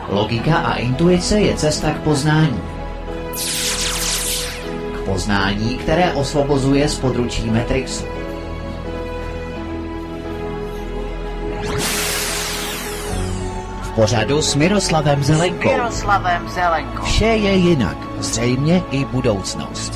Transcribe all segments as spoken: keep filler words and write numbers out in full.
Logika a intuice je cesta k poznání. K poznání, které osvobozuje z područí Matrixu. V pořadu s Miroslavem Zelenkou. Miroslavem Zelenkou. Vše je jinak, zřejmě i budoucnost.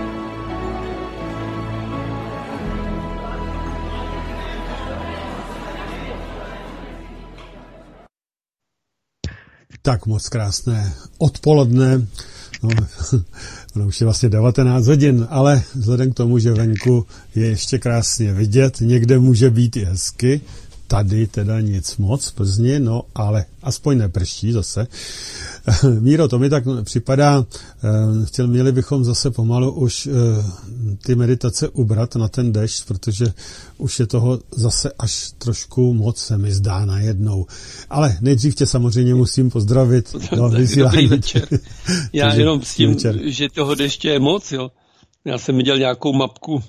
Tak moc krásné odpoledne, no, ono už je vlastně devatenáct hodin, ale vzhledem k tomu, že venku je ještě krásně vidět, někde může být i hezky, tady teda nic moc v Plzni, no ale aspoň neprší zase. Míro, to mi tak připadá, chtěl, měli bychom zase pomalu už ty meditace ubrat na ten dešť, protože už je toho zase až trošku moc, se mi zdá najednou. Ale nejdřív tě samozřejmě musím pozdravit. No, dobrý večer. Já jenom s tím, večer. Že toho deště je moc, jo. Já jsem viděl nějakou mapku,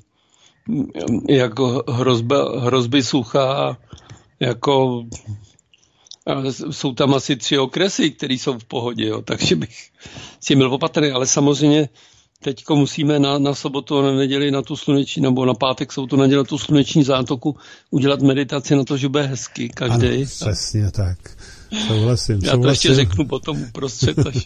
jako hrozby, hrozby sucha, jako jsou tam asi tři okresy, které jsou v pohodě, jo, takže bych si byl opatrný, ale samozřejmě teďko musíme na, na sobotu a na neděli na tu sluneční, nebo na pátek jsou tu neděli na tu sluneční zátoku udělat meditaci na to, že bude hezky každý. Ano, přesně tak. Souhlasím. Já to ještě řeknu potom uprostřed. Až...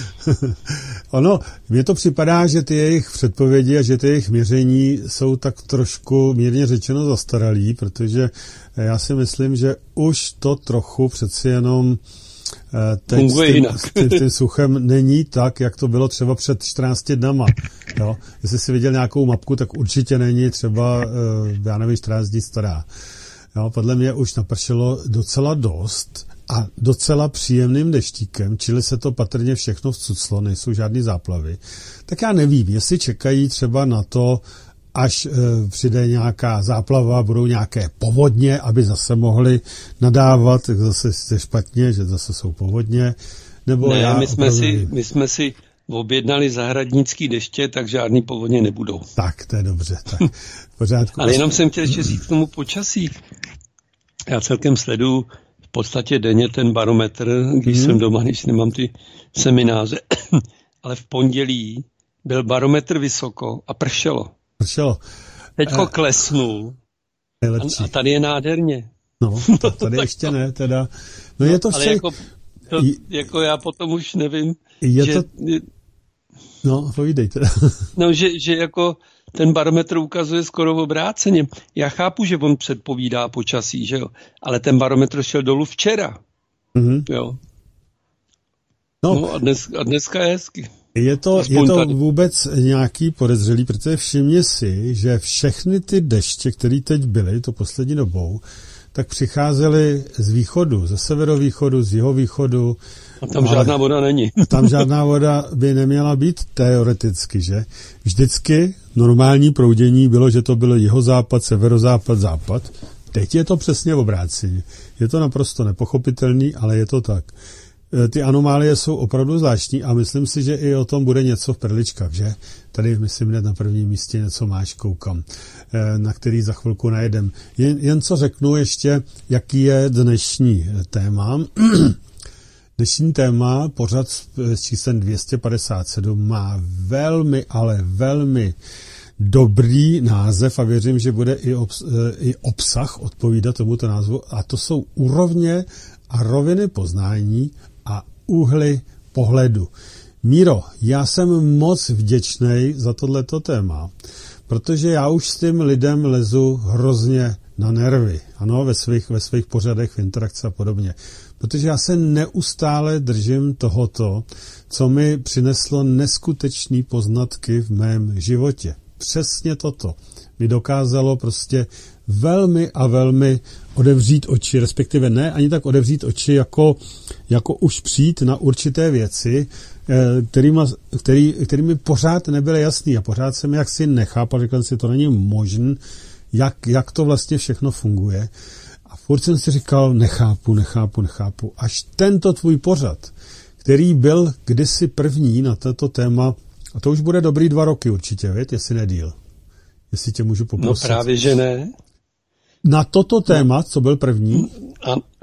Ono, mně to připadá, že ty jejich předpovědi a že ty jejich měření jsou tak trošku mírně řečeno zastaralý, protože já si myslím, že už to trochu přeci jenom teď s tím, s tím, tím suchem není tak, jak to bylo třeba před čtrnácti dnama. Jo? Jestli jsi viděl nějakou mapku, tak určitě není třeba, já nevím, čtrnáct dní stará. Jo? Podle mě už napršelo docela dost a docela příjemným deštíkem, čili se to patrně všechno vcuclo, nejsou žádný záplavy. Tak já nevím, jestli čekají třeba na to, až e, přijde nějaká záplava, budou nějaké povodně, aby zase mohli nadávat, tak zase je špatně, že zase jsou povodně. Nebo ne, já my jsme, si, my jsme si objednali zahradnický deště, tak žádný povodně nebudou. Tak, to je dobře. Tak, pořádku. Ale jenom jsem chtěl ještě říct k tomu počasí. Já celkem sleduju v podstatě denně ten barometr, když hmm. jsem doma, když nemám ty semináře. Ale v pondělí byl barometr vysoko a pršelo. Pršelo. Teďko eh, klesnul. A, a tady je nádherně. No, to tady ještě ne, teda. No, no je to ale vše... jako, to, jako já potom už nevím, je že... To... No, povídej teda. No, že, že jako ten barometr ukazuje skoro obráceně. Já chápu, že on předpovídá počasí, že jo, ale ten barometr šel dolů včera. Mm-hmm. Jo. No, no a, dnes, a dneska je hezky. Je to, je to vůbec nějaký podezřelý, protože všimni si, že všechny ty deště, které teď byly, to poslední dobou, tak přicházely z východu, ze severovýchodu, z jihovýchodu. A tam žádná voda není. Tam žádná voda by neměla být teoreticky, že? Vždycky normální proudění bylo, že to bylo jihozápad, severozápad, západ. Teď je to přesně obráceně. Je to naprosto nepochopitelný, ale je to tak. Ty anomálie jsou opravdu zvláštní a myslím si, že i o tom bude něco v perličkách, že? Tady, myslím, hned na prvním místě něco máš, koukám, na který za chvilku najedem. Jen, jen co řeknu ještě, jaký je dnešní téma. Dnešní téma, pořad s číslem dvě stě padesát sedm, má velmi, ale velmi dobrý název a věřím, že bude i, obs, i obsah odpovídat tomuto názvu, a to jsou úrovně a roviny poznání a úhly pohledu. Míro, já jsem moc vděčnej za tohleto téma, protože já už s tím lidem lezu hrozně na nervy, ano, ve svých, ve svých pořadech, v interakci a podobně. Protože já se neustále držím tohoto, co mi přineslo neskutečné poznatky v mém životě. Přesně toto mi dokázalo prostě velmi a velmi odevřít oči, respektive ne ani tak odevřít oči, jako, jako už přijít na určité věci, kterýma, který, který mi pořád nebyly jasný a pořád jsem jaksi nechápal, říkal si, to není možné, jak, jak to vlastně všechno funguje. A furt jsem si říkal, nechápu, nechápu, nechápu. Až tento tvůj pořad, který byl kdysi první na toto téma, a to už bude dobrý dva roky určitě, věď, jestli nedýl. Jestli tě můžu poprosit. No právě, že ne. Na toto téma, co byl první? A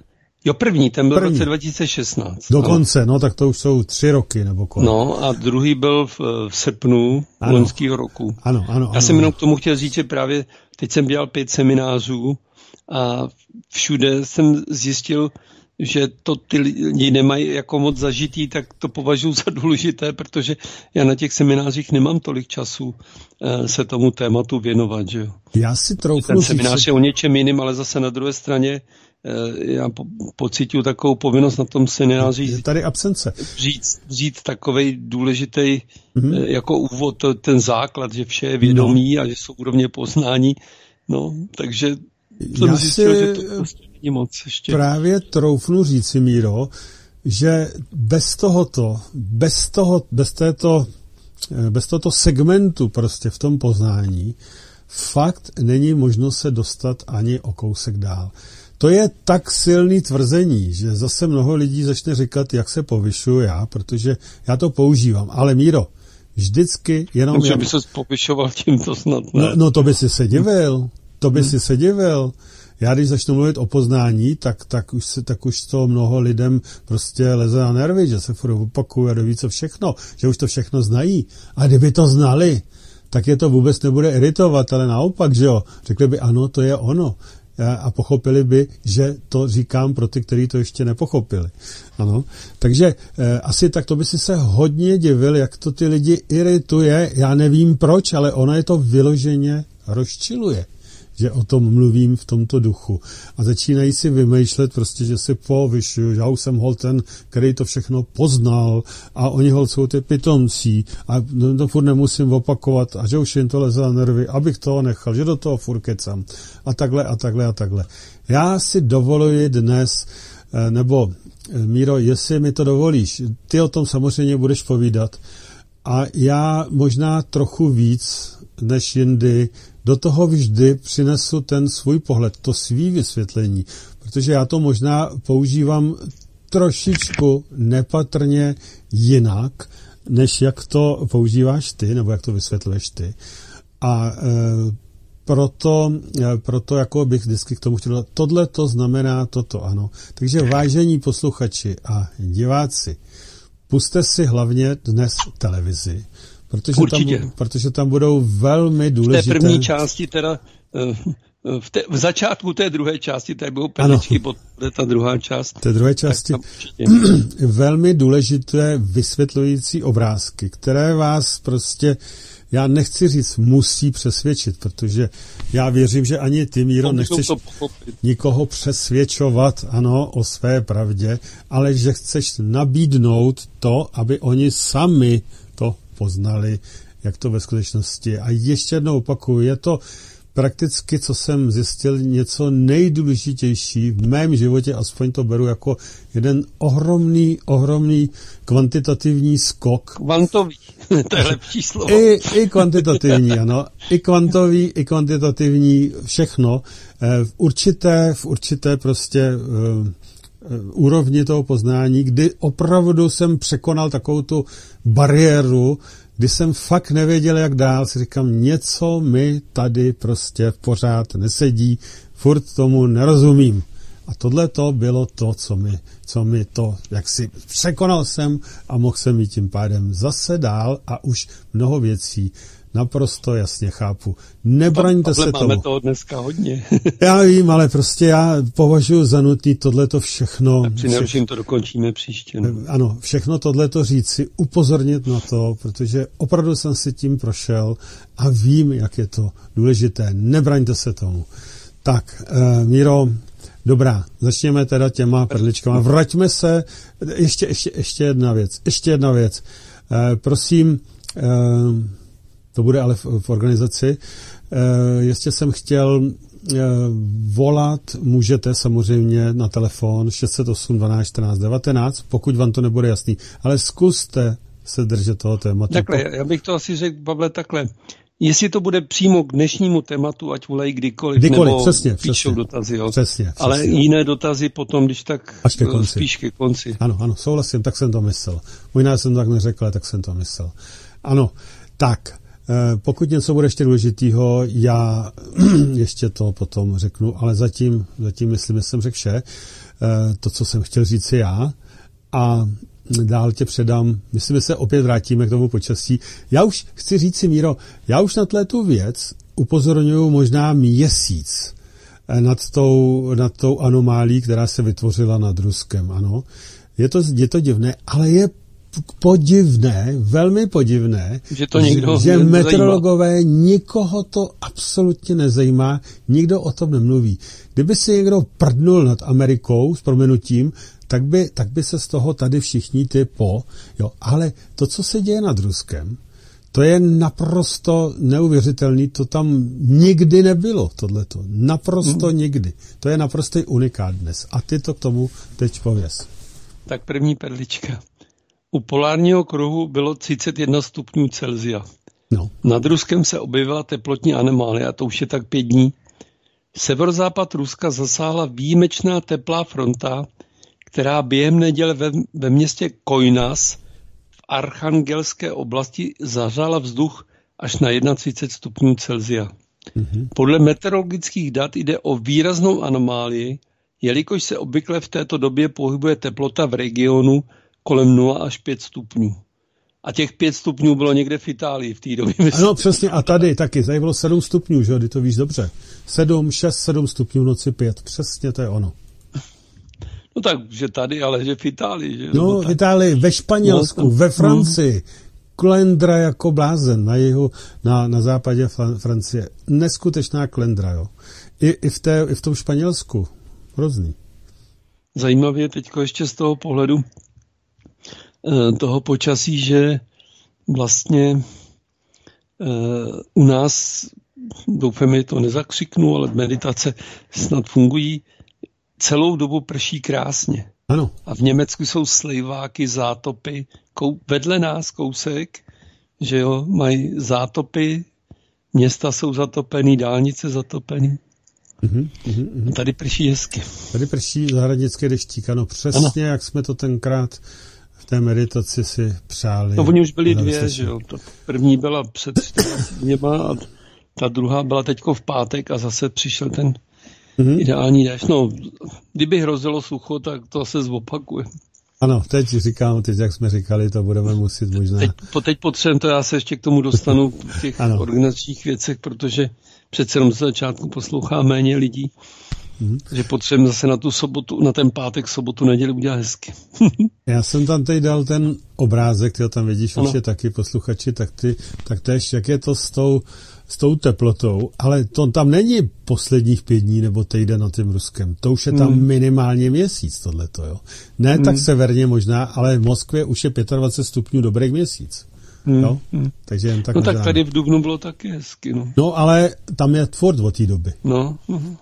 Jo, první, ten byl první. V roce dva tisíce šestnáct. Dokonce, no tak to už jsou tři roky nebo kolik. No a druhý byl v, v srpnu loňského roku. Ano, ano. Já jsem jenom k tomu chtěl říct, že právě teď jsem dělal pět seminářů a všude jsem zjistil, že to ty lidi nemají jako moc zažitý, tak to považuji za důležité, protože já na těch seminářích nemám tolik času se tomu tématu věnovat. Že jo. Já si troufnu Ten seminář říct, je o něčem jiným, ale zase na druhé straně já po, pocituju takovou povinnost na tom semináři. Je tady absence. Říct, říct takovej důležitý mm-hmm. jako úvod, ten základ, že vše je vědomí no. a že jsou úrovně poznání. No, takže jsem já zjistil, si že to prostě není moc ještě. Právě troufnu říci, Míro, že bez tohoto, bez toho, bez této, bez tohoto segmentu prostě v tom poznání fakt není možno se dostat ani o kousek dál. To je tak silný tvrzení, že zase mnoho lidí začne říkat, jak se povyšuju já, protože já to používám. Ale Míro, vždycky jenom... Takže by se povyšoval tímto snad, ne? No, no to by si se divil, to by hmm. si se divil. Já když začnu mluvit o poznání, tak, tak, už se, tak už to mnoho lidem prostě leze na nervy, že se furt opakuje a doví co všechno, že už to všechno znají. A kdyby to znali, tak je to vůbec nebude iritovat, ale naopak, že jo, řekli by ano, to je ono. A pochopili by, že to říkám pro ty, kteří to ještě nepochopili. Ano. Takže eh, asi tak to by si se hodně divil, jak to ty lidi irituje. Já nevím proč, ale ono je to vyloženě rozčiluje, že o tom mluvím v tomto duchu. A začínají si vymýšlet prostě, že si povyšuju, že já už jsem hol ten, který to všechno poznal a oni hol jsou ty pitomcí a to furt nemusím opakovat a že už jim to leze na nervy, abych toho nechal, že do toho furt kecám a takhle a takhle a takhle. Já si dovoluji dnes, nebo Míro, jestli mi to dovolíš, ty o tom samozřejmě budeš povídat a já možná trochu víc než jindy do toho vždy přinesu ten svůj pohled, to svý vysvětlení, protože já to možná používám trošičku nepatrně jinak, než jak to používáš ty, nebo jak to vysvětluješ ty. A e, proto, e, proto jako bych vždycky k tomu chtěl dát, tohle to znamená toto, ano. Takže vážení posluchači a diváci, pusťte si hlavně dnes televizi, Protože tam, protože tam budou velmi důležité... V té první části teda, v, té, v začátku té druhé části, tady budou perličky, pod ta druhá část. V té druhé části velmi důležité vysvětlující obrázky, které vás prostě, já nechci říct, musí přesvědčit, protože já věřím, že ani ty, Míro, nechceš nikoho přesvědčovat, ano, o své pravdě, ale že chceš nabídnout to, aby oni sami to poznali, jak to ve skutečnosti je. A ještě jednou opakuju, je to prakticky, co jsem zjistil, něco nejdůležitější v mém životě, aspoň to beru jako jeden ohromný, ohromný kvantitativní skok. Kvantový, to je lepší slovo. I, i kvantitativní, ano. I kvantový, i kvantitativní, všechno. V určité, v určité prostě úrovni toho poznání, kdy opravdu jsem překonal takovou tu bariéru, kdy jsem fakt nevěděl, jak dál, si říkám, něco mi tady prostě pořád nesedí, furt tomu nerozumím. A tohle to bylo to, co mi, co mi to, jak si překonal jsem a mohl jsem jít tím pádem zase dál a už mnoho věcí naprosto jasně chápu. Nebraňte se tomu. Máme toho dneska hodně. Já vím, ale prostě já považuji za nutný tohleto všechno. Tak při nejlepším to dokončíme příště. No. Ano, všechno tohleto říci, upozornit na to, protože opravdu jsem si tím prošel a vím, jak je to důležité. Nebraňte se tomu. Tak, uh, Míro, dobrá, začněme teda těma perličkama. Vraťme se, ještě, ještě, ještě jedna věc, ještě jedna věc. Uh, prosím, uh, to bude ale v, v organizaci. E, ještě jsem chtěl e, volat, můžete samozřejmě na telefon šest set osm dvanáct čtrnáct devatenáct, pokud vám to nebude jasný, ale zkuste se držet toho tématu. Takhle, já bych to asi řekl, Pavle, takhle. Jestli to bude přímo k dnešnímu tématu, ať volají kdykoliv, kdykoliv nebo přesně, píšou přesně, dotazy, jo. Přesně, přesně. Ale jiné dotazy potom, když tak až ke konci. Spíš ke konci. Ano, ano, souhlasím, tak jsem to myslel. Možná jsem to tak neřekl, tak jsem to myslel. Ano, tak, Pokud něco bude ještě důležitýho, já ještě to potom řeknu, ale zatím, zatím myslím, že jsem řekl vše, to, co jsem chtěl říct si já. A dál tě předám, myslím, že se opět vrátíme k tomu počasí. Já už chci říct si, Míro, já už na tu věc upozorňuji možná měsíc nad tou, nad tou anomálí, která se vytvořila nad Ruskem, ano. Je to, je to divné, ale je podivné, velmi podivné, že, to někdo že meteorologové, nikoho to absolutně nezajímá, nikdo o tom nemluví. Kdyby si někdo prdnul nad Amerikou s prominutím, tak by, tak by se z toho tady všichni ty po, jo, ale to, co se děje nad Ruskem, to je naprosto neuvěřitelný, to tam nikdy nebylo, tohleto, naprosto hmm. nikdy. To je naprostý unikát dnes. A ty to k tomu teď pověz. Tak první perlička. U polárního kruhu bylo třicet jedna stupňů Celsia. No. Nad Ruskem se objevila teplotní anomálie, a to už je tak pět dní. Severozápad Ruska zasáhla výjimečná teplá fronta, která během neděle ve, ve městě Kojnas v Archangelské oblasti zahřála vzduch až na třicet jedna stupňů Celsia. Mm-hmm. Podle meteorologických dat jde o výraznou anomálii, jelikož se obvykle v této době pohybuje teplota v regionu kolem nula až pět stupňů. A těch pět stupňů bylo někde v Itálii v té době. Ano, přesně. A tady taky. Tady bylo sedm stupňů, že jo? Ty to víš dobře. sedm, šest, sedm stupňů, noci pět. Přesně to je ono. No tak, že tady, ale že v Itálii. Že? No, v Itálii, ve Španělsku, no, ve Francii. Klendra jako blázen na jihu, na, na západě Francie. Neskutečná klendra, jo. I, i, v, té, i v tom Španělsku. Hrozný. Zajímavě teďko ještě z toho pohledu toho počasí, že vlastně uh, u nás, doufám, že to nezakřiknu, ale meditace snad fungují, celou dobu prší krásně. Ano. A v Německu jsou slejváky, zátopy, kou, vedle nás kousek, že jo, mají zátopy, města jsou zatopený, dálnice zatopený. Uhum, uhum, uhum. Tady prší hezky. Tady prší zahradnický deštík, ano, přesně, ano. Jak jsme to tenkrát v té meditaci si přáli. No oni už byly dvě, že jo. Ta první byla před dněma a ta druhá byla teďko v pátek a zase přišel ten mm-hmm. ideální déšť. No, kdyby hrozilo sucho, tak to se zopakuje. Ano, teď říkám, teď jak jsme říkali, to budeme muset možná... Teď, po, teď potřebujeme to, já se ještě k tomu dostanu v těch ano. organizačních věcech, protože přece jenom z začátku poslouchá méně lidí. Mm-hmm. že potřebujeme zase na tu sobotu, na ten pátek, sobotu, neděli udělat hezky. Já jsem tam teď dal ten obrázek, ty ho tam vidíš už je taky posluchači, tak ty, tak tež, jak je to s tou, s tou teplotou, ale to tam není posledních pět dní nebo týden na tím Ruskem, to už je tam mm. minimálně měsíc tohleto, jo. Ne mm. tak severně možná, ale v Moskvě už je dvacet pět stupňů dobrý měsíc. Mm. Jo? Mm. Takže jen tak no tak tady v dubnu bylo taky hezky, no. No ale tam je furt od té doby. No, mm.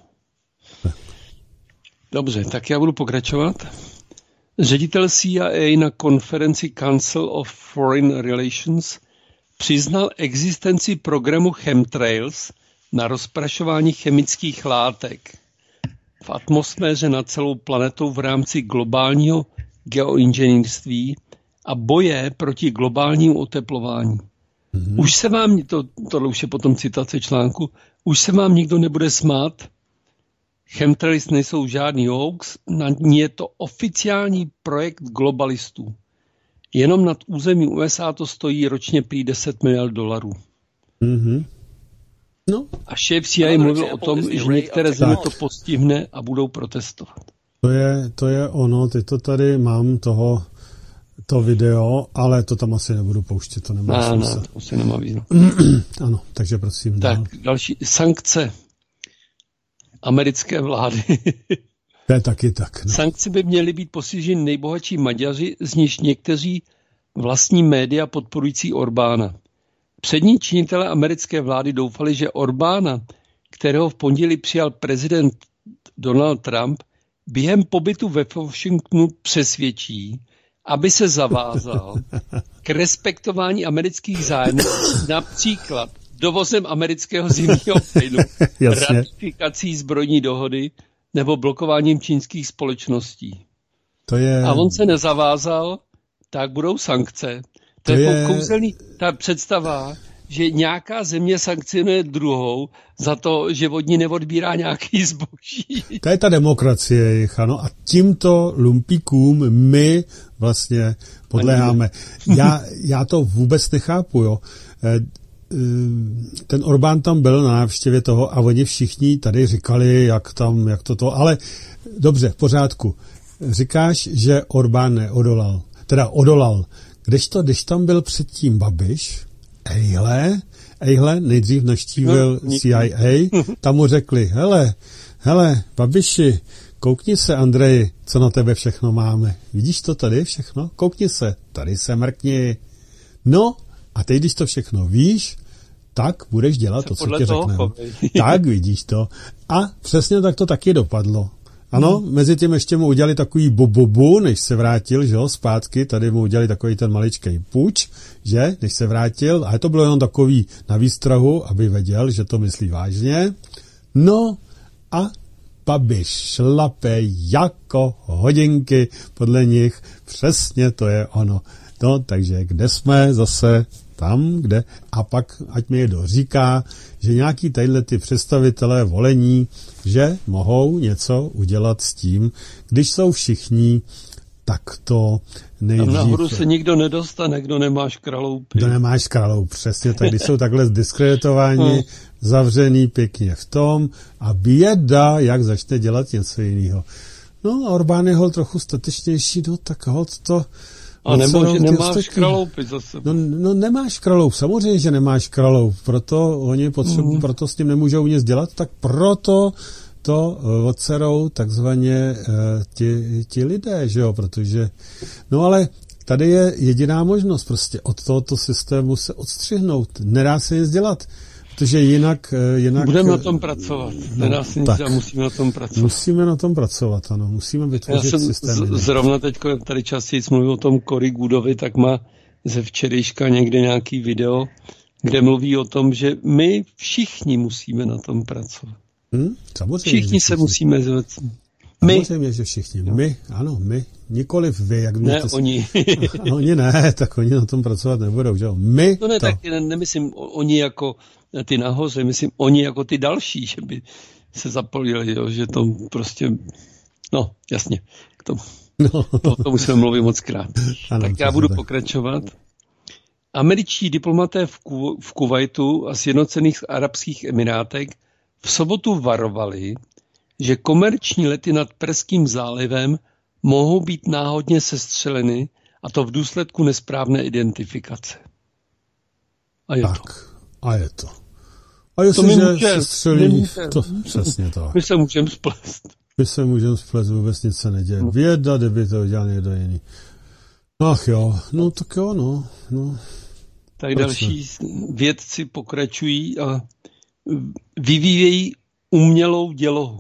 Dobře, tak já budu pokračovat. Ředitel C I A na konferenci Council of Foreign Relations přiznal existenci programu chemtrails na rozprašování chemických látek v atmosféře nad celou planetou v rámci globálního geoinženýrství a boje proti globálnímu oteplování. Mm-hmm. Už se vám, to, tohle už je potom citace článku, už se vám nikdo nebude smát. Chemtrails nejsou žádný hoax, na ní je to oficiální projekt globalistů. Jenom nad území U S A to stojí ročně prý deset miliard dolarů. Mm-hmm. No. A šéf C I A mluvil o tom, že některé země to postihne a budou protestovat. To je, to je ono, teď to tady mám toho, to video, ale to tam asi nebudu pouštět, to nemá smysl. Ne, to asi nemá význam. Ano, takže prosím. Tak, dál. další sankce americké vlády. To je taky tak. No. Sankce by měly být postiženy nejbohatší Maďaři, z nichž někteří vlastní média podporující Orbána. Přední činitelé americké vlády doufali, že Orbána, kterého v pondělí přijal prezident Donald Trump, během pobytu ve Washingtonu přesvědčí, aby se zavázal k respektování amerických zájmů, například dovozem amerického zimního plynu, ratifikací zbrojní dohody nebo blokováním čínských společností. To je... A on se nezavázal, tak budou sankce. To, to je, je kouzelný, ta představa, že nějaká země sankcionuje druhou za to, že od ní neodbírá nějaký zboží. To je ta demokracie, ano, a tímto lumpíkům my vlastně podléháme. Já, já to vůbec nechápu, jo. Ten Orbán tam byl na návštěvě toho a oni všichni tady říkali, jak tam, jak to to, ale dobře, v pořádku. Říkáš, že Orbán neodolal, teda odolal. Kdežto, když tam byl předtím Babiš, ejhle, ejhle, nejdřív navštívil no, C I A, tam mu řekli, hele, hele, Babiši, koukni se, Andreji, co na tebe všechno máme. Vidíš to tady všechno? Koukni se, tady se mrkni. No, a teď, když to všechno víš, tak budeš dělat to, co ti řekneme. Tak, vidíš to. A přesně tak to taky dopadlo. Ano, hmm. mezi tím ještě mu udělali takový bobobu, než se vrátil, že jo, zpátky, tady mu udělali takový ten maličkej puč, že, než se vrátil, a to bylo jenom takový na výstrahu, aby věděl, že to myslí vážně. No a Babiš šlape jako hodinky podle nich, přesně to je ono. No, takže kde jsme zase tam, kde, a pak, ať mi někdo říká, že nějaký tadyhle ty představitelé volení, že mohou něco udělat s tím, když jsou všichni takto nejdřív. Tam nahoru se nikdo nedostane, kdo nemá škraloupy. Kdo nemá škraloup, přesně tak, když jsou takhle zdiskreditováni, zavřený pěkně v tom a běda, jak začne dělat něco jiného. No, Orbán je hol trochu statečnější, no tak hod to. A nemůže, nemáš kraloupy zase. No, no nemáš kraloup, samozřejmě, že nemáš kraloup, proto oni potřebují, mm. proto s tím nemůžou nic dělat, tak proto to odserou takzvaně ti, ti lidé, že jo, protože, no ale tady je jediná možnost prostě od tohoto systému se odstřihnout, nedá se nic dělat. Protože jinak... jinak budeme na tom pracovat. Nedá se nic, a musíme na tom pracovat. Musíme na tom pracovat, ano. Musíme vytvořit Já jsem systém. Z, zrovna teď, tady častěji mluvil o tom Cory Goodovi, tak má ze včerejška někde nějaký video, kde mluví o tom, že my všichni musíme na tom pracovat. Hmm? Samozřejmě, všichni, všichni se musíme zvednout. My. Samozřejmě, že všichni. My, ano, my. Nikoliv vy, jak ne, to... oni. Oni ne, tak oni na tom pracovat nebudou, že jo. My No ne, to. tak ne, nemyslím oni jako ty nahoře, myslím oni jako ty další, že by se zapojili, jo, že to prostě, no, jasně, k tomu, no. to, to musíme mluvit moc krát. Ano, tak já budu tak. pokračovat. Američtí diplomaté v, Ku, v Kuvajtu a Sjednocených arabských emirátech v sobotu varovali, že komerční lety nad Perským zálivem mohou být náhodně sestřeleny, a to v důsledku nesprávné identifikace. A je tak, to. A je to. A jestliže se střelí, to přesně tak. My se můžeme splést. My se můžeme splést, vůbec nic se neděje. No. Věda, kdyby to udělal někdo jiný. Ach jo, no tak jo, no. no. Tak Proč další ne? Vědci pokračují a vyvíjejí umělou dělohu.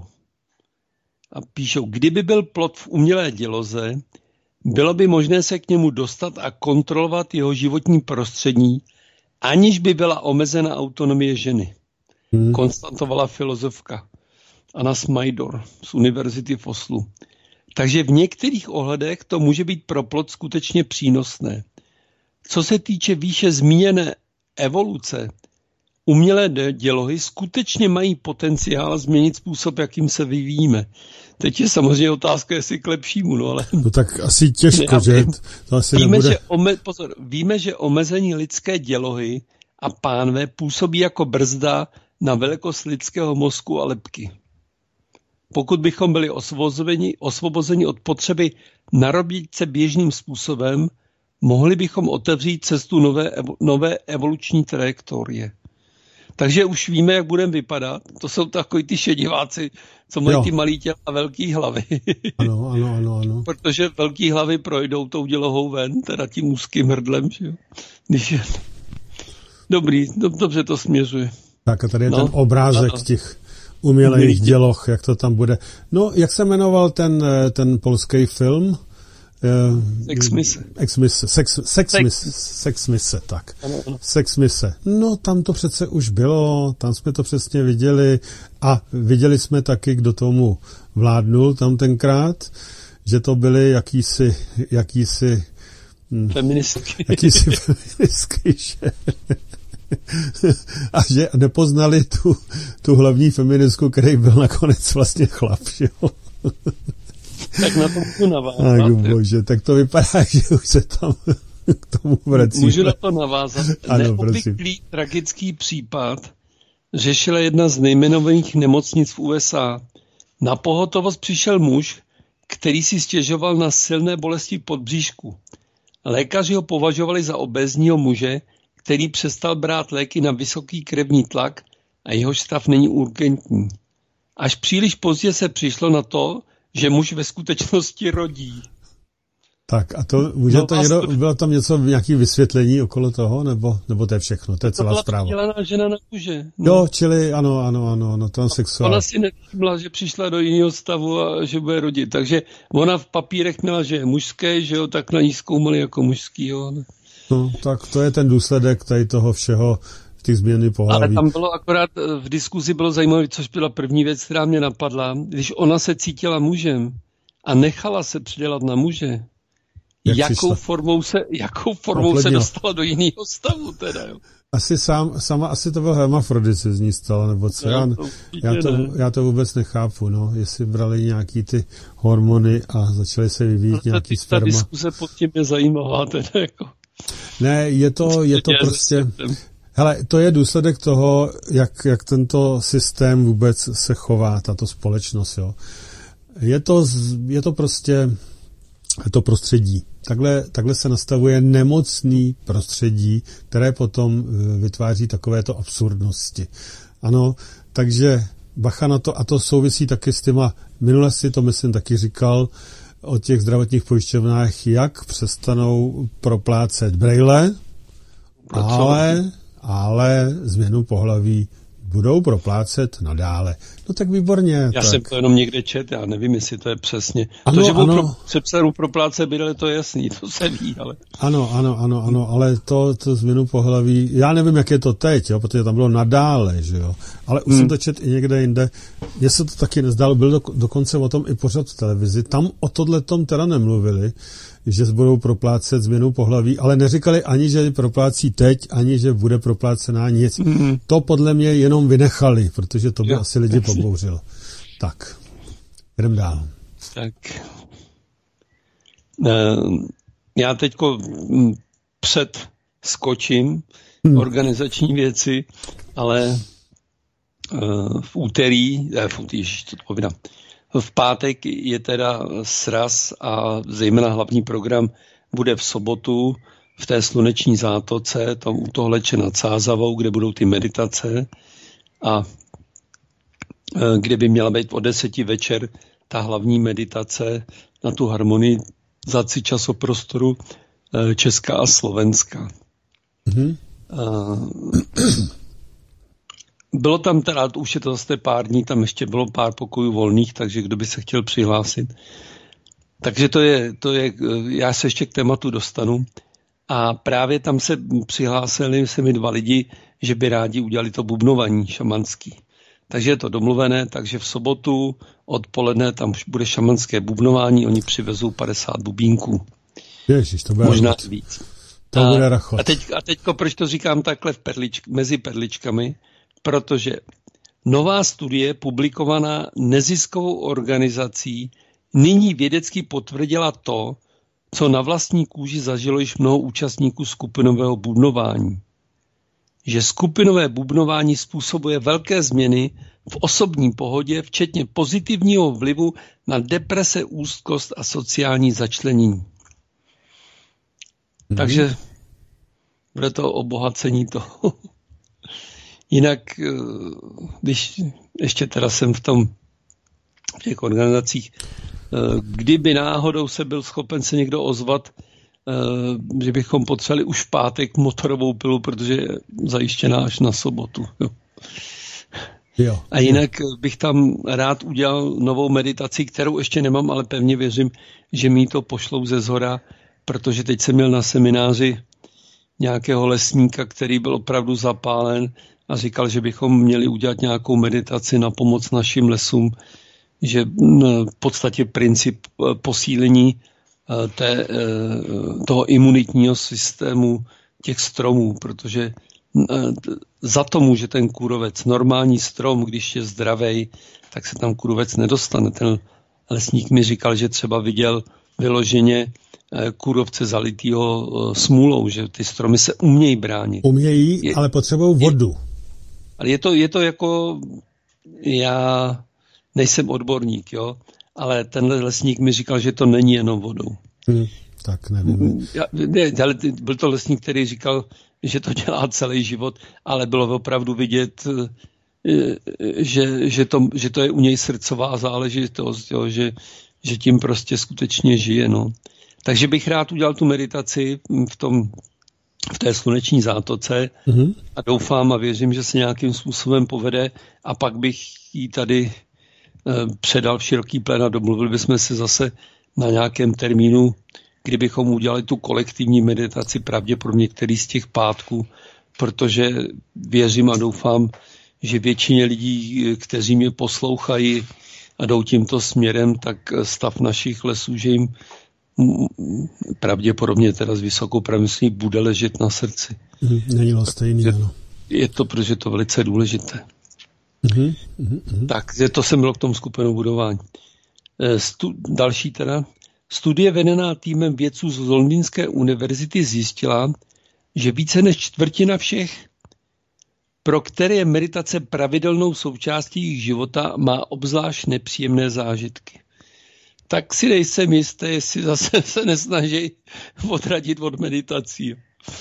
A píšou, kdyby byl plod v umělé děloze, bylo by možné se k němu dostat a kontrolovat jeho životní prostředí, aniž by byla omezena autonomie ženy. Hmm. Konstatovala filozofka Anna Smajdor z Univerzity v Oslu. Takže v některých ohledech to může být pro plod skutečně přínosné. Co se týče výše zmíněné evoluce, umělé dělohy skutečně mají potenciál změnit způsob, jakým se vyvíjíme. Teď je samozřejmě otázka, jestli k lepšímu, no ale... No tak asi těžko, že? To asi víme, nebude... že ome... Pozor, víme, že omezení lidské dělohy a pánve působí jako brzda na velikost lidského mozku a lebky. Pokud bychom byli osvobozeni, osvobozeni od potřeby narobit se běžným způsobem, mohli bychom otevřít cestu nové, nové evoluční trajektorie. Takže už víme, jak budeme vypadat. To jsou takový ty šediváci, co mají jo. ty malý těla a velký hlavy. Ano, ano, ano, ano. Protože velký hlavy projdou tou dělohou ven, teda tím úzkým hrdlem. Že jo? Když je... Dobrý, dobře to směřuje. Tak a tady je no, ten obrázek ano. těch umělých děloh, jak to tam bude. No, jak se jmenoval ten, ten polský film? Sex mise. Sex mise, sex, sex, mise, sex mise, tak. Ano, ano. Sex mise. No, tam to přece už bylo, tam jsme to přesně viděli a viděli jsme taky, kdo tomu vládnul tam tenkrát, že to byly jakýsi, jakýsi feministky. Jakýsi feministky, že? A že nepoznali tu, tu hlavní feministku, který byl nakonec vlastně chlap, že jo. Tak na to můžu navázat. Tak bože, tak to vypadá, že už se tam k tomu vrací. Můžu na to navázat. Ano, neobvyklý tragický případ řešila jedna z nejmenovaných nemocnic v U S A. Na pohotovost přišel muž, který si stěžoval na silné bolesti podbříšku. Lékaři ho považovali za obézního muže, který přestal brát léky na vysoký krevní tlak a jehož stav není urgentní. Až příliš pozdě se přišlo na to, že muž ve skutečnosti rodí. Tak a to může no, to někdo, bylo tam něco, nějaké vysvětlení okolo toho, nebo, nebo to je všechno, to je celá zpráva. To byla žena na muže. No. Jo, čili ano, ano, ano, ano, transexuál. Ona si nevšimla, že přišla do jiného stavu a že bude rodit, takže ona v papírech měla, že je mužské, že jo, tak na ní zkoumali jako mužský, jo. No, tak to je ten důsledek tady toho všeho, těch změny pohlaví. Ale tam bylo akorát, v diskuzi bylo zajímavé, což byla první věc, která mě napadla, když ona se cítila mužem a nechala se přidělat na muže, Jak jakou formou se, jakou formou se dostala do jiného stavu teda, jo? Asi sám, sama, asi to byl hermafrodit se z ní stala, nebo co? Já, já, to, já to vůbec nechápu, no. Jestli brali nějaký ty hormony a začaly se vyvíjet no, nějaký sperma. Ta diskuse pod tím je zajímavá teda, jako. Ne, je to, je to prostě... Hele, to je důsledek toho, jak, jak tento systém vůbec se chová, tato společnost, jo. Je to, je to prostě to prostředí. Takhle, takhle se nastavuje nemocný prostředí, které potom vytváří takovéto absurdnosti. Ano, takže bacha na to, a to souvisí taky s těma, minule si to myslím taky říkal o těch zdravotních pojišťovnách, jak přestanou proplácet brejle, ale, ale změnu pohlaví budou proplácet nadále. No tak výborně. Já tak. jsem to jenom někde čet, já nevím, jestli to je přesně. Ano, to, že ano. Pro, přepsanou proplácet bydle, to je jasný, to se ví, ale... Ano, ano, ano, ano, ale to, to změnu pohlaví, já nevím, jak je to teď, jo, protože tam bylo nadále, že jo, ale už hmm. jsem to čet i někde jinde. Mně se to taky nezdálo, byl do, dokonce o tom i pořad v televizi, tam o tohletom teda nemluvili, že budou proplácet změnu pohlaví, ale neříkali ani, že proplácí teď, ani, že bude proplácená nic. Mm-hmm. To podle mě jenom vynechali, protože to by jo, asi lidi pobouřilo. Tak, jdem dál. Tak. Já teďko před skočím hmm. organizační věci, ale v úterý, ne, v úterý, co to povídám, v pátek je teda sraz a zejména hlavní program bude v sobotu v té sluneční zátoce, tam u toho Leče nad Sázavou, kde budou ty meditace a kde by měla být o deseti večer ta hlavní meditace na tu harmonizaci časoprostoru Česka a Slovenska. Mm-hmm. Bylo tam teda, už je to zase pár dní, tam ještě bylo pár pokojů volných, takže kdo by se chtěl přihlásit. Takže to je, to je, já se ještě k tématu dostanu. A právě tam se přihlásili se mi dva lidi, že by rádi udělali to bubnování šamanský. Takže je to domluvené, takže v sobotu odpoledne tam bude šamanské bubnování, oni přivezou padesát bubínků. Ježiš, to bude možná rachot. víc. To a, bude rachot. A, teď, a teďko, proč to říkám takhle v perličk, mezi perličkami? Protože nová studie publikovaná neziskovou organizací nyní vědecky potvrdila to, co na vlastní kůži zažilo již mnoho účastníků skupinového bubnování. Že skupinové bubnování způsobuje velké změny v osobní pohodě, včetně pozitivního vlivu na deprese, úzkost a sociální začlenění. Mm. Takže bude to obohacení toho. Jinak, když ještě teda jsem v tom v těch organizacích, kdyby náhodou se byl schopen se někdo ozvat, že bychom potřebovali už v pátek motorovou pilu, protože je zajištěná až na sobotu. Jo. Jo, a jinak jo. bych tam rád udělal novou meditaci, kterou ještě nemám, ale pevně věřím, že mi to pošlou ze zhora, protože teď jsem měl na semináři nějakého lesníka, který byl opravdu zapálen a říkal, že bychom měli udělat nějakou meditaci na pomoc našim lesům, že v podstatě princip posílení té, toho imunitního systému těch stromů, protože za to může ten kůrovec. Normální strom, když je zdravej, tak se tam kůrovec nedostane. Ten lesník mi říkal, že třeba viděl vyloženě kůrovce zalitýho smůlou, že ty stromy se umějí bránit. Umějí, je, ale potřebují vodu. Je, ale je to, je to jako, já nejsem odborník, jo, ale tenhle lesník mi říkal, že to není jenom vodou. Hmm, tak nevím. Já, ne, ale byl to lesník, který říkal, že to dělá celý život, ale bylo opravdu vidět, že, že, to, že to je u něj srdcová záležitost, jo, že, že tím prostě skutečně žije. No. Takže bych rád udělal tu meditaci v, tom, v té sluneční zátoce mm-hmm. a doufám a věřím, že se nějakým způsobem povede a pak bych ji tady eh, předal v široký plén a domluvili bychom se zase na nějakém termínu, kdybychom udělali tu kolektivní meditaci pravděpodobně který z těch pátků, protože věřím a doufám, že většině lidí, kteří mě poslouchají a jdou tímto směrem, tak stav našich lesů, že jim pravděpodobně teda s vysokou pravděpodobností bude ležet na srdci. Není to stejný, ano. Je to, protože je to velice důležité. Uh-huh, uh-huh. Tak, to jsem byl k tomu skupinou budování. Stu, další teda. Studie vedená týmem vědců z Londýnské univerzity zjistila, že více než čtvrtina všech, pro které je meditace pravidelnou součástí jejich života, má obzvlášť nepříjemné zážitky. Tak si nejsem jistý, jestli zase se nesnaží odradit od meditací.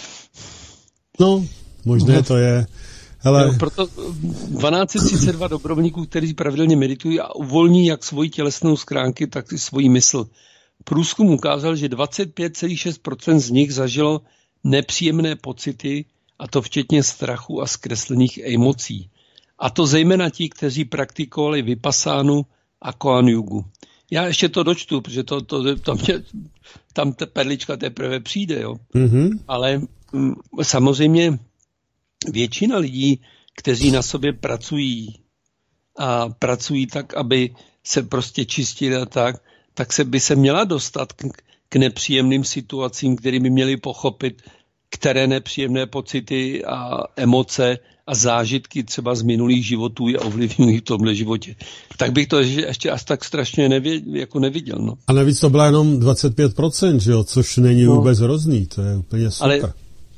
No, možné to je. Hele. Jo, proto dvanáct set třicet dva dobrovolníků, kteří pravidelně meditují a uvolní jak svoji tělesnou schránky, tak i svoji mysl. Průzkum ukázal, že dvacet pět celá šest procent z nich zažilo nepříjemné pocity, a to včetně strachu a zkreslených emocí. A to zejména ti, kteří praktikovali vipassánu a koan jugu. Já ještě to dočtu, protože to, to, to mě, tam ta perlička teprve přijde. Jo. Mm-hmm. Ale m, samozřejmě většina lidí, kteří na sobě pracují a pracují tak, aby se prostě čistili a tak, tak se by se měla dostat k, k nepříjemným situacím, kterými měli pochopit, které nepříjemné pocity a emoce a zážitky třeba z minulých životů je ovlivňují v tomhle životě. Tak bych to ještě až tak strašně nevěděl, jako neviděl. No. A navíc to bylo jenom dvacet pět procent, že jo? Což není no. vůbec hrozný, to je úplně super. Ale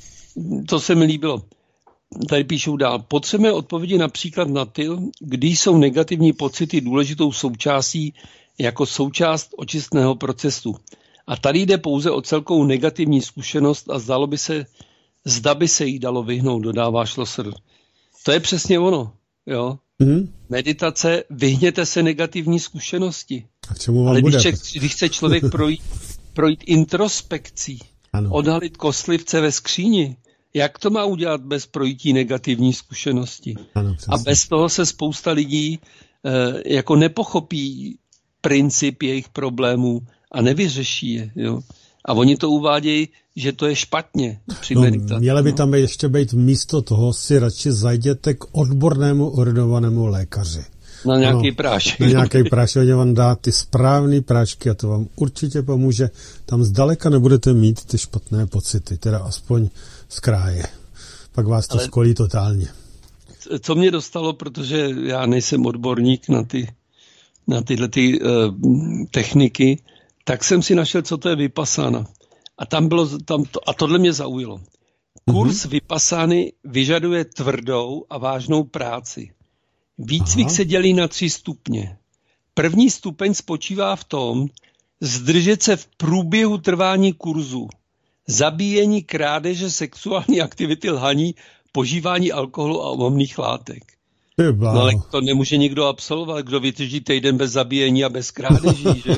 to se mi líbilo. Tady píšou dál. Potřebujeme odpovědi například na ty, kdy jsou negativní pocity důležitou součástí jako součást očistného procesu. A tady jde pouze o celkovou negativní zkušenost a zdalo by se, zda by se jí dalo vyhnout, dodává Schlosser. To je přesně ono. Jo? Mm-hmm. Meditace, vyhněte se negativní zkušenosti. A k čemu vám Ale bude? Když, če, když chce člověk projít, projít introspekcí, ano. odhalit kostlivce ve skříni, jak to má udělat bez projití negativní zkušenosti? Ano, a bez toho se spousta lidí eh, jako nepochopí princip jejich problémů a nevyřeší je. Jo? A oni to uvádějí, že to je špatně při no, meditaci. Mělo by tam ještě být místo toho, si radši zajděte k odbornému ordinovanému lékaři. Na nějaký prášek. Na nějaký prášek, oni vám dá ty správné prášky a to vám určitě pomůže. Tam zdaleka nebudete mít ty špatné pocity, teda aspoň z kraje. Pak vás to Ale skolí totálně. Co mě dostalo, protože já nejsem odborník na ty na tyhle ty, uh, techniky, tak jsem si našel, co to je vipassana. A tam bylo, tam to, a tohle mě zaujalo. Kurz mm-hmm. vipassány vyžaduje tvrdou a vážnou práci. Výcvik Aha. se dělí na tři stupně. První stupeň spočívá v tom, zdržet se v průběhu trvání kurzu, zabíjení, krádeže, sexuální aktivity, lhaní, požívání alkoholu a omamných látek. No ale to nemůže nikdo absolvovat, kdo vydrží týden bez zabíjení a bez krádeží, že?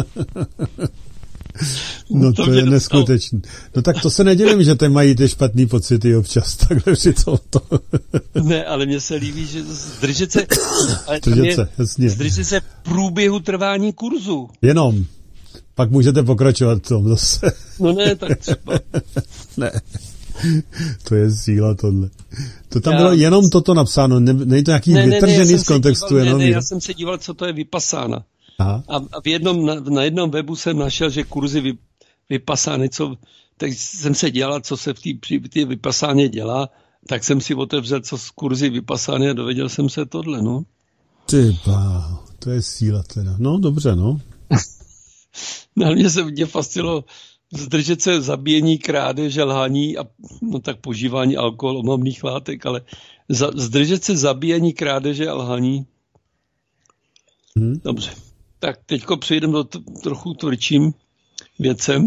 No to, to je neskutečné. No tak to se nedělím, že te mají ty špatný pocity občas, takhle při to. Ne, ale mně se líbí, že zdržet se, ale zdržet je, se, jasně. Zdržet se v průběhu trvání kurzu. Jenom. Pak můžete pokračovat v tom zase. No ne, tak třeba. Ne. To je síla tohle. To tam já... bylo jenom toto napsáno, ne, není to nějaký ne, vytržený ne, ne, z kontextu. Díval, jenom ne, ne, já jsem se díval, co to je vipassána. A, a v jednom, na, na jednom webu jsem našel, že kurzy vy, vipassány, co, tak jsem se dělal, co se v té vipassáně dělá tak jsem si otevřel co z kurzy vypasány a dověděl jsem se tohle, no. Ty bláho, to je síla teda. No, dobře, no. Na mě se mě fascinovalo zdržet se zabíjení, krádeže, lhaní a no tak požívání alkohol, omamných látek, ale za, zdržet se zabíjení, krádeže a lhaní. Hmm. Dobře. Tak teďko přejdeme do t- trochu tvrdším věcem,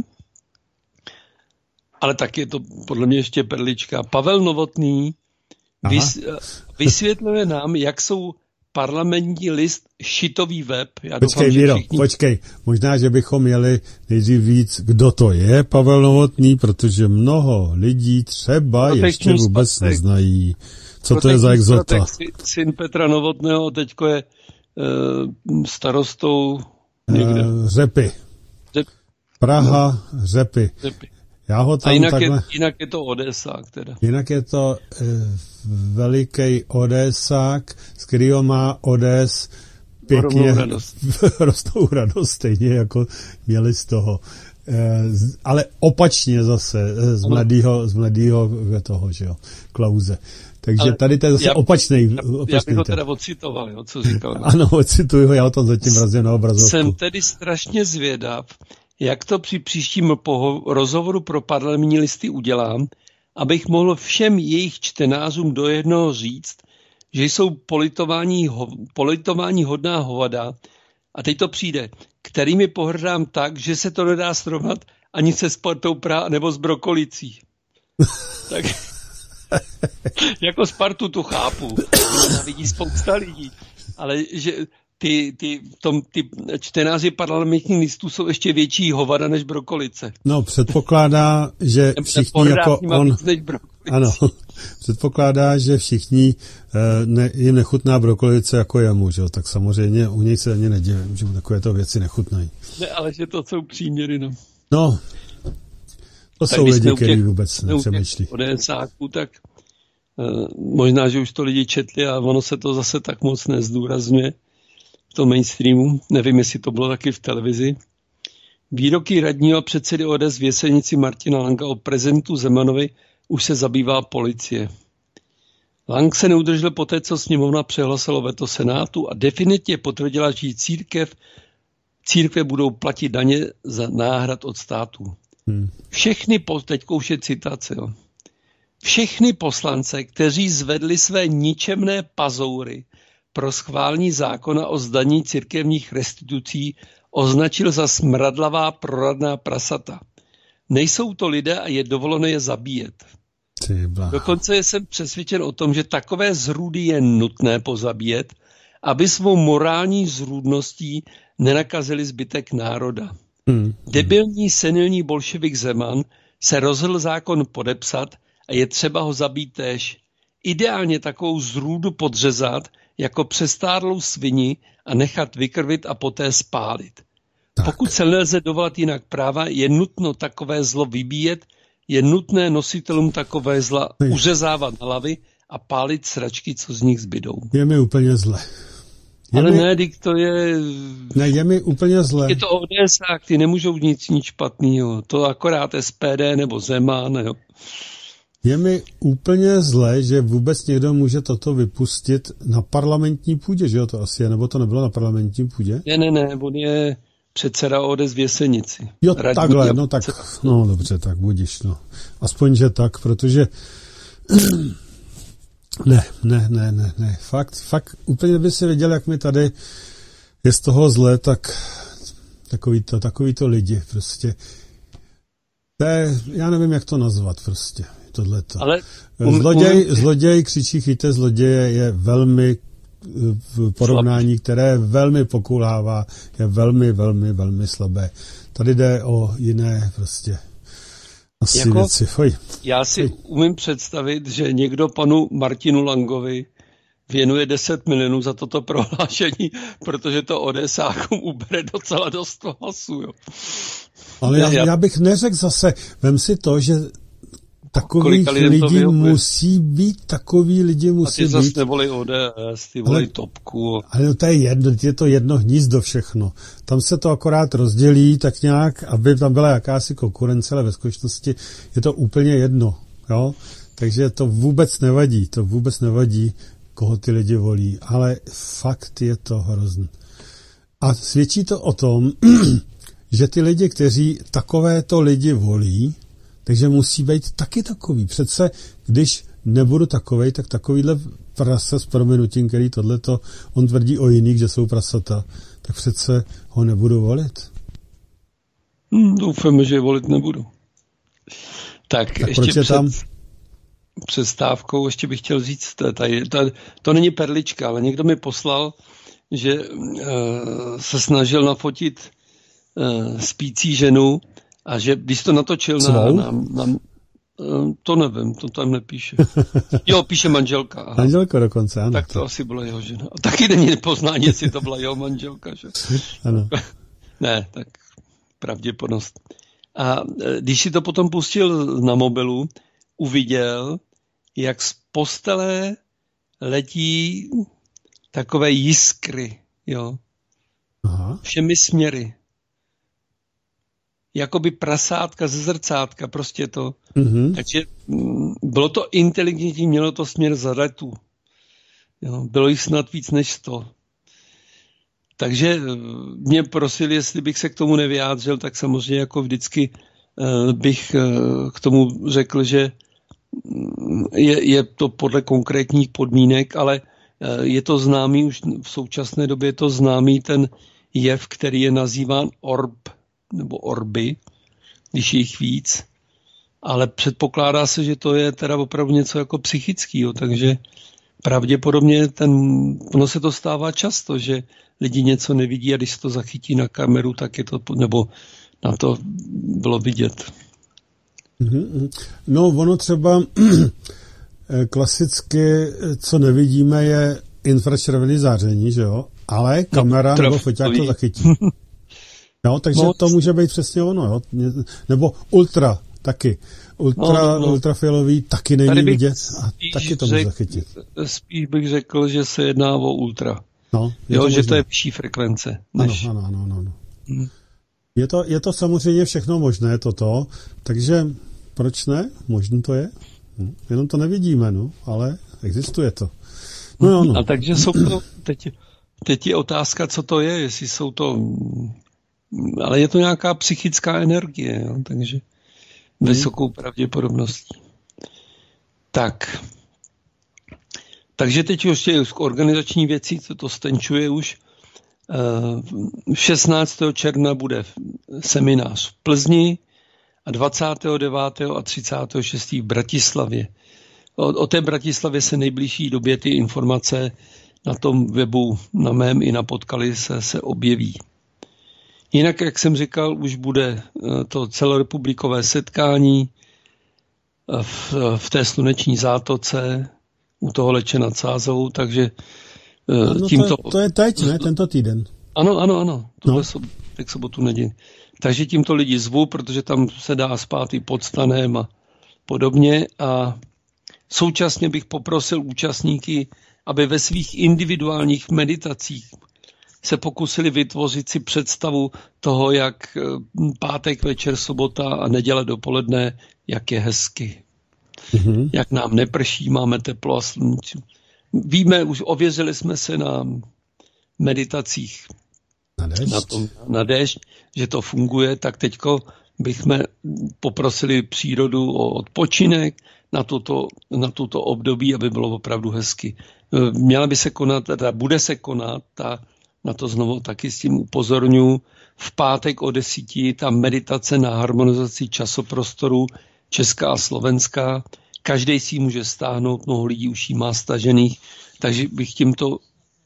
ale tak je to podle mě ještě perlička. Pavel Novotný vys, vysvětluje nám, jak jsou parlamentní list šitový web. Já počkej, doufám, Víro, všichni... počkej. Možná, že bychom měli nejdřív víc, kdo to je Pavel Novotný, protože mnoho lidí třeba Protekční ještě vůbec statek. Neznají. Co Protekční to je za exota? Syn Petra Novotného teďko je uh, starostou někde. Uh, Řepy. Řep... Praha, no. Řepy. Řepy. Já ho tam a jinak, takhle... je, jinak je to odesák teda. Jinak je to e, veliký odesák, z kterého má Odes pěkně rostou radost, stejně jako měli z toho. E, z, ale opačně zase, z mladýho, z mladýho toho, že jo, Klause. Takže ale tady to je zase já, opačný. Já, já bych ho teda ocitoval, jo, co říkal. Ano, ocituju ho, já ho tam zatím vrazím na obrazovku. Jsem tedy strašně zvědav, jak to při příštím poho- rozhovoru pro parlamentní listy udělám, abych mohl všem jejich čtenářům do jednoho říct, že jsou politování, ho- politování hodná hovada, a teď to přijde, kterými pohrdám tak, že se to nedá srovnat ani se Spartou Praha nebo s Brokolicí. Tak jako Spartu tu chápu, vidí spousta lidí, ale že ty, ty, tom, ty čtenáři parlamentních listů jsou ještě větší hovada než Brokolice. No, předpokládá, že všichni jako on... Ano, předpokládá, že všichni ne, jim nechutná Brokolice jako jemu, že jo? Tak samozřejmě u něj se ani nedivím, že mu takovéto věci nechutnají. Ne, ale že to jsou příměry, no. No, to tak jsou lidi, kteří vůbec nepřemýšlí. Odesáku, tak uh, možná, že už to lidi četli a ono se to zase tak moc nezdůrazňuje v tom mainstreamu. Nevím, jestli to bylo taky v televizi. Výroky radního a předsedy O D S v Jesenici Martina Langa o prezidentu Zemanovi už se zabývá policie. Lang se neudržel poté, co sněmovna přehlasila veto Senátu a definitivně potvrdila, že církev, církve budou platit daně za náhrad od státu. Hmm. Všechny, teď už je citace, jo. Všechny poslance, kteří zvedli své ničemné pazoury pro schválení zákona o zdanění církevních restitucí, označil za smradlavá proradná prasata. Nejsou to lidé a je dovoleno je zabíjet. Dokonce jsem přesvědčen o tom, že takové zrůdy je nutné pozabíjet, aby svou morální zrůdností nenakazili zbytek národa. Hmm. Debilní senilní bolševik Zeman se rozhodl zákon podepsat a je třeba ho zabít též. Ideálně takovou zrůdu podřezat jako přestárlou svini a nechat vykrvit a poté spálit. Tak. Pokud se nelze dovolat jinak práva, je nutno takové zlo vybíjet, je nutné nositelům takové zla uřezávat hlavy a pálit sračky, co z nich zbydou. Je mi úplně zle. Je Ale mi... ne, dik to je... Ne, je mi úplně zle. Je to ODSák, ty nemůžou nic nic špatného. To akorát S P D nebo Zeman, jo. Je mi úplně zle, že vůbec někdo může toto vypustit na parlamentní půdě, že jo, to asi je, nebo to nebylo na parlamentní půdě? Ne, ne, ne, on je předseda O D S v Jesenici. Jo, Radní takhle, no tak, no dobře, tak budiš, no. Aspoň, že tak, protože ne, ne, ne, ne, ne, fakt, fakt, úplně by si viděl, jak mi tady je z toho zle, tak takový to, takový to lidi, prostě. To je, já nevím, jak to nazvat, prostě. Tohleto. Ale um, zloděj, um, zloděj křičí chyťte zloděje je velmi v porovnání, slabý. Které velmi pokulhává, je velmi, velmi, velmi slabé. Tady jde o jiné prostě asi jako, věci. Oj. Já si Oj. umím představit, že někdo panu Martinu Langovi věnuje deset milionů za toto prohlášení, protože to odesákům ubere docela dost hlasů. Jo. Ale já, já bych neřekl zase, vem si to, že takových lidí musí být, takový lidi musí být. A ty zase nevolí O D S, ty volí Topku. Ale to je jedno, je to jedno hnízdo všechno. Tam se to akorát rozdělí tak nějak, aby tam byla jakási konkurence, ale ve skutečnosti je to úplně jedno. Jo? Takže to vůbec nevadí, to vůbec nevadí, koho ty lidi volí, ale fakt je to hrozný. A svědčí to o tom, že ty lidi, kteří takovéto lidi volí, takže musí být taky takový. Přece, když nebudu takovej, tak takovýhle prasa s prominutím, který tohleto, on tvrdí o jiných, že jsou prasata, tak přece ho nebudu volit. Hmm, doufám, že je volit nebudu. Tak, tak ještě před tam? přestávkou ještě bych chtěl říct, tady, tady, to není perlička, ale někdo mi poslal, že uh, se snažil nafotit uh, spící ženu a že když to natočil na, na, na uh, to nevím, to tam nepíše. Jo, píše manželka. Aha. Manželka dokonce, ano. Tak to asi byla jeho žena. A taky není poznání, jestli to byla jeho manželka. Že? Ano. Ne, tak pravděpodobnost. A když si to potom pustil na mobilu, uviděl, jak z postele letí takové jiskry, jo. Aha. Všemi směry. Jakoby prasátka ze zrcátka, prostě to. Mm-hmm. Takže bylo to inteligentní, mělo to směr zaletu. Jo, bylo jich snad víc než sto. Takže mě prosili, jestli bych se k tomu nevyjádřil, tak samozřejmě jako vždycky bych k tomu řekl, že je, je to podle konkrétních podmínek, ale je to známý, už v současné době je to známý ten jev, který je nazýván orb, nebo orby, když je jich víc. Ale předpokládá se, že to je teda opravdu něco jako psychického, takže pravděpodobně ten, ono se to stává často, že lidi něco nevidí a když se to zachytí na kameru, tak je to, nebo na to bylo vidět. No, ono třeba klasicky, co nevidíme, je infračervený záření, že jo? Ale kamera no, nebo foťák to zachytí. No, takže no, to může být přesně ono, jo? Nebo ultra taky. Ultra, no, no. Ultrafialový taky není vidět a taky to může zachytit. Spíš bych řekl, že se jedná o ultra. No, jo, to že to je vyšší frekvence. Než... Ano, ano, ano. ano. Hmm. Je to, je to samozřejmě všechno možné, toto, takže proč ne? Možný to je. Hm. Jenom to nevidíme, no, ale existuje to. No, jo, no. A takže jsou to, teď, teď je otázka, co to je, jestli jsou to, ale je to nějaká psychická energie, jo, takže hmm. vysokou pravděpodobností. Tak. Takže teď ještě k organizační věci, co to stenčuje už. šestnáctého června bude seminář v Plzni a dvacátého devátého a třicátého šestého v Bratislavě. O, o té Bratislavě se nejbližší době ty informace na tom webu, na mém i na Potkali se, se objeví. Jinak, jak jsem říkal, už bude to celorepublikové setkání v, v té sluneční zátoce u toho Leče nad Sázavou, takže no tímto... to, to je teď, ne? Tento týden. Ano, ano, ano. Tuhle no. sob, tak sobotu neděli. Takže tímto lidi zvu, protože tam se dá spát i pod stanem a podobně. A současně bych poprosil účastníky, aby ve svých individuálních meditacích se pokusili vytvořit si představu toho, jak pátek večer, sobota a neděle dopoledne, jak je hezky. Mm-hmm. Jak nám neprší, máme teplo a sluníčko. Víme, už ověřili jsme se na meditacích na déšť, na, tom, na déšť, že to funguje, tak teďko bychom poprosili přírodu o odpočinek na tuto, na tuto období, aby bylo opravdu hezky. Měla by se konat, teda bude se konat, ta, na to znovu taky s tím upozorňuji, v pátek o desíti ta meditace na harmonizaci časoprostoru česká a slovenská. Každý si ji může stáhnout, mnoho lidí už ji má stažených, takže bych tímto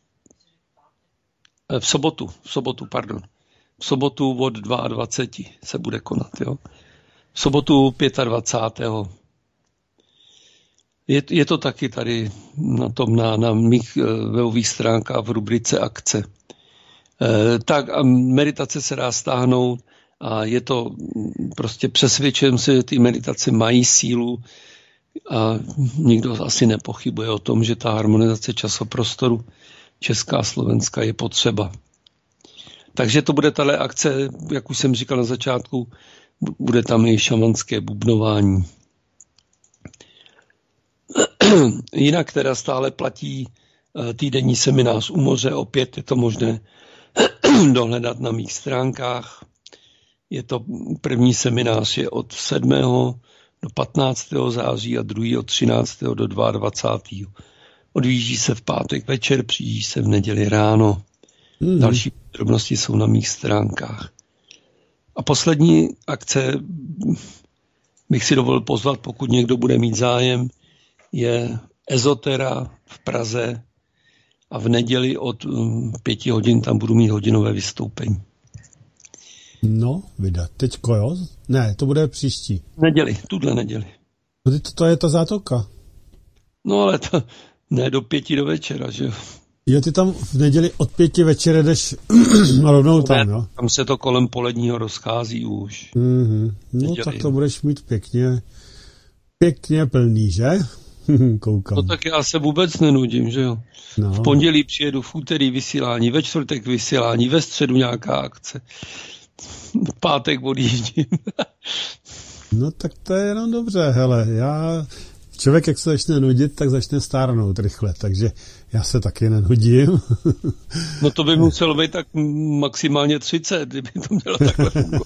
v sobotu, v sobotu, pardon, v sobotu od dvaceti dvou se bude konat, jo. V sobotu dvacátého pátého Je, je to taky tady na tom, na, na mých webových stránkách v rubrice akce. E, tak a meditace se dá stáhnout a je to, prostě přesvědčujem se, že ty meditace mají sílu, a nikdo asi nepochybuje o tom, že ta harmonizace časoprostoru česká a slovenská je potřeba. Takže to bude tahle akce, jak už jsem říkal na začátku, bude tam i šamanské bubnování. Jinak teda stále platí týdenní seminář u moře, opět je to možné dohledat na mých stránkách. Je to první seminář je od sedmého do patnáctého září a druhý od třináctého do dvacátého druhého Odjíždí se v pátek večer, přijíždí se v neděli ráno. Mm. Další podrobnosti jsou na mých stránkách. A poslední akce bych si dovolil pozvat, pokud někdo bude mít zájem, je Ezotera v Praze a v neděli od pěti hodin tam budu mít hodinové vystoupení. No, vydat. Teďko, jo? Ne, to bude příští. Neděli, tuhle neděli. No, to, to je ta zátoka. No, ale to ne do pěti do večera, že jo? Jo, ty tam v neděli od pěti večera jdeš rovnou tam, jo? Tam se to kolem poledního rozchází už. Mm-hmm. No, neděli, tak to no. Budeš mít pěkně, pěkně plný, že? Koukám. No tak já se vůbec nenudím, že jo? No. V pondělí přijedu, v úterý vysílání, ve čtvrtek vysílání, ve středu nějaká akce. V pátek odjíždím. No tak to je jenom dobře, hele, já... Člověk, jak se začne nudit, tak začne stárnout rychle, takže já se taky nenudím. No to by muselo být tak maximálně třicet, kdyby to mělo takhle fungovat.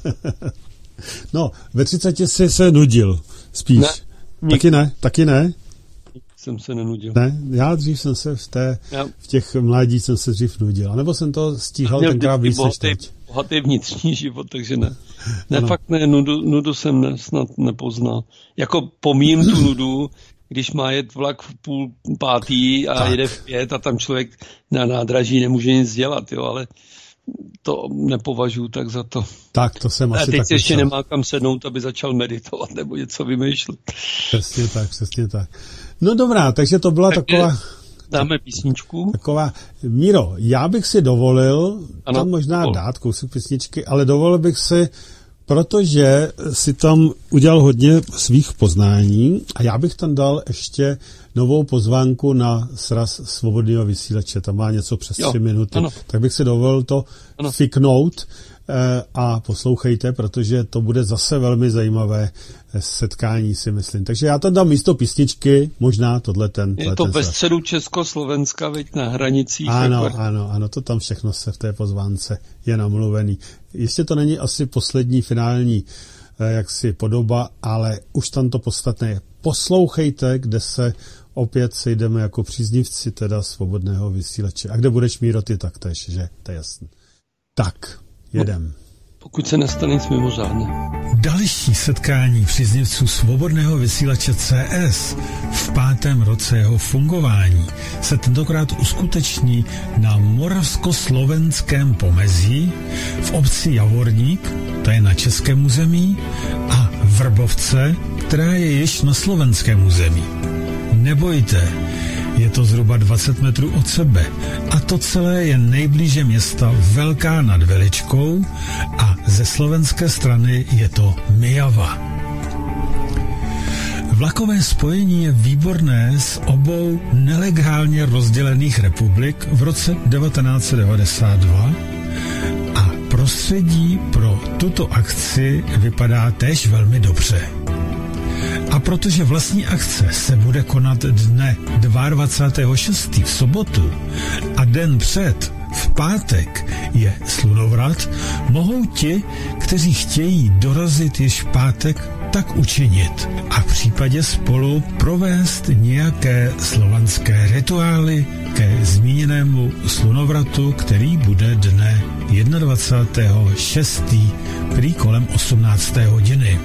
No, ve třiceti jsi se nudil, spíš. Ne, taky ne, taky ne. Jsem se nenudil. Ne, já dřív jsem se v, té, v těch mládí jsem se dřív nudil, anebo jsem to stíhal tenkrát víc než teď. Bohatý vnitřní život, takže ne. Ne, ano. Fakt ne, nudu, nudu jsem ne, snad nepoznal. Jako pomím tu nudu, když má jet vlak v půl pátý a tak. Jede v pět a tam člověk na nádraží nemůže nic dělat, jo, ale to nepovažuji tak za to. Tak, to jsem a asi teď tak ještě nemá kam sednout, aby začal meditovat nebo něco vymýšlet. Přesně tak, přesně tak. No dobrá, takže to byla tak taková... Dáme písničku. Taková, Míro, já bych si dovolil, ano, tam možná dovol. dát kousek písničky, ale dovolil bych si, protože si tam udělal hodně svých poznání a já bych tam dal ještě novou pozvánku na sraz Svobodného vysílače, tam má něco přes jo, tři minuty, ano. Tak bych si dovolil to ano. fiknout a poslouchejte, protože to bude zase velmi zajímavé setkání, si myslím. Takže já tam dám místo písničky, možná tohle ten... Je to ve středu Československa, veď na hranicích. Ano, jako... ano, ano, to tam všechno se v té pozvánce je namluvený. Ještě to není asi poslední finální jaksi podoba, ale už tam to podstatné je. Poslouchejte, kde se opět sejdeme jako příznivci teda Svobodného vysílače. A kde budeš, Míro, ty taktéž, že? To je jasný. Tak, jedem. Pokud se nestane nic mimořádné. Další setkání příznivců Svobodného vysílače C S v pátém roce jeho fungování se tentokrát uskuteční na moravskoslovenském pomezí v obci Javorník, to je na českém území, a Vrbovce, která je již na slovenském území. Nebojte, je to zhruba dvacet metrů od sebe a to celé je nejblíže města Velká nad Veličkou a ze slovenské strany je to Myjava. Vlakové spojení je výborné z obou nelegálně rozdělených republik v roce devatenáct set devadesát dva a prostředí pro tuto akci vypadá též velmi dobře. A protože vlastní akce se bude konat dne dvacátého druhého šestého v sobotu a den před, v pátek, je slunovrat, mohou ti, kteří chtějí dorazit již v pátek, tak učinit a v případě spolu provést nějaké slovanské rituály ke zmíněnému slunovratu, který bude dne dvacátého prvního šestého prý kolem osmnácté hodiny.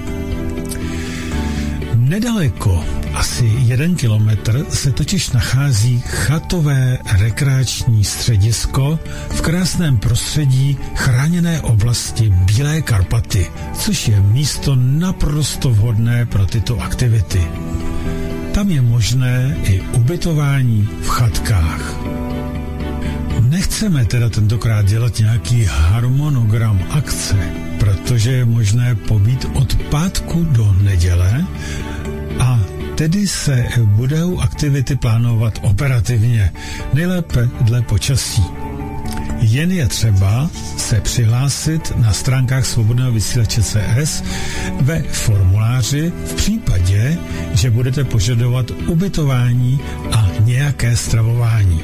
Nedaleko, asi jeden kilometr, se totiž nachází chatové rekreační středisko v krásném prostředí chráněné oblasti Bílé Karpaty, což je místo naprosto vhodné pro tyto aktivity. Tam je možné i ubytování v chatkách. Nechceme teda tentokrát dělat nějaký harmonogram akce, protože je možné pobít od pátku do neděle a tedy se budou aktivity plánovat operativně, nejlépe dle počasí. Jen je třeba se přihlásit na stránkách Svobodného vysílače C S ve formuláři v případě, že budete požadovat ubytování a nějaké stravování.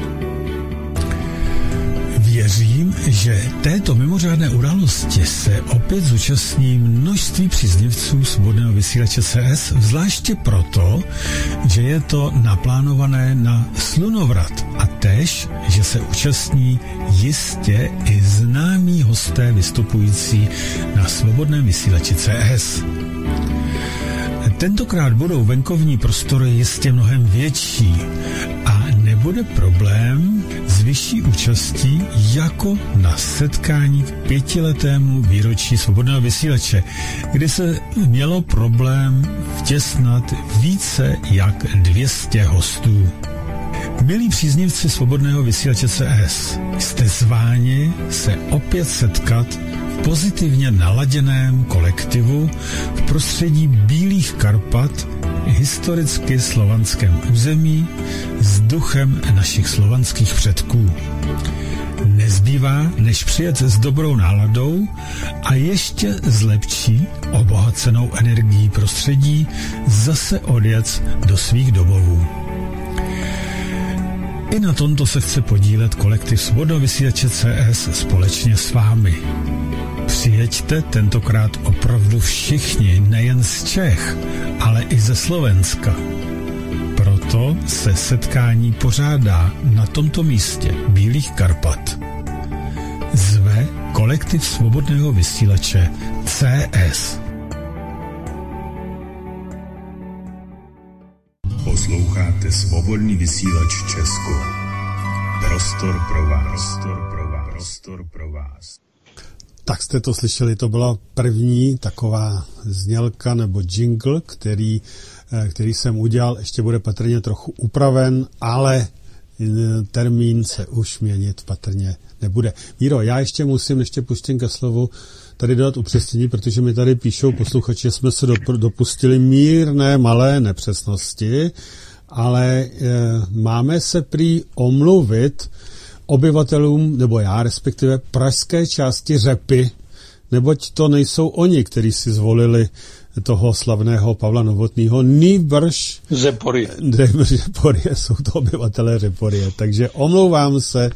Věřím, že této mimořádné události se opět zúčastní množství příznivců Svobodného vysílače C S, zvláště proto, že je to naplánované na slunovrat a též, že se účastní jistě i známí hosté vystupující na Svobodném vysílači C S. Tentokrát budou venkovní prostory jistě mnohem větší a nebude problém s vyšší účastí jako na setkání k pětiletému výročí Svobodného vysílače, kdy se mělo problém vtěsnat více jak dvě stě hostů. Milí příznivci Svobodného vysílače C S, jste zváni se opět setkat v pozitivně naladěném kolektivu v prostředí Bílých Karpat, historicky slovanském území, s duchem našich slovanských předků. Nezbývá, než přijet s dobrou náladou a ještě s lepší, obohacenou energií prostředí zase odjet do svých domovů. I na tomto se chce podílet kolektiv Svobodného vysílače C S společně s vámi. Přijeďte tentokrát opravdu všichni, nejen z Čech, ale i ze Slovenska. Proto se setkání pořádá na tomto místě Bílých Karpat. Zve kolektiv Svobodného vysílače C S. Posloucháte Svobodný vysílač Česko. Prostor pro vás. Prostor pro vás. Prostor pro vás. Tak jste to slyšeli, to byla první taková znělka nebo jingle, který, který jsem udělal, ještě bude patrně trochu upraven, ale termín se už měnit patrně nebude. Míro, já ještě musím, ještě pustím ke slovu, tady dodat upřesnění, protože mi tady píšou posluchači, že jsme se dopustili mírné malé nepřesnosti, ale e, máme se prý omluvit obyvatelům, nebo já respektive pražské části Řepy, neboť to nejsou oni, kteří si zvolili toho slavného Pavla Novotného, nýbrž Řeporie. Řeporie, jsou to obyvatelé Řeporie, takže omlouvám se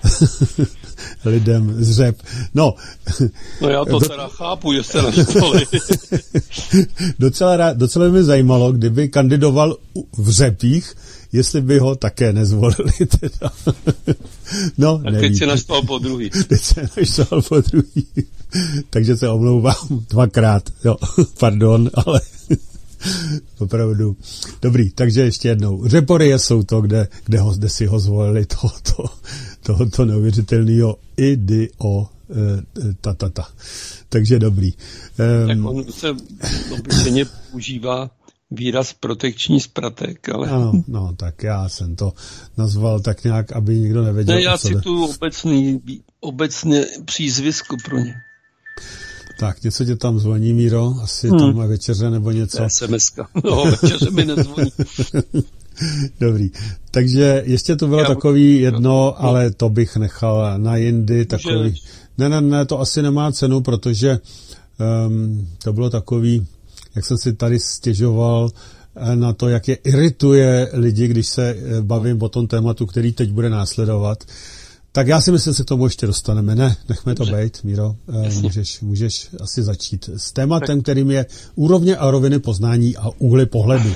lidem z Řep. No, no já to teda chápu, že jste naštvali. docela, docela by mě zajímalo, kdyby kandidoval v Řepích, jestli by ho také nezvolili teda. No, a teď se naštval po druhý. Teď se naštval po druhý. Takže se omlouvám dvakrát. Jo, pardon, ale opravdu. Dobrý, takže ještě jednou. Řeporie jsou to, kde, kde, ho, kde si ho zvolili tohoto, tohoto neuvěřitelného idio ta, ta, ta. Takže dobrý. Tak on se obyčejně používá výraz protekční spratek, ale... Ano, no, tak já jsem to nazval tak nějak, aby nikdo nevěděl. Ne, já cituju obecný, obecně přízvisko pro ně. Tak, něco tě tam zvoní, Míro? Asi hmm. tam má večeře nebo něco? S em eska. No, večeře mi nezvoní. Dobrý. Takže ještě to bylo já, takový jedno, no, ale to bych nechal na jindy. Takový... Že... Ne, ne, ne, to asi nemá cenu, protože um, to bylo takový, jak jsem si tady stěžoval na to, jak je irituje lidi, když se bavím o tom tématu, který teď bude následovat. Tak já si myslím, že se k tomu ještě dostaneme. Ne, nechme to být, Míro. Můžeš, můžeš asi začít s tématem, kterým je úrovně a roviny poznání a úhly pohledu.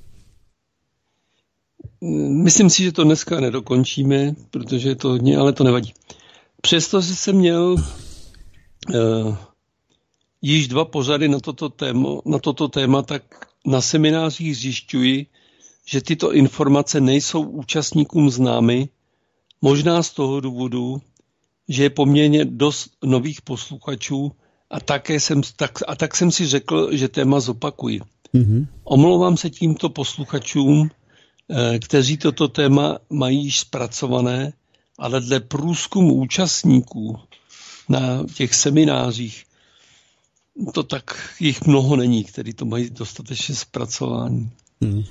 Myslím si, že to dneska nedokončíme, protože je to hodně, ale to nevadí. Přesto, že jsem měl uh, již dva pořady na toto, téma, na toto téma, tak na seminářích zjišťuji, že tyto informace nejsou účastníkům známy, možná z toho důvodu, že je poměrně dost nových posluchačů a, také jsem, tak, a tak jsem si řekl, že téma zopakuji. Mm-hmm. Omlouvám se tímto posluchačům, eh, kteří toto téma mají již zpracované, ale dle průzkumu účastníků na těch seminářích to tak jich mnoho není, kteří to mají dostatečně zpracování. Mm.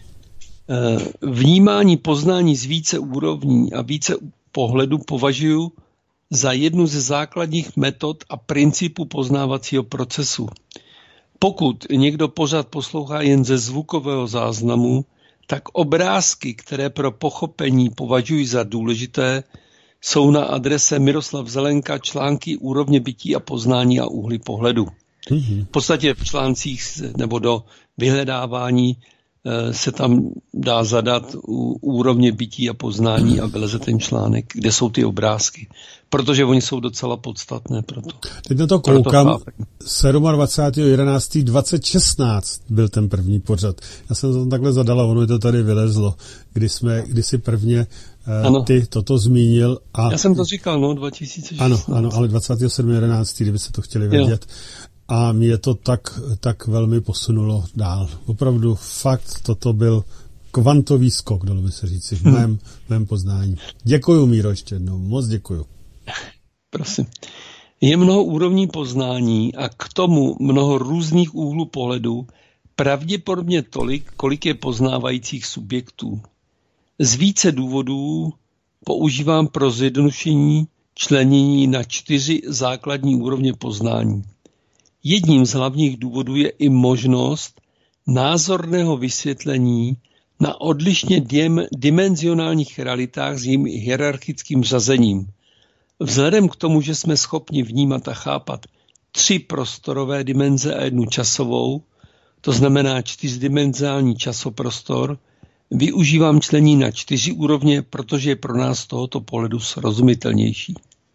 Vnímání, poznání z více úrovní a více pohledu považuji za jednu ze základních metod a principů poznávacího procesu. Pokud někdo pořád poslouchá jen ze zvukového záznamu, tak obrázky, které pro pochopení považuji za důležité, jsou na adrese Miroslav Zelenka články úrovně bytí a poznání a úhly pohledu. Mm-hmm. V podstatě v článcích nebo do vyhledávání se tam dá zadat úrovně bytí a poznání a vyleze ten článek, kde jsou ty obrázky. Protože oni jsou docela podstatné proto. Teď na to koukám, dvacátého sedmého jedenáctého dvacet šestnáct byl ten první pořad. Já jsem to takhle zadal a ono je to tady vylezlo, kdy jsme, kdy si prvně eh, ty toto zmínil. A... Já jsem to říkal, no, dva tisíce šestnáct. Ano, ano, ale dvacátého sedmého jedenáctého kdyby se to chtěli vědět. Jo. A mě to tak, tak velmi posunulo dál. Opravdu fakt toto byl kvantový skok, dalo by se říci, v mém, v mém poznání. Děkuju, Míro, ještě jednou. Moc děkuju. Prosím. Je mnoho úrovní poznání a k tomu mnoho různých úhlů pohledu, pravděpodobně tolik, kolik je poznávajících subjektů. Z více důvodů používám pro zjednodušení členění na čtyři základní úrovně poznání. Jedním z hlavních důvodů je i možnost názorného vysvětlení na odlišně dimenzionálních realitách s jejím hierarchickým řazením. Vzhledem k tomu, že jsme schopni vnímat a chápat tři prostorové dimenze a jednu časovou, to znamená čtyřdimenzionální časoprostor, využívám člení na čtyři úrovně, protože je pro nás z tohoto pohledu srozumitelnější.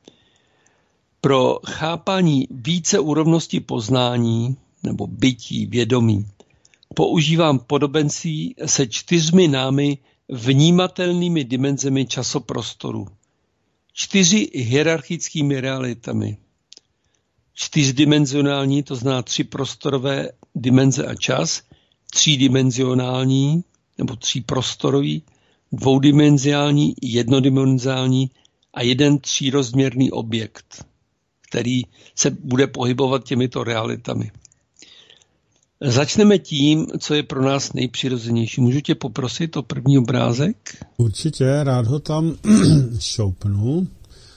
Pro chápání víceúrovnosti poznání nebo bytí, vědomí, používám podobenství se čtyřmi námi vnímatelnými dimenzemi časoprostoru. Čtyři hierarchickými realitami. Čtyřdimenzionální, to znamená tři prostorové dimenze a čas, třídimenzionální nebo tříprostorový, dvoudimenzionální, jednodimenzionální a jeden třírozměrný objekt, který se bude pohybovat těmito realitami. Začneme tím, co je pro nás nejpřirozenější. Můžu tě poprosit o první obrázek? Určitě, rád ho tam šoupnu.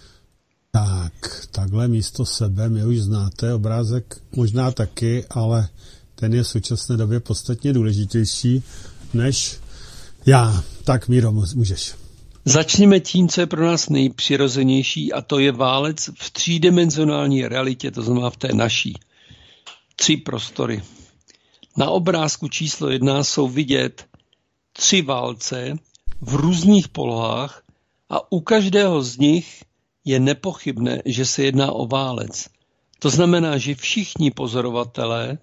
Tak, takhle místo sebe, my už znáte, obrázek možná taky, ale ten je v současné době podstatně důležitější než já. Tak, Míro, můžeš. Začněme tím, co je pro nás nejpřirozenější, a to je válec v třídimenzionální realitě, to znamená v té naší. Tři prostory. Na obrázku číslo jedna jsou vidět tři válce v různých polohách a u každého z nich je nepochybné, že se jedná o válec. To znamená, že všichni pozorovatelé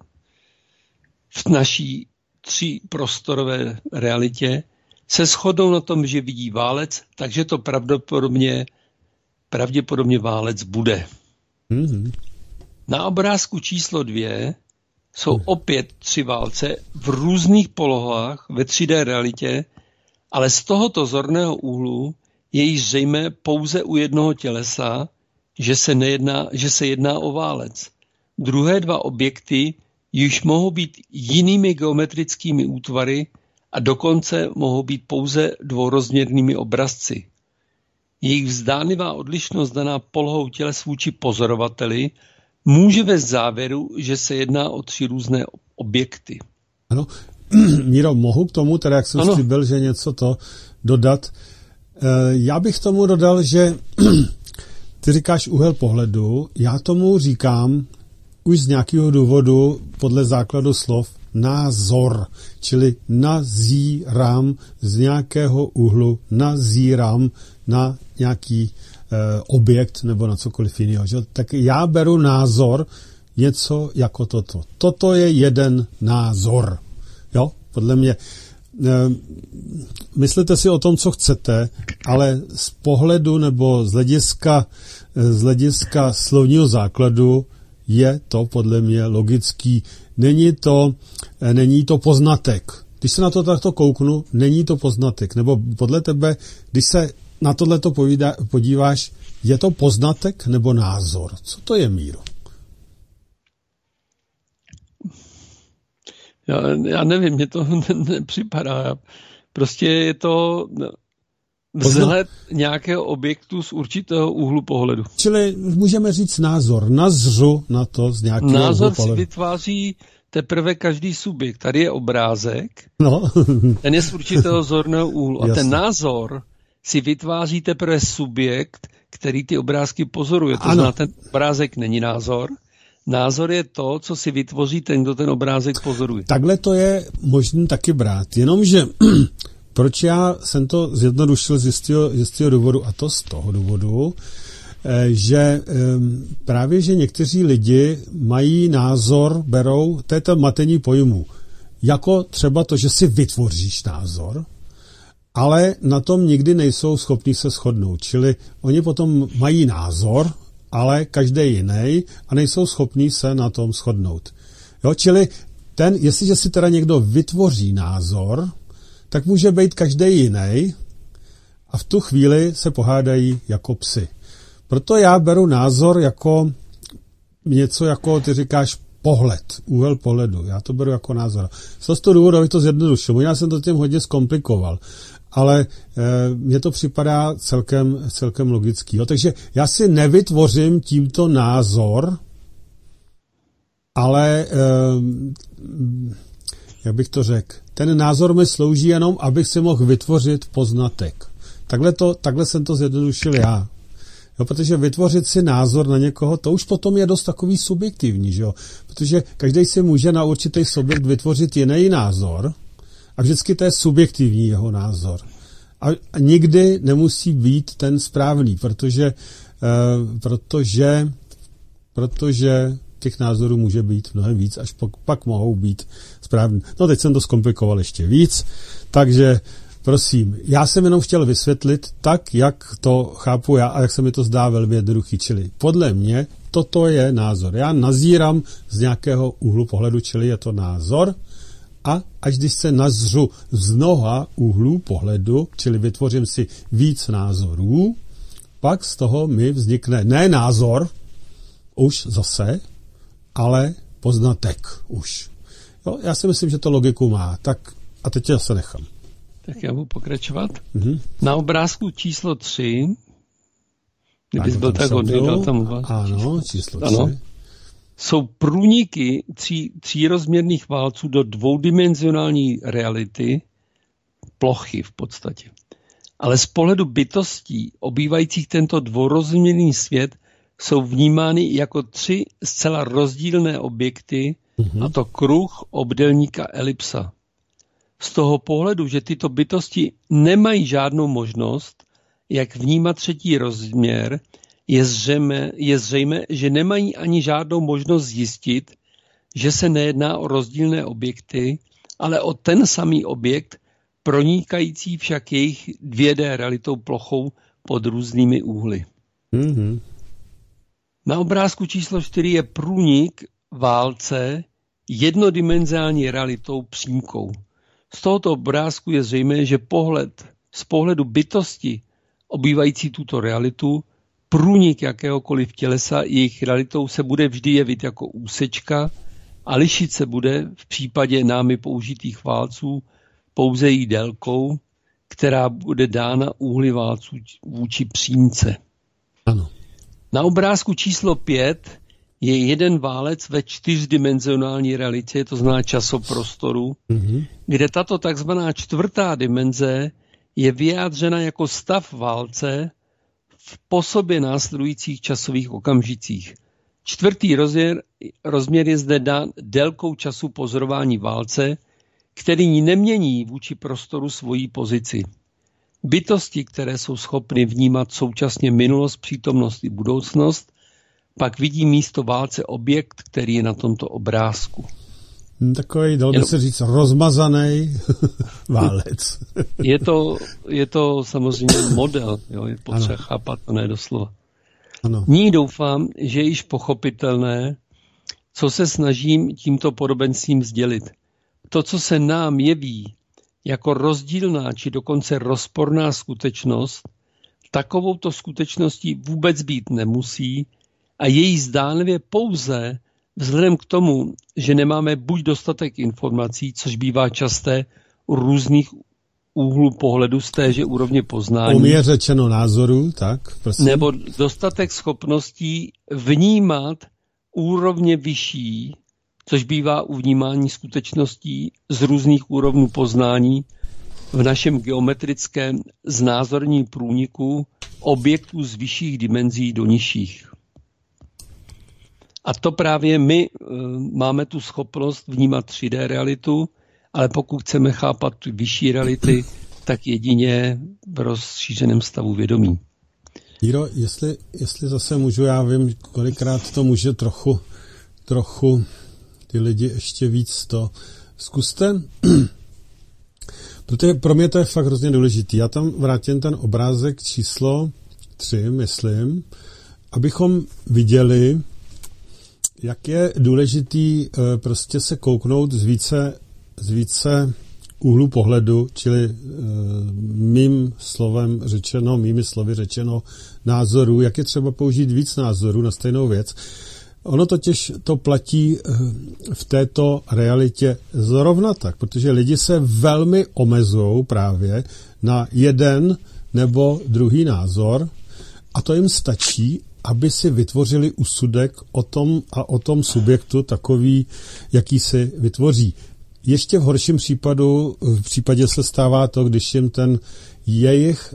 v naší tříprostorové realitě se shodnou na tom, že vidí válec, takže to pravděpodobně, pravděpodobně válec bude. Mm-hmm. Na obrázku číslo dvě jsou opět tři válce v různých polohách ve tři dé realitě, ale z tohoto zorného úhlu je již zřejmé pouze u jednoho tělesa, že se, nejedná, že se jedná o válec. Druhé dva objekty již mohou být jinými geometrickými útvary a dokonce mohou být pouze dvourozměrnými obrazci. Jejich vzdánlivá odlišnost daná polohou těles vůči pozorovateli může vést závěru, že se jedná o tři různé objekty. Ano, Míro, mohu k tomu, teda jak jsem ano. slíbil, že něco to dodat. Já bych tomu dodal, že ty říkáš úhel pohledu, já tomu říkám už z nějakého důvodu podle základu slov názor, čili nazírám z nějakého úhlu, nazírám na nějaký eh, objekt nebo na cokoliv jiného. Že? Tak já beru názor něco jako toto. Toto je jeden názor. Jo, podle mě. Eh, myslete si o tom, co chcete, ale z pohledu nebo z hlediska, z hlediska slovního základu je to podle mě logický. Není to, není to poznatek. Když se na to takto kouknu, není to poznatek. Nebo podle tebe, když se na tohleto podíváš, je to poznatek nebo názor? Co to je, Míro? Já, já nevím, mně to nepřipadá. Prostě je to vzhled nějakého objektu z určitého úhlu pohledu. Čili můžeme říct názor, nazřu na to z nějakého názor úhlu pohledu. Názor si vytváří teprve každý subjekt. Tady je obrázek, no. ten je z určitého zorného úhlu. A Jasne. ten názor si vytváří teprve subjekt, který ty obrázky pozoruje. To znamená, ten obrázek není názor. Názor je to, co si vytvoří ten, kdo ten obrázek pozoruje. Takhle to je možné taky brát. Jenomže proč já jsem to zjednodušil z jistého, z jistého důvodu, a to z toho důvodu, že právě, že někteří lidi mají názor, berou, to je to matení pojmu, jako třeba to, že si vytvoříš názor, ale na tom nikdy nejsou schopní se shodnout. Čili oni potom mají názor, ale každý jiný a nejsou schopní se na tom shodnout. Jo, čili ten, jestliže si teda někdo vytvoří názor, tak může být každý jiný a v tu chvíli se pohádají jako psi. Proto já beru názor jako něco jako, ty říkáš, pohled, úhel pohledu. Já to beru jako názor. Z toho důvodu, abych to zjednodušil. Možná jsem to tím hodně zkomplikoval, ale e, mně to připadá celkem, celkem logický. Jo. Takže já si nevytvořím tímto názor, ale, e, jak bych to řekl, ten názor mi slouží jenom, abych si mohl vytvořit poznatek. Takhle, to, takhle jsem to zjednodušil já. Jo, protože vytvořit si názor na někoho, to už potom je dost takový subjektivní, že jo? Protože každý si může na určitý subjekt vytvořit jiný názor a vždycky to je subjektivní jeho názor. A, a nikdy nemusí být ten správný, protože, uh, protože, protože těch názorů může být mnohem víc, až pak, pak mohou být správný. No teď jsem to zkomplikoval ještě víc, takže prosím, já jsem jenom chtěl vysvětlit tak, jak to chápu já a jak se mi to zdá velmi jednoduchý. Čili podle mě toto je názor. Já nazírám z nějakého úhlu pohledu, čili je to názor a až když se nazřu z mnoha úhlů pohledu, čili vytvořím si víc názorů, pak z toho mi vznikne ne názor, už zase, ale poznatek už. Jo, já si myslím, že to logiku má. Tak a teď já se nechám. Tak já budu pokračovat. Mm-hmm. Na obrázku číslo tři, kdybys byl tak hodný, dal tam dva. Ano, číslo tři. Ano. Jsou průniky tří, třírozměrných válců do dvoudimenzionální reality, plochy v podstatě. Ale z pohledu bytostí obývajících tento dvourozměrný svět jsou vnímány jako tři zcela rozdílné objekty, mm-hmm. a to kruh, obdélník a elipsa. Z toho pohledu, že tyto bytosti nemají žádnou možnost, jak vnímat třetí rozměr, je zřejmé, je zřejmé, že nemají ani žádnou možnost zjistit, že se nejedná o rozdílné objekty, ale o ten samý objekt, pronikající však jejich dvě dé realitou plochou pod různými úhly. Mm-hmm. Na obrázku číslo čtyři je průnik válce jednodimenzionální realitou přímkou. Z tohoto obrázku je zřejmé, že pohled, z pohledu bytosti obývající tuto realitu, průnik jakéhokoliv tělesa jejich realitou se bude vždy jevit jako úsečka a lišit se bude v případě námi použitých válců pouze její délkou, která bude dána úhly válců vůči přímce. Ano. Na obrázku číslo pět je jeden válec ve čtyřdimenzionální realitě, to znamená časoprostoru, mm-hmm. kde tato takzvaná čtvrtá dimenze je vyjádřena jako stav válce v po sobě následujících časových okamžicích. Čtvrtý rozměr, rozměr je zde dán délkou času pozorování válce, který nemění vůči prostoru svoji pozici. Bytosti, které jsou schopny vnímat současně minulost, přítomnost i budoucnost, pak vidí místo válce objekt, který je na tomto obrázku. Takový, dalo by se říct, rozmazaný válec. je, to, je to samozřejmě model, jo, je potřeba chápat, to ne doslova. Ano. Ní doufám, že je již pochopitelné, co se snažím tímto podobenstvím sdělit. To, co se nám jeví jako rozdílná či dokonce rozporná skutečnost, takovouto skutečností vůbec být nemusí a její zdánlivě pouze vzhledem k tomu, že nemáme buď dostatek informací, což bývá časté u různých úhlu pohledu z téže úrovně poznání. Umě řečeno názoru, tak? Prosím. Nebo dostatek schopností vnímat úrovně vyšší, což bývá u vnímání skutečností z různých úrovňů poznání v našem geometrickém znázornění průniku objektů z vyšších dimenzí do nižších. A to právě my e, máme tu schopnost vnímat tři dé realitu, ale pokud chceme chápat ty vyšší reality, tak jedině v rozšířeném stavu vědomí. Jiro, jestli, jestli zase můžu, já vím, kolikrát to může trochu, trochu ty lidi ještě víc to zkuste, protože pro mě to je fakt hrozně důležitý. Já tam vrátím ten obrázek číslo tři, myslím, abychom viděli, jak je důležitý prostě se kouknout z více, z více úhlu pohledu, čili uh, mým slovem řečeno, mými slovy řečeno názorů, jak je třeba použít víc názorů na stejnou věc. Ono totiž to platí uh, v této realitě zrovna tak, protože lidi se velmi omezují právě na jeden nebo druhý názor a to jim stačí, aby si vytvořili úsudek o tom a o tom subjektu takový, jaký si vytvoří. Ještě v horším případu, v případě se stává to, když jim ten jejich,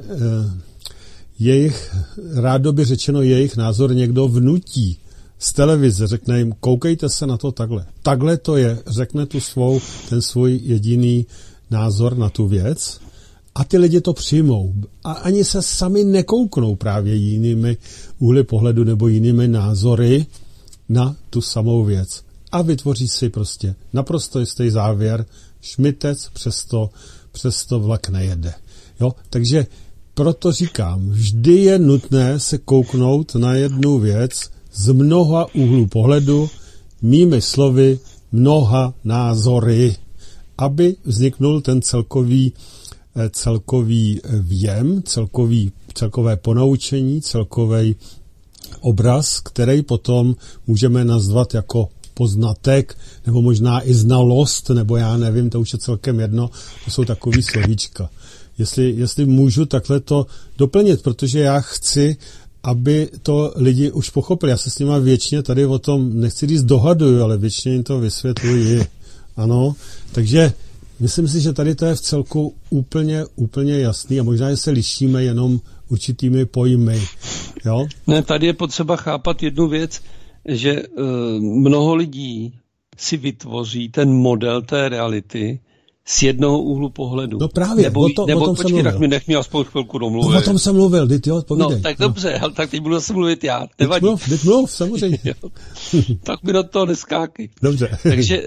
jejich rádoby řečeno jejich názor někdo vnutí z televize, řekne jim, koukejte se na to takhle. Takhle to je, řekne tu svou, ten svůj jediný názor na tu věc a ty lidi to přijmou. A ani se sami nekouknou právě jinými úhly pohledu nebo jinými názory na tu samou věc. A vytvoří si prostě naprosto jistý závěr, šmitec, přesto, přesto vlak nejede. Jo? Takže proto říkám, vždy je nutné se kouknout na jednu věc z mnoha úhlů pohledu, mými slovy, mnoha názory, aby vzniknul ten celkový, celkový věm, celkový, celkové ponaučení, celkový obraz, který potom můžeme nazvat jako poznatek, nebo možná i znalost, nebo já nevím, to už je celkem jedno, to jsou takový slovíčka. Jestli, jestli můžu takhle to doplnit, protože já chci, aby to lidi už pochopili. Já se s nima věčně tady o tom, nechci říct dohaduju, ale věčně jim to vysvětluji. Ano, takže myslím si, že tady to je v celku úplně, úplně jasný a možná, že se lišíme jenom určitými pojmy. Jo? Ne, tady je potřeba chápat jednu věc, že uh, mnoho lidí si vytvoří ten model té reality z jednoho úhlu pohledu. No právě, nebo, o, to, nebo o tom počkej, jsem mluvil. tak mi nech mi aspoň chvilku domluvit. No, o tom jsem mluvil, ty ty odpovídej. No, tak no. dobře, ale tak teď budu zase mluvit já. Teď mluv, teď mluv, samozřejmě. Tak mi do toho neskákej. Dobře. takže,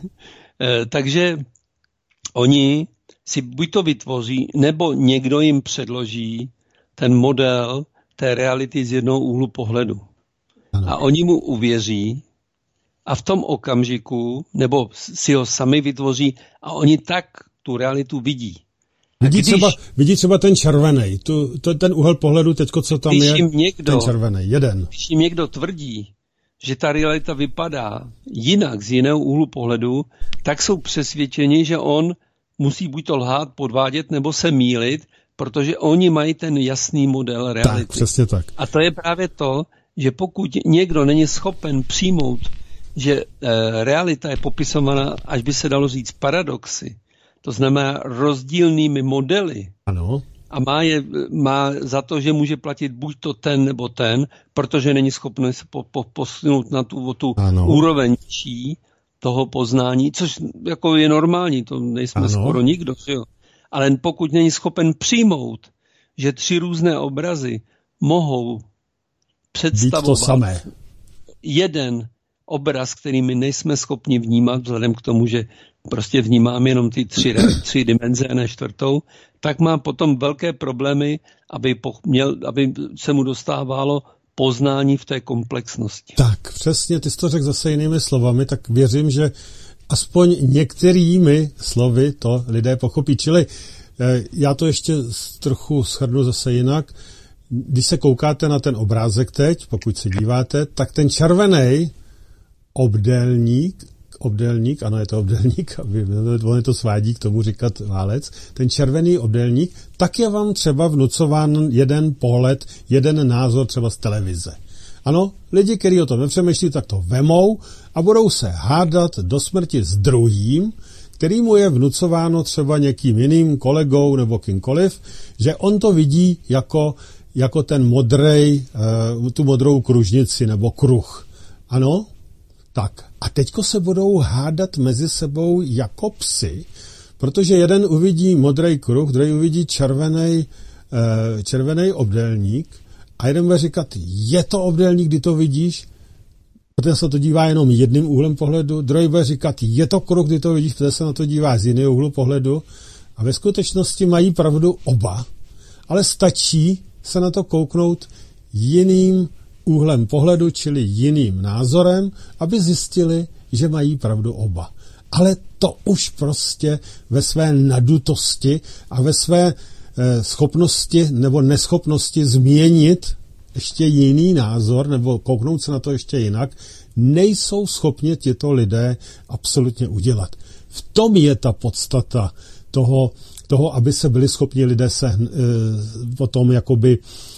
takže oni si buď to vytvoří, nebo někdo jim předloží ten model té reality z jednoho úhlu pohledu. Ano. A oni mu uvěří a v tom okamžiku, nebo si ho sami vytvoří a oni tak tu realitu vidí. Vidí, když, třeba, vidí třeba ten červený, tu, to, ten úhel pohledu teďko, co tam je, někdo, ten červený, jeden. Když jim někdo tvrdí, že ta realita vypadá jinak z jiného úhlu pohledu, tak jsou přesvědčeni, že on musí buď to lhát, podvádět, nebo se mýlit, protože oni mají ten jasný model reality. Tak, přesně tak. A to je právě to, že pokud někdo není schopen přijmout, že e, realita je popisovaná, až by se dalo říct, paradoxy, to znamená rozdílnými modely, ano. A má, je, má za to, že může platit buď to ten nebo ten, protože není schopný se po, po, posunout na tu, tu úroveň toho poznání, což jako je normální, to nejsme ano. skoro nikdo. Jo. Ale pokud není schopen přijmout, že tři různé obrazy mohou představovat to samé. jeden obraz, který my nejsme schopni vnímat, vzhledem k tomu, že prostě vnímáme jenom ty tři, tři dimenze a ne čtvrtou, tak má potom velké problémy, aby, po, měl, aby se mu dostávalo poznání v té komplexnosti. Tak, přesně, ty jsi to řekl zase jinými slovami, tak věřím, že aspoň některými slovy to lidé pochopí. Čili eh, já to ještě trochu shrnu zase jinak. Když se koukáte na ten obrázek teď, pokud se díváte, tak ten červený obdélník, obdélník, ano, je to obdélník, on je to svádí k tomu říkat válec, ten červený obdélník, tak je vám třeba vnucován jeden pohled, jeden názor třeba z televize. Ano, lidi, kteří o tom nepřemýšlí, tak to vemou a budou se hádat do smrti s druhým, kterýmu je vnucováno třeba někým jiným kolegou nebo kýmkoliv, že on to vidí jako, jako ten modrej, tu modrou kružnici nebo kruh. Ano? Tak. A teďko se budou hádat mezi sebou jako psi, protože jeden uvidí modrý kruh, druhý uvidí červený, červený obdélník a jeden bude říkat, je to obdélník, kdy to vidíš? Protože se to dívá jenom jedním úhlem pohledu, druhý bude říkat, je to kruh, kdy to vidíš, protože se na to dívá z jiného úhlu pohledu. A ve skutečnosti mají pravdu oba, ale stačí se na to kouknout jiným úhlem pohledu, čili jiným názorem, aby zjistili, že mají pravdu oba. Ale to už prostě ve své nadutosti a ve své eh, schopnosti nebo neschopnosti změnit ještě jiný názor nebo kouknout se na to ještě jinak, nejsou schopni tyto lidé absolutně udělat. V tom je ta podstata toho, toho aby se byli schopni lidé se e, potom jakoby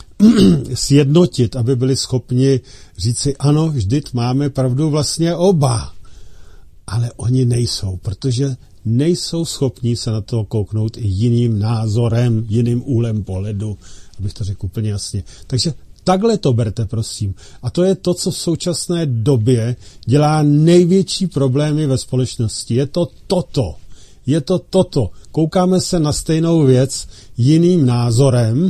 sjednotit, aby byli schopni říci, ano, vždyť máme pravdu vlastně oba. Ale oni nejsou, protože nejsou schopni se na to kouknout i jiným názorem, jiným úhlem pohledu, abych to řekl úplně jasně. Takže takhle to berte, prosím. A to je to, co v současné době dělá největší problémy ve společnosti. Je to toto. Je to toto. Koukáme se na stejnou věc jiným názorem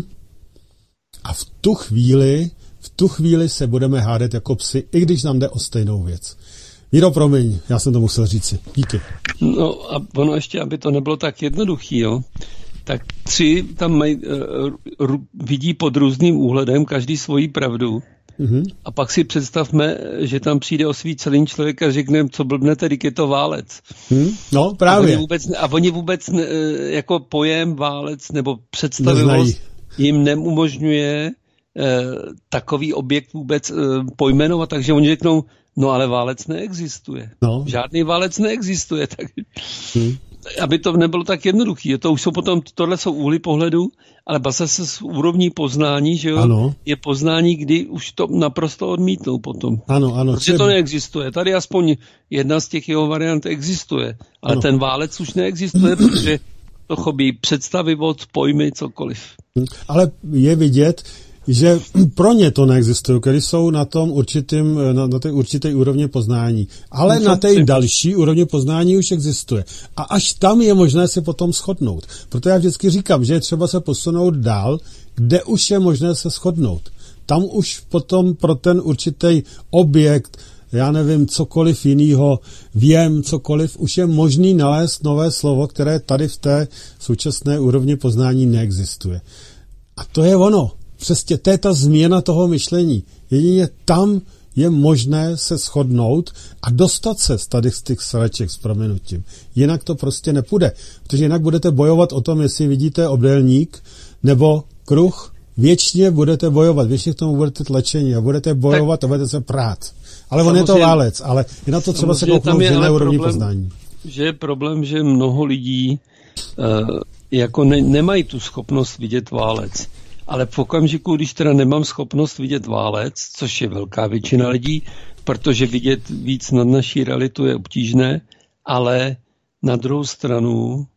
a v tu chvíli, v tu chvíli se budeme hádat jako psi, i když nám jde o stejnou věc. Míro, promiň, já jsem to musel říci. Díky. No a ono ještě, aby to nebylo tak jednoduchý, jo. Tak tři tam mají, uh, vidí pod různým úhledem každý svoji pravdu. Mm-hmm. A pak si představme, že tam přijde osvícený člověk a řekne, co blbne, tedy je to válec. Mm, no, právě. A oni vůbec, a oni vůbec ne, jako pojem válec nebo představivost jim neumožňuje uh, takový objekt vůbec uh, pojmenovat, takže oni řeknou, no ale válec neexistuje. No. Žádný válec neexistuje. Tak... Mm. Aby to nebylo tak jednoduché. To už jsou potom, tohle jsou úhly pohledu, ale basa se z úrovní poznání, že jo, ano. Je poznání, kdy už to naprosto odmítnou potom. Ano, ano. Protože to neexistuje. Tady aspoň jedna z těch jeho variant existuje, ale ano. Ten válec už neexistuje, protože to chobí představivost, pojmy, cokoliv. Ale je vidět, že pro ně to neexistuje, když jsou na tom určitým, na, na té určité úrovni poznání. Ale no, na té další úrovni poznání už existuje. A až tam je možné si potom shodnout. Proto já vždycky říkám, že je třeba se posunout dál, kde už je možné se shodnout. Tam už potom pro ten určitý objekt, já nevím, cokoliv jinýho, věm, cokoliv, už je možný nalézt nové slovo, které tady v té současné úrovni poznání neexistuje. A to je ono. Přesně to je ta změna toho myšlení. Jedině tam je možné se shodnout a dostat se z tady z těch sraček s prominutím. Jinak to prostě nepůjde. Protože jinak budete bojovat o tom, jestli vidíte obdélník nebo kruh. Věčně budete bojovat, věčně k tomu budete tlačení a budete bojovat tak, a budete se prát. Ale on je to válec, ale je na to třeba se kouknout z jiné úrovni poznání. Že je problém, že mnoho lidí uh, jako ne, nemají tu schopnost vidět válec. Ale v okamžiku, když teda nemám schopnost vidět válec, což je velká většina lidí, protože vidět víc nad naší realitu je obtížné, ale na druhou stranu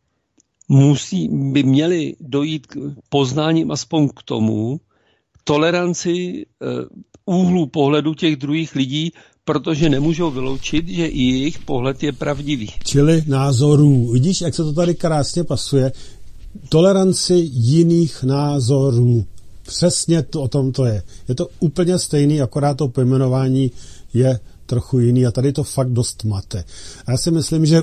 musí, by měli dojít k poznáním aspoň k tomu, toleranci uh, úhlu pohledu těch druhých lidí, protože nemůžou vyloučit, že i jejich pohled je pravdivý. Čili názorů. Vidíš, jak se to tady krásně pasuje? Toleranci jiných názorů. Přesně to, o tom to je. Je to úplně stejný, akorát to pojmenování je trochu jiný a tady to fakt dost mate. A já si myslím, že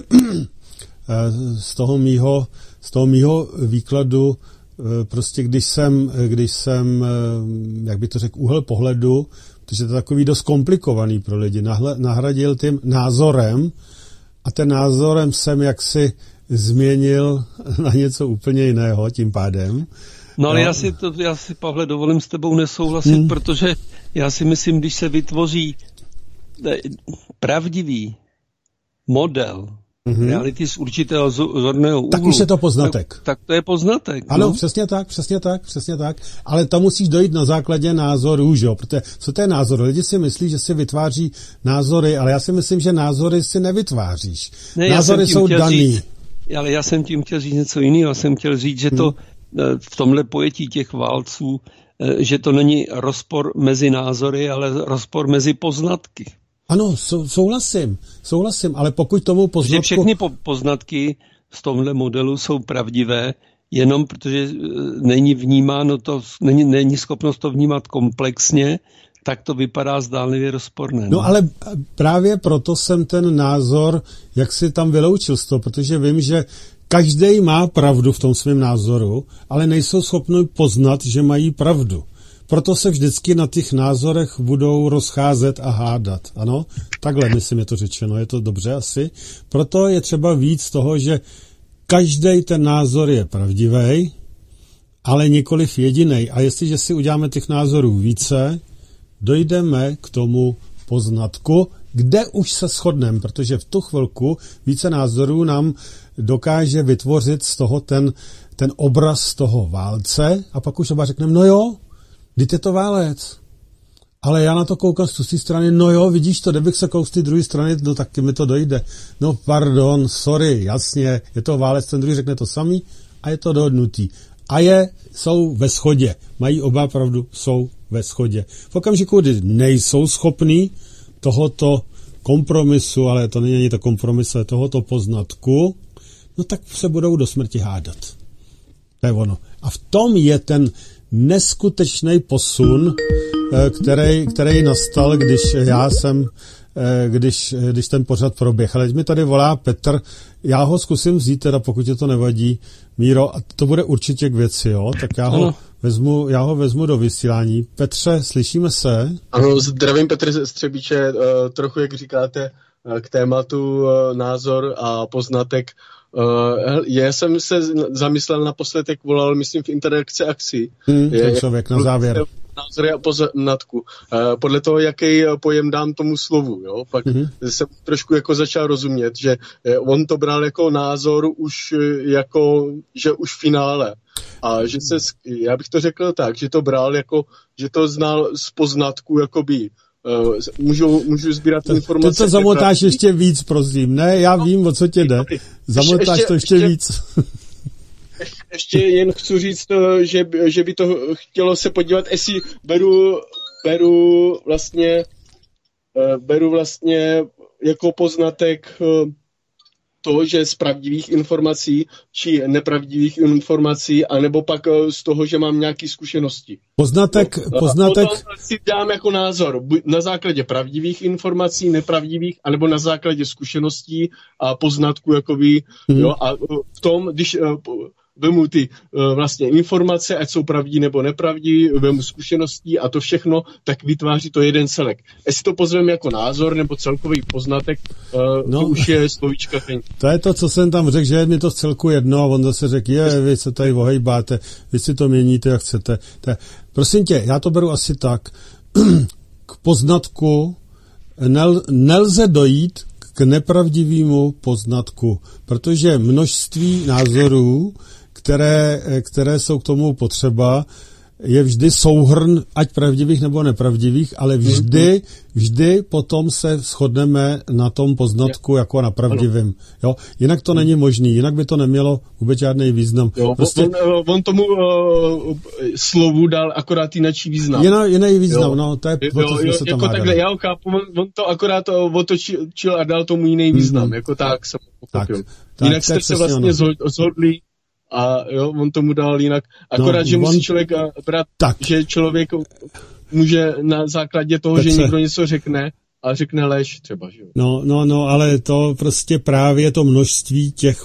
z toho mýho, z toho mýho výkladu prostě když jsem, když jsem, jak by to řekl, úhel pohledu, protože to je takový dost komplikovaný pro lidi, nahradil tím názorem a ten názorem jsem jaksi změnil na něco úplně jiného tím pádem. No ale no. já si, to, já si, Pavle, dovolím s tebou nesouhlasit, hmm. protože já si myslím, když se vytvoří pravdivý model mm-hmm. reality z určitého zorného úhlu. Tak už je to poznatek. Tak, tak to je poznatek. Ano, no? přesně tak, přesně tak, přesně tak. Ale to musíš dojít na základě názorů, že jo? Protože co to je názor? Lidi si myslí, že si vytváří názory, ale já si myslím, že názory si nevytváříš. Ne, názory jsou daný. Říct, ale já jsem tím chtěl říct něco jiného. Já jsem chtěl říct, že to hmm. v tomhle pojetí těch válců, že to není rozpor mezi názory, ale rozpor mezi poznatky. Ano, sou, souhlasím, souhlasím, ale pokud tomu poznatku... Že všechny po, poznatky z tomhle modelu jsou pravdivé, jenom protože není vnímáno to, není, není schopnost to vnímat komplexně, tak to vypadá zdánlivě rozporné. No. no ale právě proto jsem ten názor, jak si tam vyloučil z toho, protože vím, že každý má pravdu v tom svém názoru, ale nejsou schopni poznat, že mají pravdu. Proto se vždycky na těch názorech budou rozcházet a hádat. Ano, takhle myslím je to řečeno, je to dobře asi. Proto je třeba víc toho, že každý ten názor je pravdivý, ale nikoliv jedinej. A jestliže si uděláme těch názorů více, dojdeme k tomu poznatku, kde už se shodneme, protože v tu chvilku více názorů nám dokáže vytvořit z toho ten, ten obraz toho válce a pak už oba řekneme, no jo, vždyť je to válec. Ale já na to koukám z té strany, no jo, vidíš to, kdybych se koukal z té druhé strany, no taky mi to dojde. No pardon, sorry, jasně, je to válec, ten druhý řekne to samý a je to dohodnutý. A je, jsou ve shodě, mají oba pravdu, jsou ve shodě. V okamžiku, kdy nejsou schopní tohoto kompromisu, ale to není ani to kompromis, ale tohoto poznatku, no tak se budou do smrti hádat. To je ono. A v tom je ten neskutečný posun, který, který nastal, když já jsem, když, když ten pořad proběh. Ale teď mi tady volá Petr, já ho zkusím vzít, teda pokud tě to nevadí, Míro, a to bude určitě k věci, jo? Tak já ho, vezmu, já ho vezmu do vysílání. Petře, slyšíme se? Ano, zdravím Petr Střebíče, trochu, jak říkáte, k tématu názor a poznatek. Já jsem se zamyslel naposled, jak volal, myslím, v interakci akcí. Hmm, je, člověk na závěr. Názory a poznatku. Podle toho, jaký pojem dám tomu slovu, jo? Pak mm-hmm. jsem trošku jako začal rozumět, že on to bral jako názor už jako, že už v finále. A že se, já bych to řekl tak, že to bral jako, že to znal z poznatku, jakoby, Uh, můžu, můžu sbírat to, informace. To, to zamotáš ještě víc, prosím. Ne, já vím, o co tě jde. Zamotáš ještě, to ještě, ještě víc. Ještě jen chci říct, že, že by to chtělo se podívat, jestli beru, beru vlastně beru vlastně jako poznatek to, že z pravdivých informací či nepravdivých informací, anebo pak z toho, že mám nějaké zkušenosti. Poznatek, no, poznatek... Potom si dám jako názor, na základě pravdivých informací, nepravdivých, anebo na základě zkušeností a poznatků, jakoby, hmm. jo, a v tom, když vemu ty uh, vlastně informace, ať jsou pravdí nebo nepravdí, vemu zkušeností a to všechno, tak vytváří to jeden celek. Jestli to pozveme jako názor nebo celkový poznatek, uh, no, to už je slovíčka. To je to, co jsem tam řekl, že je mi to v celku jedno a on zase řekl, je, vy se tady ohejbáte, vy si to měníte, jak chcete. To, prosím tě, já to beru asi tak. K poznatku nel, nelze dojít k nepravdivému poznatku, protože množství názorů, které, které jsou k tomu potřeba, je vždy souhrn, ať pravdivých nebo nepravdivých, ale vždy, vždy potom se shodneme na tom poznatku jako na pravdivém. Jo? Jinak to není možný, jinak by to nemělo vůbec žádný význam. Jo, prostě... on, on tomu uh, slovu dal akorát jináčí význam. Jiná, jiný význam, jo. No, to je, jo, to, co jsme jo, se tam jako takhle, já ho chápu, on, on to akorát otočil a dal tomu jiný význam, mm-hmm. jako tak jsem pochopil. Jinak jste se vlastně zhodli a jo, on tomu dal jinak. Akorát, no, že musí on... člověk brát, tak. Že člověk může na základě toho, Petře. Že někdo něco řekne, a řekne lež třeba, že jo. No, no, no, ale to prostě právě to množství těch,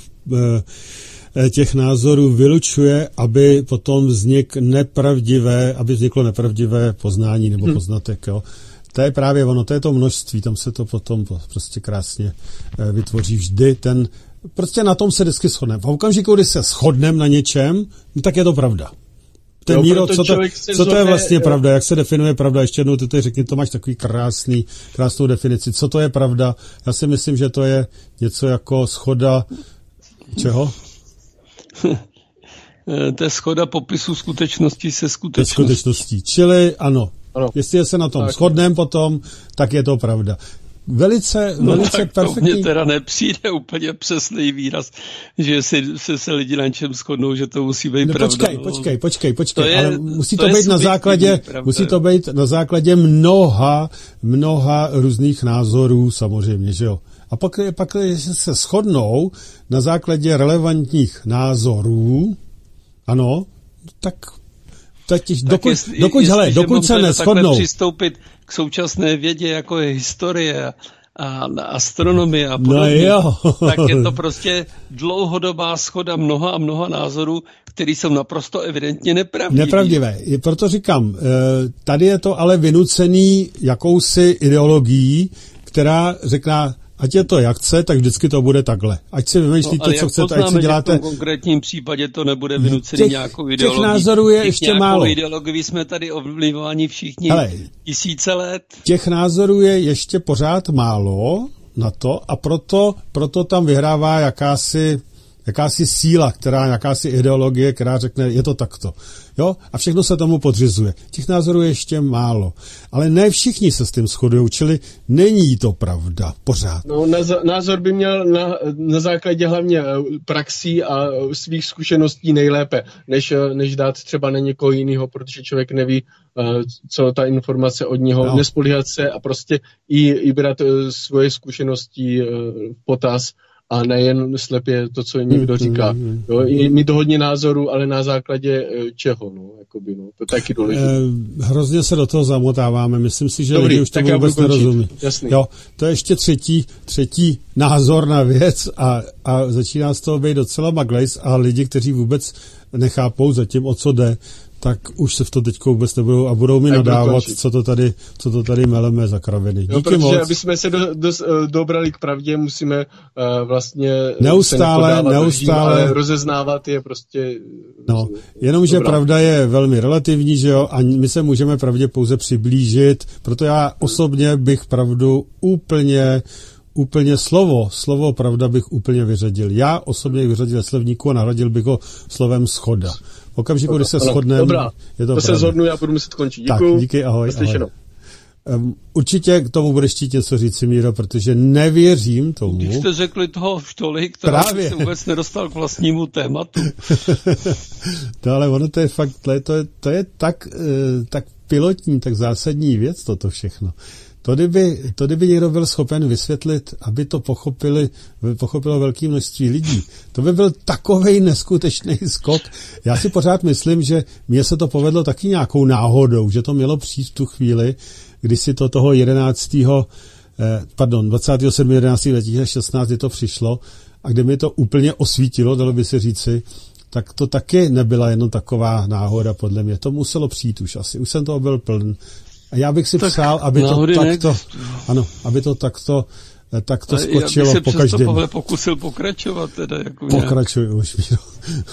těch názorů vylučuje, aby potom vznik nepravdivé, aby vzniklo nepravdivé poznání nebo hmm. poznatek, jo. To je právě ono, to je to množství, tam se to potom prostě krásně vytvoří vždy ten. Prostě na tom se vždycky shodneme. V okamžiku, kdy se shodneme na něčem, tak je to pravda. Ten no, Míro, co, to, co to je vlastně pravda? Jak se definuje pravda? Ještě jednou ty tady řekni, to máš takový krásný, krásnou definici. Co to je pravda? Já si myslím, že to je něco jako shoda čeho? To je shoda popisu skutečnosti se skutečností. skutečností. Čili ano, ano. Jestli se na tom tak. shodneme potom, tak je to pravda. Velice, no velice tak perfektní. To mně teda nepřijde úplně přesný výraz, že si, se, se lidi na něčem shodnou, že to musí být no, pravda. Počkej, no. počkej, počkej, počkej, to je, ale musí to, to být na základě, pravda. musí to být na základě mnoha, mnoha různých názorů samozřejmě, že jo. A pak, pak se shodnou na základě relevantních názorů, ano, tak Teď, dokud, jest, dokud, hele, dokud se neshodnou. Přistoupit k současné vědě, jako je historie a, a astronomie a podobně, no tak je to prostě dlouhodobá shoda mnoha a mnoha názorů, které jsou naprosto evidentně nepravdivé. Nepravdivé. Proto říkám, tady je to ale vynucený jakousi ideologií, která řekná, ať je to jak chce, tak vždycky to bude takhle. Ať si vymýšlíte, no, co chcete, ať si děláte. V tom konkrétním případě to nebude vynucený těch, nějakou ideologii. Těch názorů je těch ještě málo. Ideologii jsme tady ovlivňováni všichni Hele, tisíce let. Těch názorů je ještě pořád málo na to a proto, proto tam vyhrává jakási, jakási síla, která, jakási ideologie, která řekne, je to takto. Jo? A všechno se tomu podřizuje. Těch názorů je ještě málo. Ale ne všichni se s tím shodují, čili není to pravda pořád. No, názor by měl na, na základě hlavně praxí a svých zkušeností nejlépe, než, než dát třeba na někoho jiného, protože člověk neví, co ta informace od něho, no. Nespolíhat se a prostě i, i brát svoje zkušenosti v potaz. A nejen slepě to, co někdo říká. Jo, je mít hodně názorů, ale na základě čeho, no, jakoby, no, to taky důležité. Eh, hrozně se do toho zamotáváme, myslím si, že Dobrý, lidi už tomu vůbec nerozumí. Jo, to je ještě třetí, třetí názor na věc a, a začíná z toho být docela maglejs a lidi, kteří vůbec nechápou zatím, o co jde, tak už se v to teďko vůbec nebudou a budou mi tak nadávat, co to tady, co to tady meleme za kraviny. No, protože moc. Aby jsme se do, do, dobrali k pravdě, musíme uh, vlastně neustále, neustále lžím, ale rozeznávat je prostě. No, jenomže pravda je velmi relativní, že jo, a my se můžeme pravdě pouze přiblížit, proto já osobně bych pravdu úplně Úplně slovo, slovo pravda bych úplně vyřadil. Já osobně bych vyřadil slovníku a nahradil bych ho slovem schoda. V okamžiku, kdy se shodneme, je to, to se zhodnu, já budu muset končit. Děkuju. Tak, díky, ahoj. ahoj. Um, určitě k tomu budeš chtít něco říct, Míro, protože nevěřím tomu. Když jste řekli toho už tolik, to se vůbec nedostal k vlastnímu tématu. No ale ono to je fakt, to je, to je tak, tak pilotní, tak zásadní věc toto všechno. To kdyby, to, kdyby někdo byl schopen vysvětlit, aby to pochopili, pochopilo velké množství lidí, to by byl takovej neskutečný skok. Já si pořád myslím, že mně se to povedlo taky nějakou náhodou, že to mělo přijít v tu chvíli, kdy si to toho jedenáctého pardon, dvacátého sedmého jedenáctého dva tisíce šestnáct, kdy to přišlo a kdy mi to úplně osvítilo, dalo by se říci, tak to taky nebyla jenom taková náhoda podle mě. To muselo přijít už asi. Už jsem toho byl pln. A já bych si tak přál, aby to takto, ano, aby to takto, takto skočilo po každém. Já bych se pokusil pokračovat. Teda jako Pokračuj nějak. Už, Míro.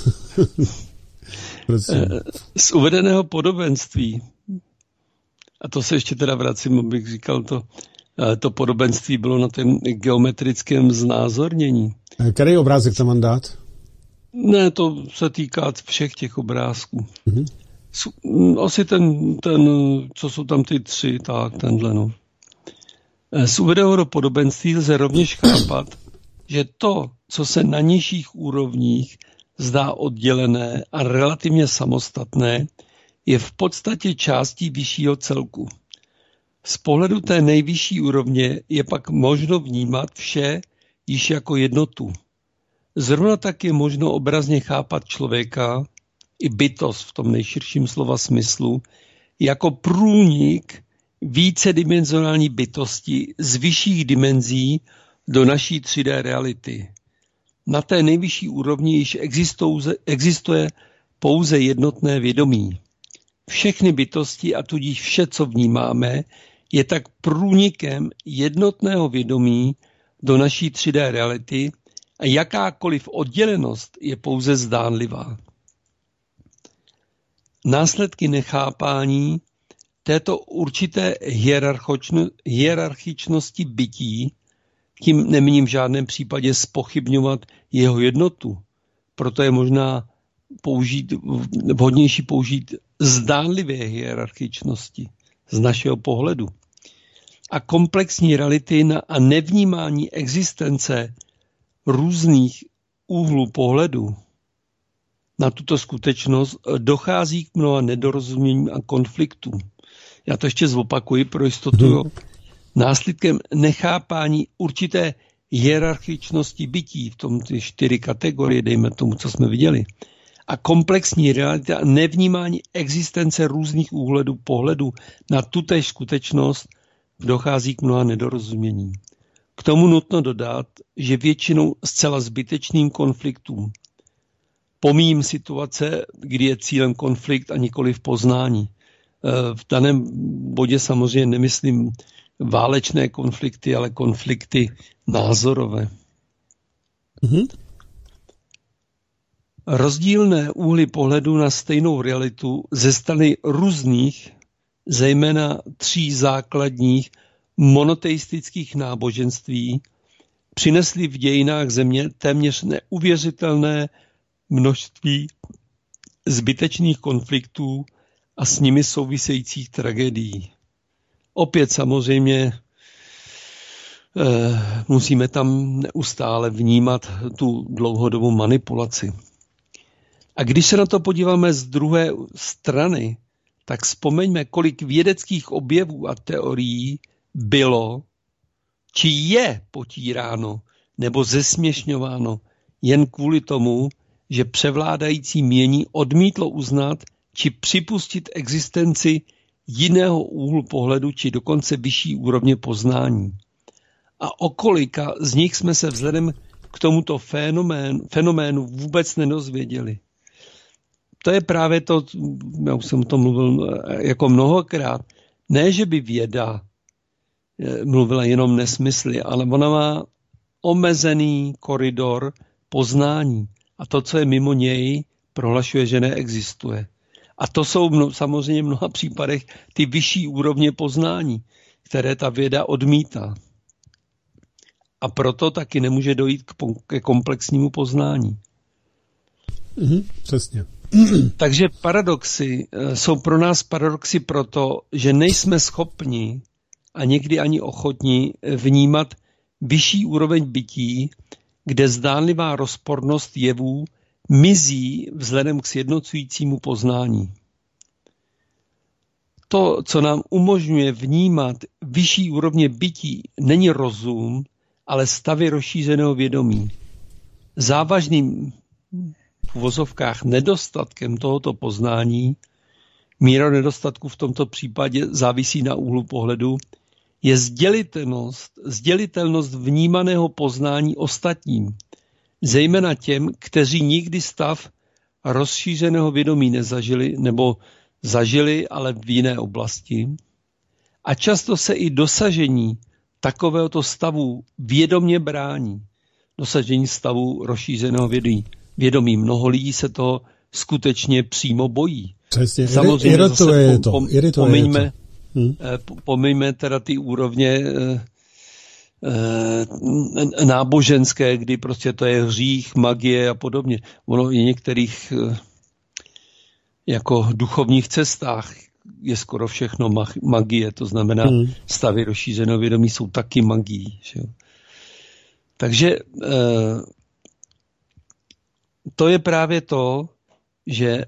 Z uvedeného podobenství, a to se ještě teda vracím, abych říkal, to, to podobenství bylo na tom geometrickém znázornění. Který obrázek tam mám dát? Ne, to se týká všech těch obrázků. Mhm. Asi ten, ten, co jsou tam ty tři, tak tenhle, no. Z uvedeného podobenství lze rovněž chápat, že to, co se na nižších úrovních zdá oddělené a relativně samostatné, je v podstatě částí vyššího celku. Z pohledu té nejvyšší úrovně je pak možno vnímat vše již jako jednotu. Zrovna tak je možno obrazně chápat člověka, i bytost v tom nejširším slova smyslu, jako průnik vícedimenzionální bytosti z vyšších dimenzí do naší tři dé reality. Na té nejvyšší úrovni již existuje pouze jednotné vědomí. Všechny bytosti a tudíž vše, co vnímáme, je tak průnikem jednotného vědomí do naší tři dé reality a jakákoliv oddělenost je pouze zdánlivá. Následky nechápání této určité hierarchičnosti bytí, tím nemíním v žádném případě zpochybňovat jeho jednotu. Proto je možná použít, vhodnější použít zdánlivé hierarchičnosti z našeho pohledu. A komplexní reality a nevnímání existence různých úhlů pohledu na tuto skutečnost dochází k mnoha nedorozuměním a konfliktům. Já to ještě zopakuji pro jistotu. Hmm. Následkem nechápání určité hierarchičnosti bytí v tom ty čtyři kategorie, dejme tomu, co jsme viděli, a komplexní realita a nevnímání existence různých úhledů pohledu na tutéž skutečnost dochází k mnoha nedorozuměním. K tomu nutno dodat, že většinou zcela zbytečným konfliktům. Pomíjím situace, kdy je cílem konflikt a nikoli v poznání. V daném bodě samozřejmě nemyslím válečné konflikty, ale konflikty názorové. Mm-hmm. Rozdílné úhly pohledu na stejnou realitu ze strany různých, zejména tří základních monoteistických náboženství, přinesly v dějinách země téměř neuvěřitelné množství zbytečných konfliktů a s nimi souvisejících tragédií. Opět samozřejmě eh, musíme tam neustále vnímat tu dlouhodobou manipulaci. A když se na to podíváme z druhé strany, tak vzpomeňme, kolik vědeckých objevů a teorií bylo, či je potíráno nebo zesměšňováno jen kvůli tomu, že převládající mínění odmítlo uznat či připustit existenci jiného úhlu pohledu či dokonce vyšší úrovně poznání. A o kolika z nich jsme se vzhledem k tomuto fenomén, fenoménu vůbec nedozvěděli. To je právě to, já už jsem o tom mluvil jako mnohokrát, ne, že by věda mluvila jenom nesmysly, ale ona má omezený koridor poznání a to, co je mimo něj, prohlašuje, že neexistuje. A to jsou mno, samozřejmě v mnoha případech ty vyšší úrovně poznání, které ta věda odmítá. A proto taky nemůže dojít k, ke komplexnímu poznání. Mhm, přesně. Takže paradoxy jsou pro nás paradoxy proto, že nejsme schopni a někdy ani ochotni vnímat vyšší úroveň bytí, kde zdánlivá rozpornost jevů mizí vzhledem k sjednocujícímu poznání. To, co nám umožňuje vnímat vyšší úrovně bytí, není rozum, ale stavy rozšířeného vědomí. Závažným v uvozovkách nedostatkem tohoto poznání, míra nedostatku v tomto případě závisí na úhlu pohledu, je sdělitelnost, sdělitelnost vnímaného poznání ostatním, zejména těm, kteří nikdy stav rozšířeného vědomí nezažili nebo zažili, ale v jiné oblasti. A často se i dosažení takovéhoto stavu vědomě brání. Dosažení stavu rozšířeného vědomí. vědomí. Mnoho lidí se toho skutečně přímo bojí. Přesně, samozřejmě irituje zase pom, to. Irituje pomeňme, to. Hm. pomeňme teda ty úrovně e, náboženské, kdy prostě to je hřích, magie a podobně. Ono i některých e, jako duchovních cestách je skoro všechno magie, to znamená hmm. stavy rozšířeného vědomí jsou taky magií. Že? Takže e, to je právě to, že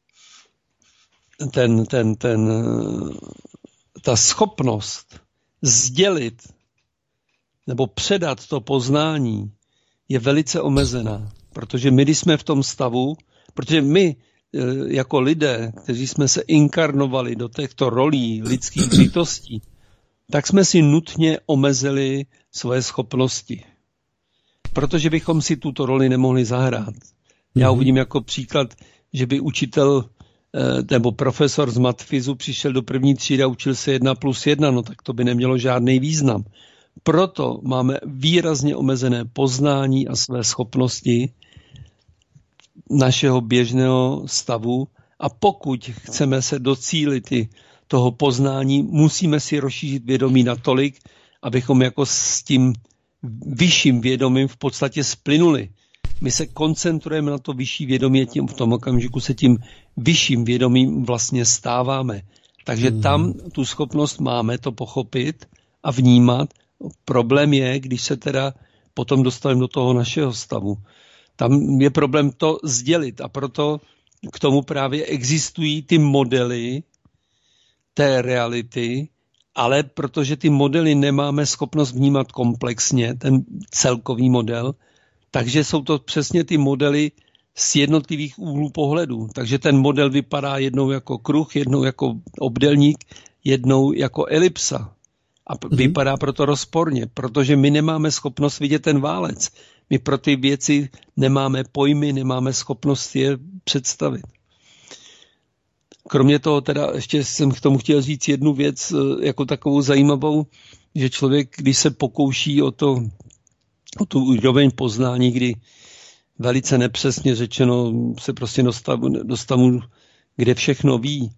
ten, ten, ten, ta schopnost sdělit nebo předat to poznání je velice omezená, protože my, když jsme v tom stavu, protože my jako lidé, kteří jsme se inkarnovali do těchto rolí lidských bytostí, tak jsme si nutně omezili svoje schopnosti. Protože bychom si tuto roli nemohli zahrát. Já uvidím jako příklad, že by učitel nebo profesor z matfizu přišel do první třídy a učil se jedna plus jedna, no tak to by nemělo žádný význam. Proto máme výrazně omezené poznání a své schopnosti našeho běžného stavu A pokud chceme se docílit toho poznání, musíme si rozšířit vědomí natolik, abychom jako s tím vyšším vědomím v podstatě splynuli. My se koncentrujeme na to vyšší vědomí, tím v tom okamžiku se tím vyšším vědomím vlastně stáváme. Takže tam tu schopnost máme to pochopit a vnímat. Problém je, když se teda potom dostaneme do toho našeho stavu. Tam je problém to sdělit a proto k tomu právě existují ty modely té reality, ale protože ty modely nemáme schopnost vnímat komplexně, ten celkový model, takže jsou to přesně ty modely z jednotlivých úhlů pohledu. Takže ten model vypadá jednou jako kruh, jednou jako obdélník, jednou jako elipsa. A vypadá proto rozporně, protože my nemáme schopnost vidět ten válec. My pro ty věci nemáme pojmy, nemáme schopnost je představit. Kromě toho teda ještě jsem k tomu chtěl říct jednu věc jako takovou zajímavou, že člověk, když se pokouší o, to, o tu úroveň poznání, kdy velice nepřesně řečeno se prostě dostavu, dostavu kde všechno ví,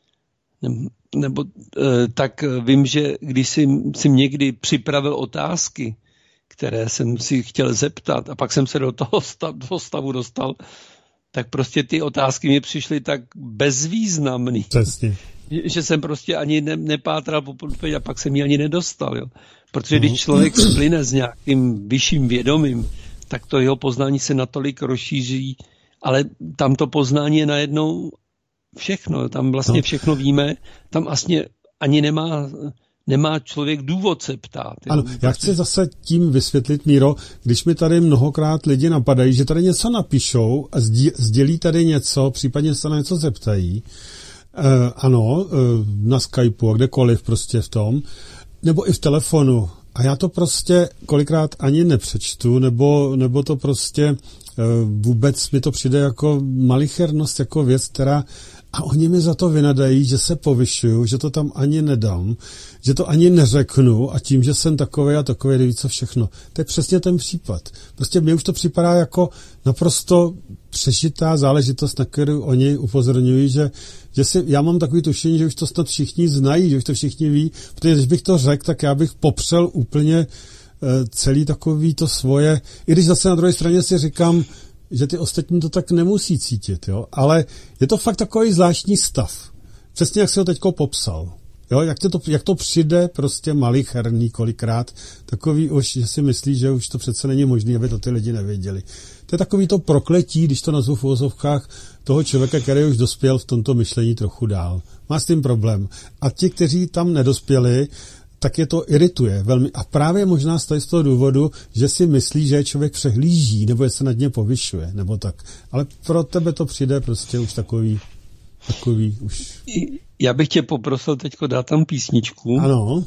nebo tak vím, že když jsem si někdy připravil otázky, které jsem si chtěl zeptat a pak jsem se do toho stavu, do stavu dostal, tak prostě ty otázky mi přišly tak bezvýznamný. Přesně. Že jsem prostě ani ne, nepátral po odpovědi a pak jsem ji ani nedostal. Jo. Protože když člověk splyne s nějakým vyšším vědomím, tak to jeho poznání se natolik rozšíří, ale tam to poznání je najednou všechno. Tam vlastně všechno víme, tam vlastně ani nemá... nemá člověk důvod se ptát. Jo? Ano, já chci zase tím vysvětlit, Míro, když mi tady mnohokrát lidi napadají, že tady něco napíšou a sdělí tady něco, případně se na něco zeptají, uh, ano, uh, na Skypeu a kdekoliv prostě v tom, nebo i v telefonu. A já to prostě kolikrát ani nepřečtu, nebo, nebo to prostě uh, vůbec mi to přijde jako malichernost, jako věc, která a oni mi za to vynadají, že se povyšuju, že to tam ani nedám, že to ani neřeknu a tím, že jsem takovej a takovej, neví co všechno. To je přesně ten případ. Prostě mně už to připadá jako naprosto přežitá záležitost, na kterou oni upozorňují, že, že si, já mám takový tušení, že už to snad všichni znají, že už to všichni ví, protože když bych to řekl, tak já bych popřel úplně uh, celý takový to svoje, i když zase na druhé straně si říkám, že ty ostatní to tak nemusí cítit, jo, ale je to fakt takový zvláštní stav. Přesně jak jsi ho teďko popsal. Jo, jak to, jak to přijde prostě malicherný kolikrát, takový už, že si myslí, že už to přece není možné, aby to ty lidi nevěděli. To je takový to prokletí, když to nazvu v uvozovkách, toho člověka, který už dospěl v tomto myšlení trochu dál. Má s tím problém. A ti, kteří tam nedospěli, tak je to irituje velmi. A právě možná z toho důvodu, že si myslí, že je člověk přehlíží, nebo je se nad ně povyšuje, nebo tak. Ale pro tebe to přijde prostě už takový, takový už... Já bych tě poprosil teďko dát tam písničku. Ano,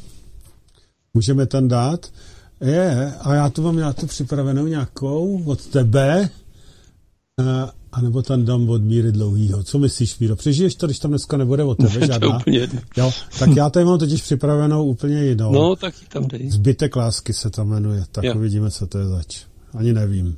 můžeme tam dát. Je, a já tu mám já tu připravenou nějakou od tebe, a, a nebo tam dám od Míry Dlouhýho. Co myslíš, Míro? Přežiješ to, když tam dneska nebude od tebe žádná? Jo, tak já tady mám totiž připravenou úplně jinou. No, tak tam dej. Zbytek lásky se tam jmenuje, tak jo. Uvidíme, co to je zač. Ani nevím.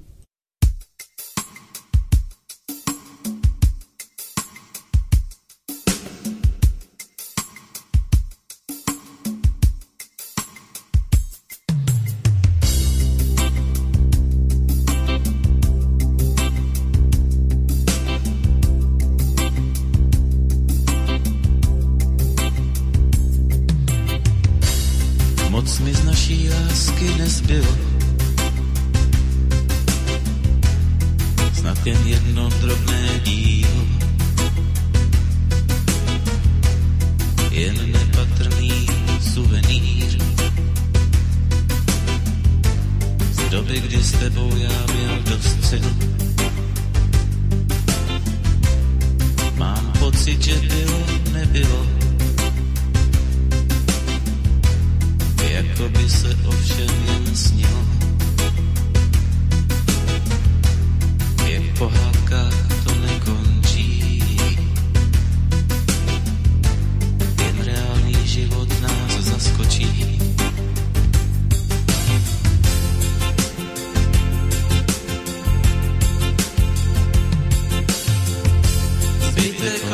Zbytek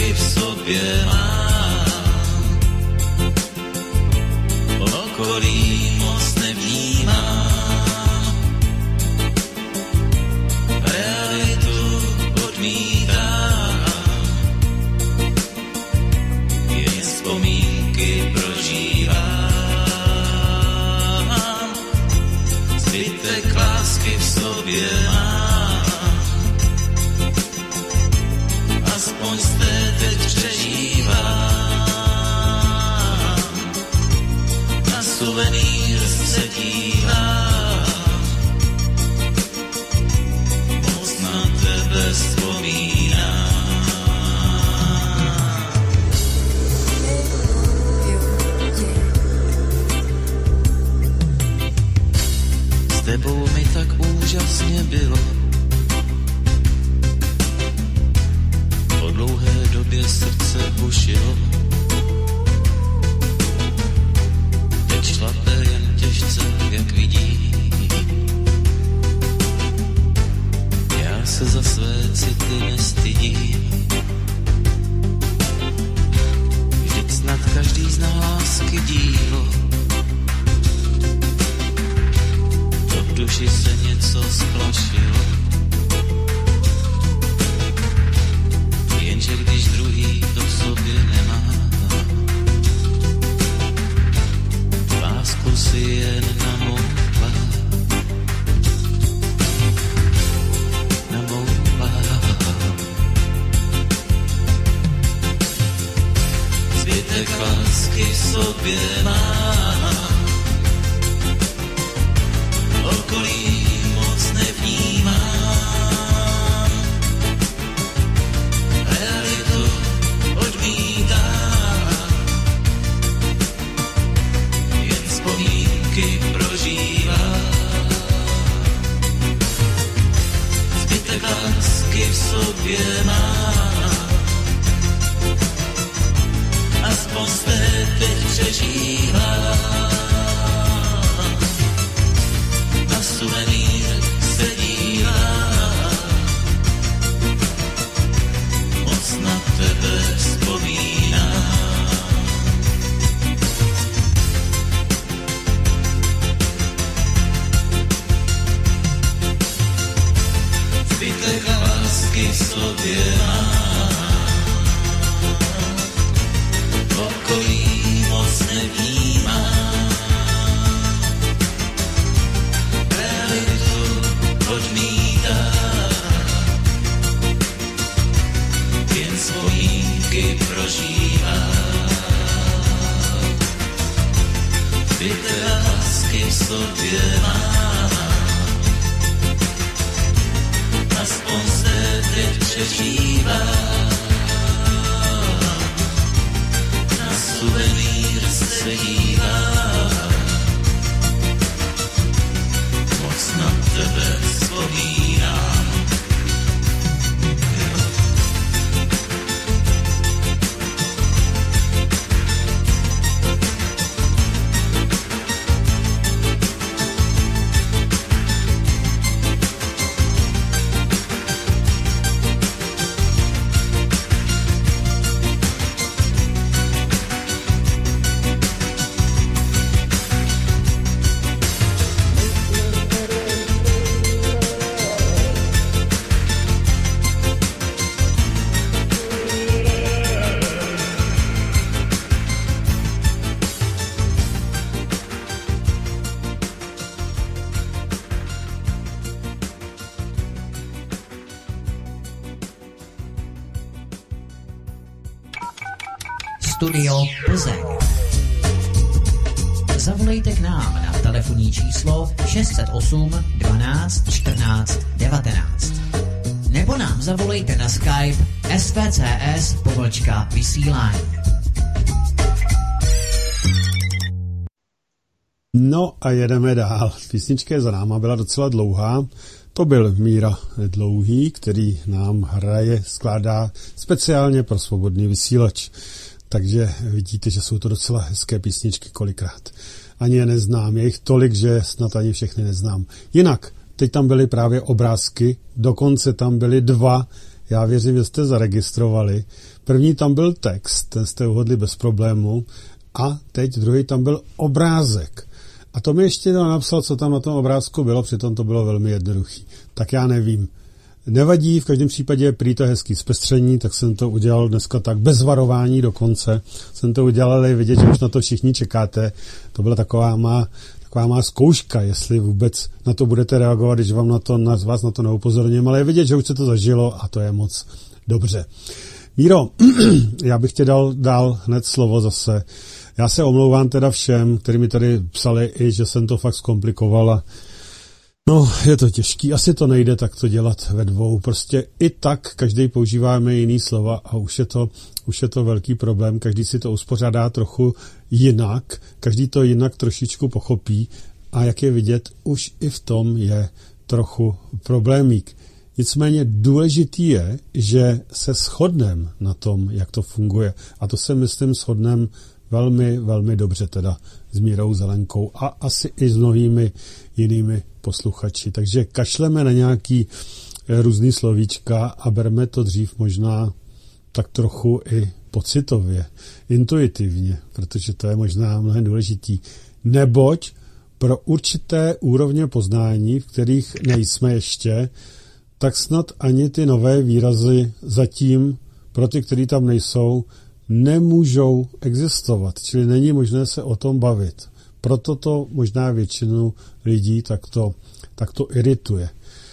lásky v sobě mám, okolí moc nevnímám, realitu odmítám, jen vzpomínky prožívám, zbytek lásky v sobě mám, aspoň zde teď přežívám, na suvenýr se dívám, moc na tebe vzpomínám. S tebou mi tak úžasně bylo, po dlouhé době srdce bušilo, teď šlape jen těžce, jak vidí. Já se za své city nestydím, vždyť snad každý zná lásky dílo, to v duši se něco splašilo. Jenže když druhý to v sobě nemá, lásku si jen namouvá, namouvá. Zbytek lásky v sobě má, okolí moc nevnímá, realitu odmítá, jen vzpomínky prožívá. Zbytek lásky v sobě má, aspoň se teď přežívá, na suvenýr se dívá, moc na tebe vzpomínám. Zbytek lásky v sobě mám, okolí moc nevnímám, realitu odmítám, jen vzpomínky prožívám. Zbytek lásky v sobě mám, aspoň se teď přežívám, na suvenýr se dívám, moc na tebe vzpomínám. Studio Plzeň. Zavolejte k nám na telefonní číslo šest set osm dvanáct čtrnáct devatenáct. Nebo nám zavolejte na Skype S V C S pomlčka vysílání. No a jedeme dál. Písnička je za náma, byla docela dlouhá. To byl Míra Dlouhý, který nám hraje, skládá speciálně pro Svobodný vysílač. Takže vidíte, že jsou to docela hezké písničky kolikrát. Ani je neznám, je jich tolik, že snad ani všechny neznám. Jinak, teď tam byly právě obrázky, dokonce tam byly dva Já věřím, že jste zaregistrovali. První tam byl text, ten jste uhodli bez problému. A teď druhý tam byl obrázek. A to mi ještě napsal, co tam na tom obrázku bylo, přitom to bylo velmi jednoduchý. Tak já nevím. Nevadí, v každém případě prý to hezký zpestření, tak jsem to udělal dneska tak bez varování dokonce. Jsem to udělal, ale vidět, že už na to všichni čekáte. To byla taková má, taková má zkouška, jestli vůbec na to budete reagovat, když vám na to, na vás na to neupozorním, ale je vidět, že už se to zažilo a to je moc dobře. Míro, já bych tě dal dál hned slovo zase. Já se omlouvám teda všem, kteří mi tady psali i, že jsem to fakt zkomplikoval a no, je to těžký, asi to nejde tak to dělat ve dvou, prostě i tak každý používáme jiný slova a už je to, už je to velký problém, každý si to uspořádá trochu jinak, každý to jinak trošičku pochopí a jak je vidět, už i v tom je trochu problémík. Nicméně důležitý je, že se shodneme na tom, jak to funguje a to se myslím shodneme velmi, velmi dobře teda s Mírou Zelenkou a asi i s mnohými jinými posluchači. Takže kašleme na nějaký různý slovíčka a berme to dřív možná tak trochu i pocitově, intuitivně, protože to je možná mnohem důležitý. Neboť pro určité úrovně poznání, v kterých nejsme ještě, tak snad ani ty nové výrazy zatím pro ty, kteří tam nejsou, nemůžou existovat, čili není možné se o tom bavit. Proto to možná většinu lidí takto, takto irituje.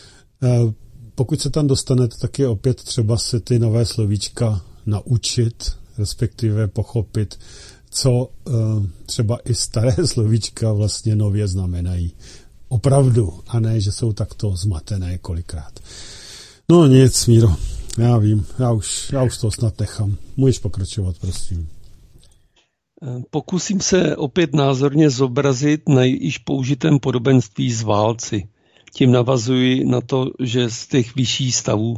Pokud se tam dostanete, tak je opět třeba si ty nové slovíčka naučit, respektive pochopit, co třeba i staré slovíčka vlastně nově znamenají. Opravdu, a ne, že jsou takto zmatené kolikrát. No nic, Míro. Já vím, já už, já už to snad nechám. Můžeš pokračovat, prosím. Pokusím se opět názorně zobrazit na již použitém podobenství z válci. Tím navazuji na to, že z těch vyšších stavů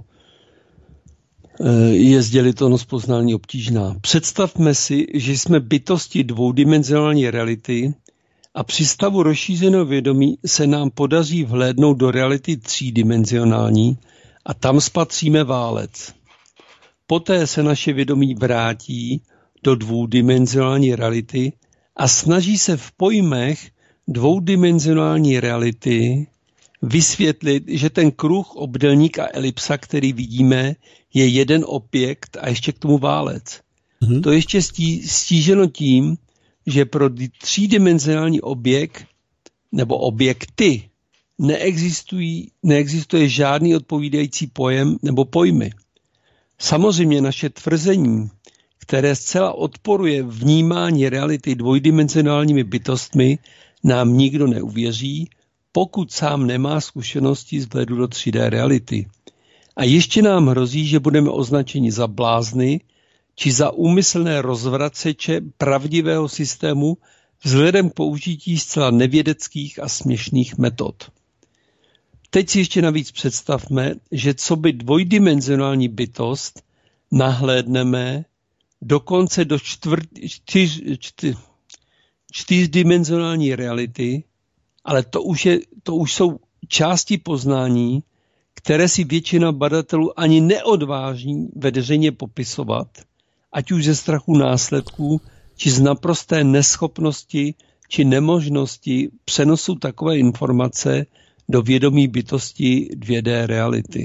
je sdělitelnost poznání obtížná. Představme si, že jsme bytosti dvoudimenzionální reality a při stavu rozšířeného vědomí se nám podaří vhlédnout do reality třídimenzionální a tam spatříme válec. Poté se naše vědomí vrátí do dvoudimenzionální reality a snaží se v pojmech dvoudimenzionální reality vysvětlit, že ten kruh, obdélník a elipsa, který vidíme, je jeden objekt a ještě k tomu válec. Mm-hmm. To je ještě stí, stíženo tím, že pro třídimenzionální objekt nebo objekty neexistují, neexistuje žádný odpovídající pojem nebo pojmy. Samozřejmě naše tvrzení, které zcela odporuje vnímání reality dvojdimenzionálními bytostmi, nám nikdo neuvěří, pokud sám nemá zkušenosti z vhledu do tři dé reality. A ještě nám hrozí, že budeme označeni za blázny či za úmyslné rozvraceče pravdivého systému vzhledem k použití zcela nevědeckých a směšných metod. Teď si ještě navíc představme, že co by dvojdimenzionální bytost nahlédneme dokonce do čtvrt, čtyř, čtyř, čtyřdimenzionální reality, ale to už, je, to už jsou části poznání, které si většina badatelů ani neodváží veřejně popisovat, ať už ze strachu následků, či z naprosté neschopnosti, či nemožnosti přenosu takové informace do vědomí bytosti dvě dé reality.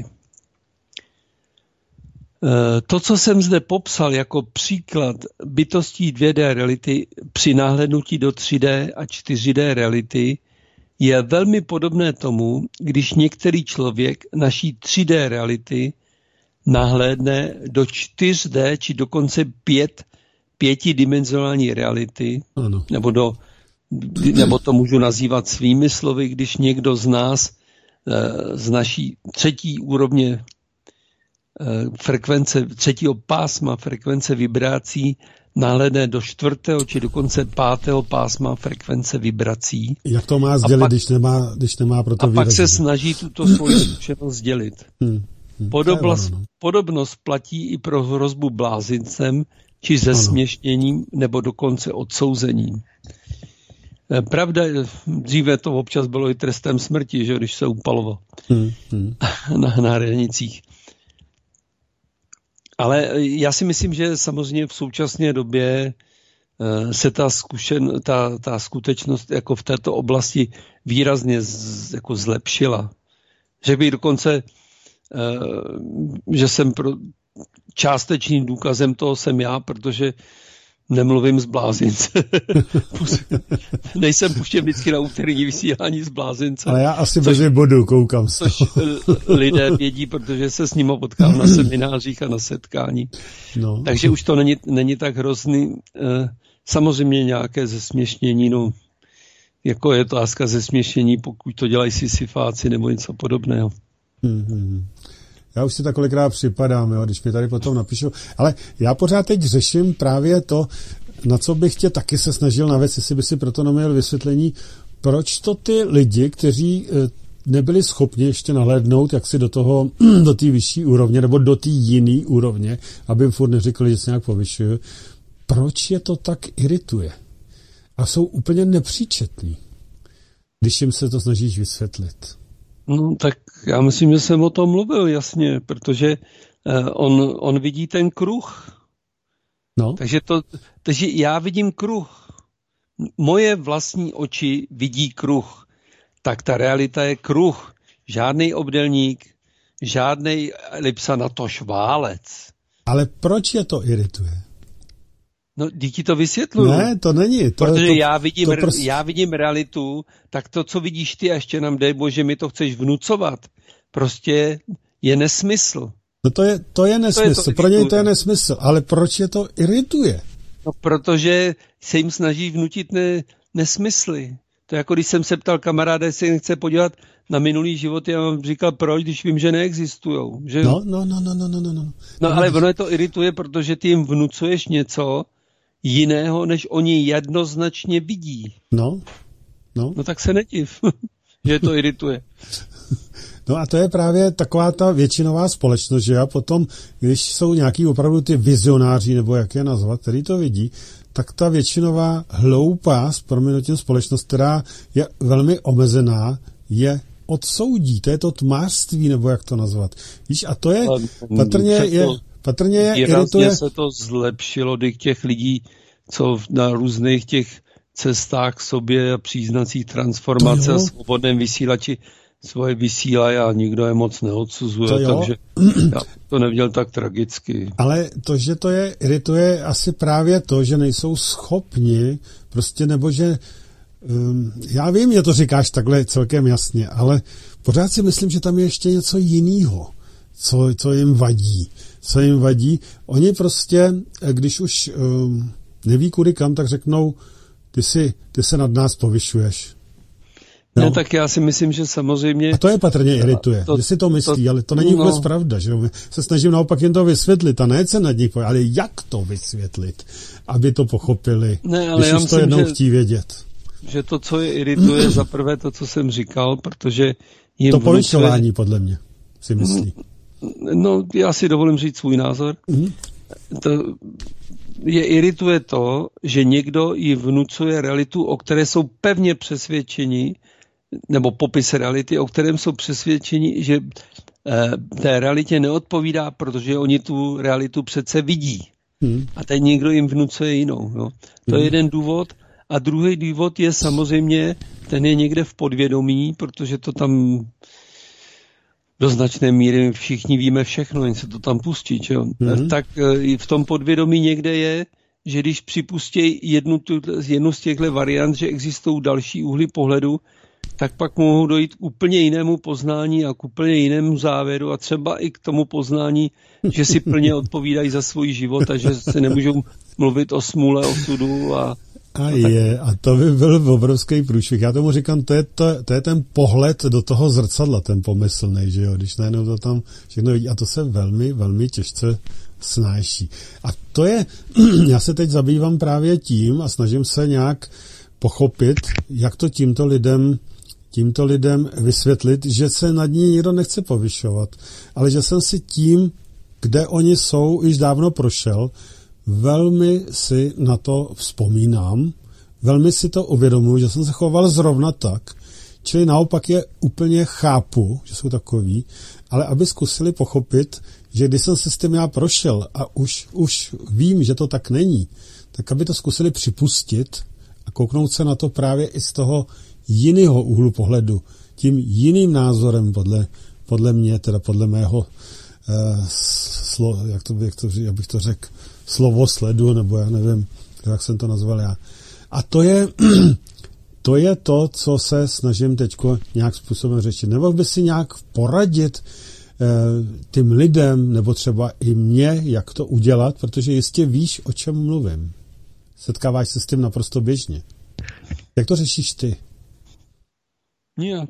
To, co jsem zde popsal jako příklad bytostí dvě dé reality při nahlédnutí do tři dé a čtyři dé reality, je velmi podobné tomu, když některý člověk naší tři dé reality nahlédne do čtyři dé či dokonce pět, pětidimenzionální reality, ano. nebo do nebo to můžu nazývat svými slovy, když někdo z nás z naší třetí úrovně frekvence, třetího pásma frekvence vibrací nahlédne do čtvrtého či dokonce pátého pásma frekvence vibrací. Jak to má sdělit, pak, když nemá, když nemá pro to A výrazy. pak se snaží tuto svoji zkušenost sdělit. Hmm. Hmm. Podobnost, ono, no. podobnost platí i pro hrozbu blázincem či zesměšněním nebo dokonce odsouzením. Pravda, dříve to občas bylo i trestem smrti, že když se upaloval hmm, hmm. na, na hranicích. Ale já si myslím, že samozřejmě v současné době se ta, zkušen, ta, ta skutečnost jako v této oblasti výrazně z, jako zlepšila. Že bych dokonce, že jsem pro, částečným důkazem toho jsem já, protože nemluvím z blázince. Nejsem puštěn vždycky na úterní vysílání z blázince. Ale já asi bez bodu koukám. Což lidé vědí, protože se s nimi potkám na seminářích a na setkání. No. Takže už to není, není tak hrozný. Samozřejmě nějaké zesměšnění, no, jako je to otázka zesměšnění, pokud to dělají sisyfáci nebo něco podobného. Mm-hmm. Já už si takolikrát připadám, jo, když mi tady potom napíšou. Ale já pořád teď řeším právě to, na co bych tě taky se snažil navést, jestli by si proto neměl vysvětlení, proč to ty lidi, kteří nebyli schopni ještě nahlédnout, jak si do toho, do té vyšší úrovně, nebo do té jiné úrovně, aby jim furt neřekli, že se nějak povyšují, proč je to tak irituje? A jsou úplně nepříčetní, když jim se to snažíš vysvětlit. No tak já myslím, že jsem o tom mluvil jasně, protože uh, on, on vidí ten kruh. No. Takže, to, takže já vidím kruh. Moje vlastní oči vidí kruh. Tak ta realita je kruh. Žádný obdélník, žádný elipsa, natož válec. Ale proč je to irituje? No, díky to vysvětluju. Ne, to není. To, Protože to, já, vidím, to prostě... já vidím realitu, tak to, co vidíš ty, a ještě nám dej bože, mi to chceš vnucovat, prostě je nesmysl. No to je, to je nesmysl, to je to pro něj to je nesmysl, ale proč je to irituje? No, protože se jim snaží vnutit ne, nesmysly. To je jako když jsem se ptal kamaráda, jestli se chce podívat na minulý život, já vám říkal, proč, když vím, že neexistujou. Že? No, no, no, no, no, no, no. No, ale ono je to irituje, protože ty jim vnucuješ něco jiného, než oni jednoznačně vidí. No, no. No tak se nediv, že to irituje. No a to je právě taková ta většinová společnost, že a potom, když jsou nějaký opravdu ty vizionáři, nebo jak je nazvat, který to vidí, tak ta většinová hloupá s prominutím společnost, která je velmi omezená, je odsoudí. To je to tmářství, nebo jak to nazvat. Víš, a to je, patrně je, patrně je irituje. Se to zlepšilo, kdy těch lidí, co na různých těch cestách k sobě a příznacích transformace a svobodném vysílači svoje vysílají a nikdo je moc neodsuzuje, to takže já to neviděl tak tragicky. Ale to, že to je irituje, asi právě to, že nejsou schopni, prostě nebo že um, já vím, že to říkáš takhle celkem jasně, ale pořád si myslím, že tam je ještě něco jiného, co, co jim vadí. Co jim vadí. Oni prostě, když už um, neví kudy kam, tak řeknou, ty, si, ty se nad nás povyšuješ. No. no tak já si myslím, že samozřejmě... A to je patrně irituje, to, že si to myslí, to, ale to není vůbec no. pravda. Že se snažím naopak jen to vysvětlit a ne se nad nich pojít, ale jak to vysvětlit, aby to pochopili, ne, ale když už to jednou že, chtí vědět. Že to, co je irituje, za prvé to, co jsem říkal, protože jim to povyšování, vnucuje... podle mě, si myslí. No, já si dovolím říct svůj názor. Mm. To je irituje to, že někdo jí vnucuje realitu, o které jsou pevně přesvědčeni, nebo popis reality, o kterém jsou přesvědčeni, že eh, té realitě neodpovídá, protože oni tu realitu přece vidí. Hmm. A teď někdo jim vnucuje jinou. No. To hmm. je jeden důvod. A druhý důvod je samozřejmě, ten je někde v podvědomí, protože to tam do značné míry všichni víme všechno, jen se to tam pustí. Čo? Hmm. Tak eh, v tom podvědomí někde je, že když připustí jednu, tu, jednu z těchto variant, že existují další úhly pohledu, tak pak mohou dojít k úplně jinému poznání a k úplně jinému závěru a třeba i k tomu poznání, že si plně odpovídají za svůj život a že se nemůžou mluvit o smůle osudu. A, a je, a to by byl obrovský průšvih. Já tomu říkám, to je, to, to je ten pohled do toho zrcadla, ten pomyslnej, že jo, když najednou to tam všechno vidí a to se velmi, velmi těžce snáší. A to je, já se teď zabývám právě tím a snažím se nějak pochopit, jak to tímto lidem tímto lidem vysvětlit, že se nad ní nikdo nechce povyšovat, ale že jsem si tím, kde oni jsou, již dávno prošel, velmi si na to vzpomínám, velmi si to uvědomuji, že jsem se choval zrovna tak, Čili naopak je úplně chápu, že jsou takový, ale aby zkusili pochopit, že když jsem se s tím já prošel a už, už vím, že to tak není, tak aby to zkusili připustit a kouknout se na to právě i z toho jiného úhlu pohledu, tím jiným názorem podle, podle mě, teda podle mého eh, slo, jak, to, jak, to, jak bych to řekl, slovosledu, nebo já nevím, jak jsem to nazval já. A to je, to je to, co se snažím teďko nějak způsobem řešit. Nebo by si nějak poradit eh, tím lidem, nebo třeba i mně, jak to udělat, protože jistě víš, o čem mluvím. Setkáváš se s tím naprosto běžně. Jak to řešíš ty? Nijak.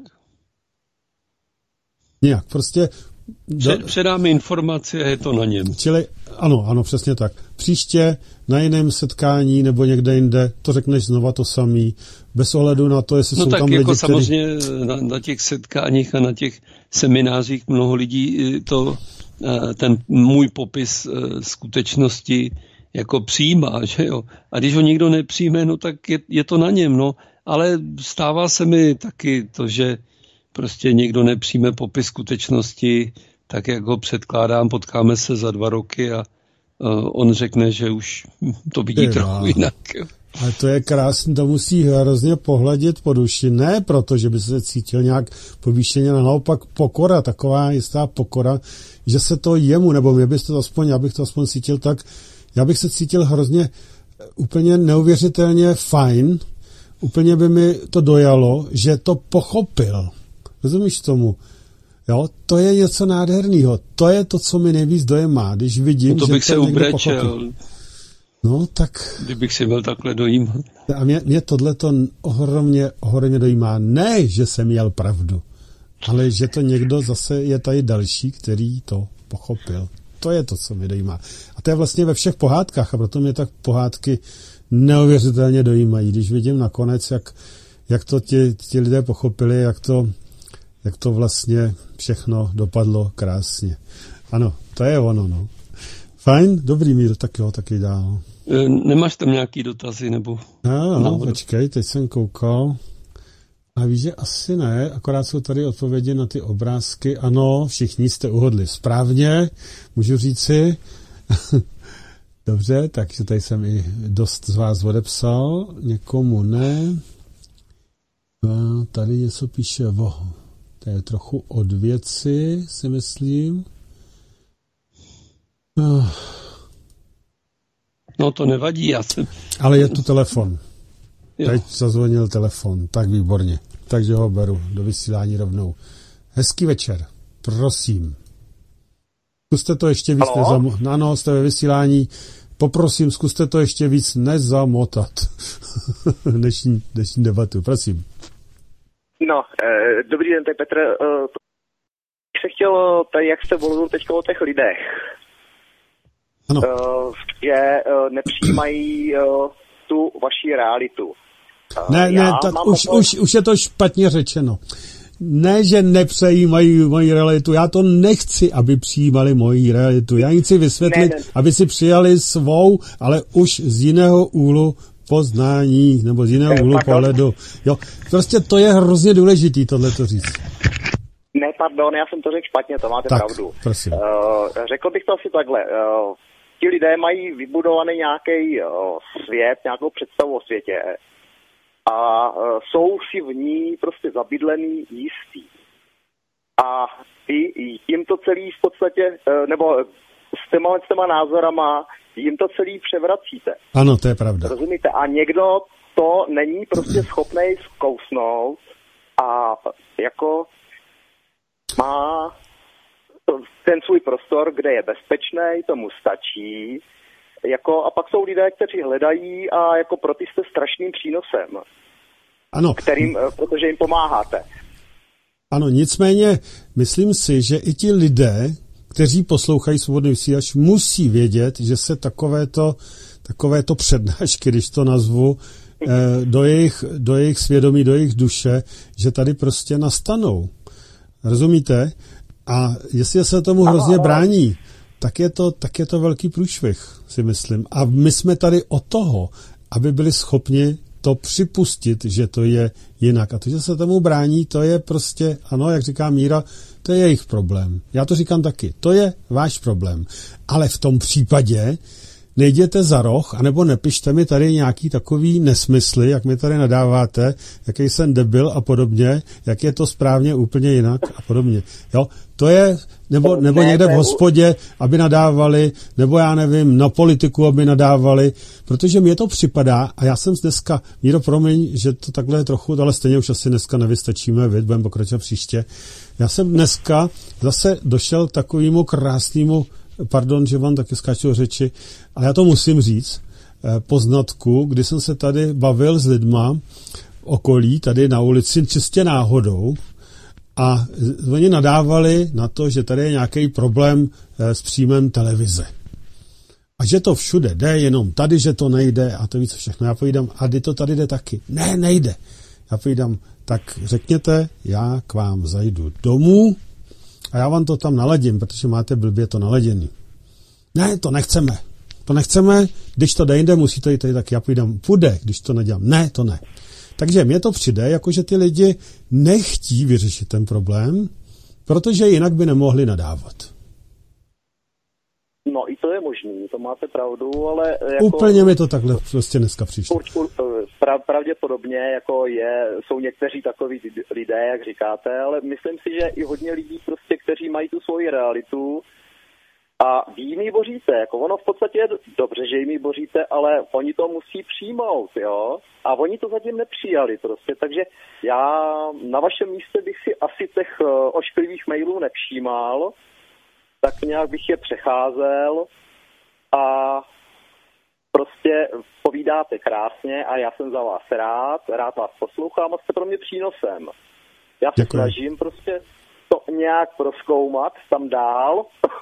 Nijak, prostě... Před, předáme informaci a je to na něm. Čili, ano, ano, přesně tak. Příště na jiném setkání nebo někde jinde to řekneš znova to samý, bez ohledu na to, jestli no jsou tak tam jako lidi, samozřejmě který... na, na těch setkáních a na těch seminářích mnoho lidí to, ten můj popis skutečnosti jako přijímá, že jo. A když ho nikdo nepřijme, no tak je, je to na něm, no. Ale stává se mi taky to, že prostě někdo nepřijme popis skutečnosti, tak jak ho předkládám, potkáme se za dva roky a uh, on řekne, že už to vidí je, trochu jinak. Jo. Ale to je krásné, to musí hrozně pohladit po duši. Ne proto, že by se cítil nějak povýšeně, ale naopak pokora, taková jistá pokora, že se to jemu, nebo mě bys to aspoň, já bych to aspoň cítil tak, já bych se cítil hrozně úplně neuvěřitelně fajn, úplně by mi to dojalo, že to pochopil. Rozumíš tomu? Jo, to je něco nádherného. To je to, co mi nejvíc dojem má, když vidím, no to že bych to se někdo ubrečel. pochopil. No, tak... Kdybych si byl takhle dojímat. A mě, mě tohleto ohromně, ohromně dojímá. Ne, že jsem měl pravdu, ale že to někdo zase je tady další, který to pochopil. To je to, co mě dojímá. A to je vlastně ve všech pohádkách a proto mě tak pohádky neuvěřitelně dojímají. Když vidím nakonec, jak, jak to ti, ti lidé pochopili, jak to, jak to vlastně všechno dopadlo krásně. Ano, to je ono, no. Fajn, dobrý mír, tak jo, taky dál. Nemáš tam nějaký dotazy, nebo? No, no, počkej, teď jsem koukal. A víš, že asi ne, akorát jsou tady odpovědi na ty obrázky. Ano, všichni jste uhodli správně, můžu říci. Dobře, takže tady jsem i dost z vás odepsal, někomu ne. A tady něco píše, vo, to je trochu od věci, si myslím. No to nevadí, já jsem... Ale je tu telefon. Jo. Teď zazvonil telefon, tak výborně. Takže ho beru do vysílání rovnou. Hezký večer, prosím. Zkuste to ještě víc nezamotat. Ano, jste ve vysílání. Poprosím, zkuste to ještě víc nezamotat. dnešní, dnešní debatu, prosím. No, eh, dobrý den, tady Petr. Eh, se chtěl, tady, jak jste volil teď o těch lidech. Ano. Uh, že uh, nepřijímají uh, tu vaši realitu. Uh, ne, ne, tak už, to... už, už je to špatně řečeno. Ne, že nepřejímají moji realitu. Já to nechci, aby přijímali moji realitu. Já jim chci vysvětlit, ne, ne. aby si přijali svou, ale už z jiného úhlu poznání, nebo z jiného ne, úhlu pardon. pohledu. Jo, prostě to je hrozně důležitý, tohleto říct. Ne, pardon, já jsem to řekl špatně, to máte tak, pravdu. Prosím. Uh, řekl bych to asi takhle. Uh, ti lidé mají vybudovaný nějaký uh, svět, nějakou představu o světě a uh, jsou si v ní prostě zabydlený jistý. A i, jim to celý v podstatě, uh, nebo s těma, s těma názorama jim to celý převracíte. Ano, to je pravda. Rozumíte? A někdo to není prostě schopnej zkousnout a jako má ten svůj prostor, kde je bezpečný, tomu stačí. Jako, a pak jsou lidé, kteří hledají a jako pro ty jste strašným přínosem. Ano. Kterým, protože jim pomáháte. Ano, nicméně myslím si, že i ti lidé, kteří poslouchají Svobodný vysílač, musí vědět, že se takovéto, takovéto přednášky, když to nazvu, do jejich, do jejich svědomí, do jejich duše, že tady prostě nastanou. Rozumíte? A jestli se tomu hrozně brání, tak je to, tak je to velký průšvih, si myslím. A my jsme tady od toho, aby byli schopni to připustit, že to je jinak. A to, že se tomu brání, to je prostě, ano, jak říká Míra, to je jejich problém. Já to říkám taky, to je váš problém. Ale v tom případě nejděte za roh, anebo nepište mi tady nějaký takový nesmysly, jak mi tady nadáváte, jaký jsem debil a podobně, jak je to správně úplně jinak a podobně. Jo, to je, nebo, nebo někde v hospodě, aby nadávali, nebo já nevím, na politiku, aby nadávali, protože mně to připadá, a já jsem dneska, Míro, promiň, že to takhle je trochu, ale stejně už asi dneska nevystačíme, vid, budeme pokračovat příště. Já jsem dneska zase došel k takovému krásnému, pardon, že vám taky skáču řeči, ale já to musím říct, poznatku, kdy jsem se tady bavil s lidma v okolí, tady na ulici, čistě náhodou, a oni nadávali na to, že tady je nějaký problém s příjmem televize. A že to všude jde, jenom tady, že to nejde a to víc všechno. Já povídám, a kdy to tady jde taky? Ne, nejde. Já povídám, tak řekněte, já k vám zajdu domů a já vám to tam naladím, protože máte blbě to naladěný. Ne, to nechceme. To nechceme, když to jde, musí to jít tady taky. Já povídám, půjde, když to nedělám. Ne, to ne. Takže mně to přijde, jakože ty lidi nechtí vyřešit ten problém, protože jinak by nemohli nadávat. No i to je možný, to máte pravdu, ale... Jako, úplně mi to takhle prostě dneska přišlo. Prav, pravděpodobně jako je, jsou někteří takoví lidé, jak říkáte, ale myslím si, že i hodně lidí prostě, kteří mají tu svoji realitu a vy jim ji boříte. Jako ono v podstatě je dobře, že jim ji boříte, ale oni to musí přijmout, jo? A oni to zatím nepřijali prostě, takže já na vašem místě bych si asi těch ošklivých mailů nepřijímal, tak nějak bych je přecházel a prostě povídáte krásně a já jsem za vás rád, rád vás poslouchám a jste pro mě přínosem. Já se Děkuji. snažím prostě to nějak prozkoumat tam dál.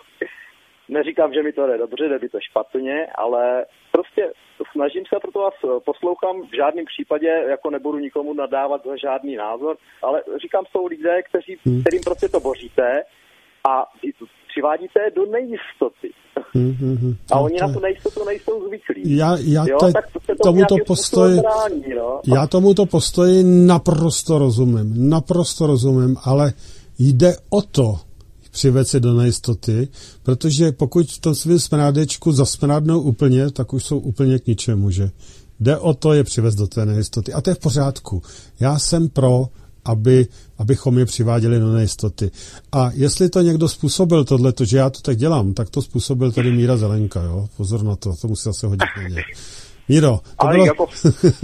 Neříkám, že mi to jde dobře, jde mi to špatně, ale prostě snažím se, proto vás poslouchám, v žádném případě jako nebudu nikomu nadávat za žádný názor, ale říkám, jsou lidé, kteří, hmm. kterým prostě to boříte a přivádíte do nejistoty. Hmm, hmm, hmm. A oni to na tu nejistotu nejsou zvyklí. Já, já jo, te, tak to tomuto postoji, brání, no. já tomuto postoji naprosto rozumím, naprosto rozumím, ale jde o to, přivést se do nejistoty, protože pokud to svým smrádečku zasmrádnou úplně, tak už jsou úplně k ničemu, že? Jde o to je přivést do té nejistoty. A to je v pořádku. Já jsem pro, aby, abychom je přiváděli do nejistoty. A jestli to někdo způsobil tohleto, že já to tak dělám, tak to způsobil tady Míra Zelenka, jo? Pozor na to, to musí zase hodit na ně. Míro, to ale bylo... Jako...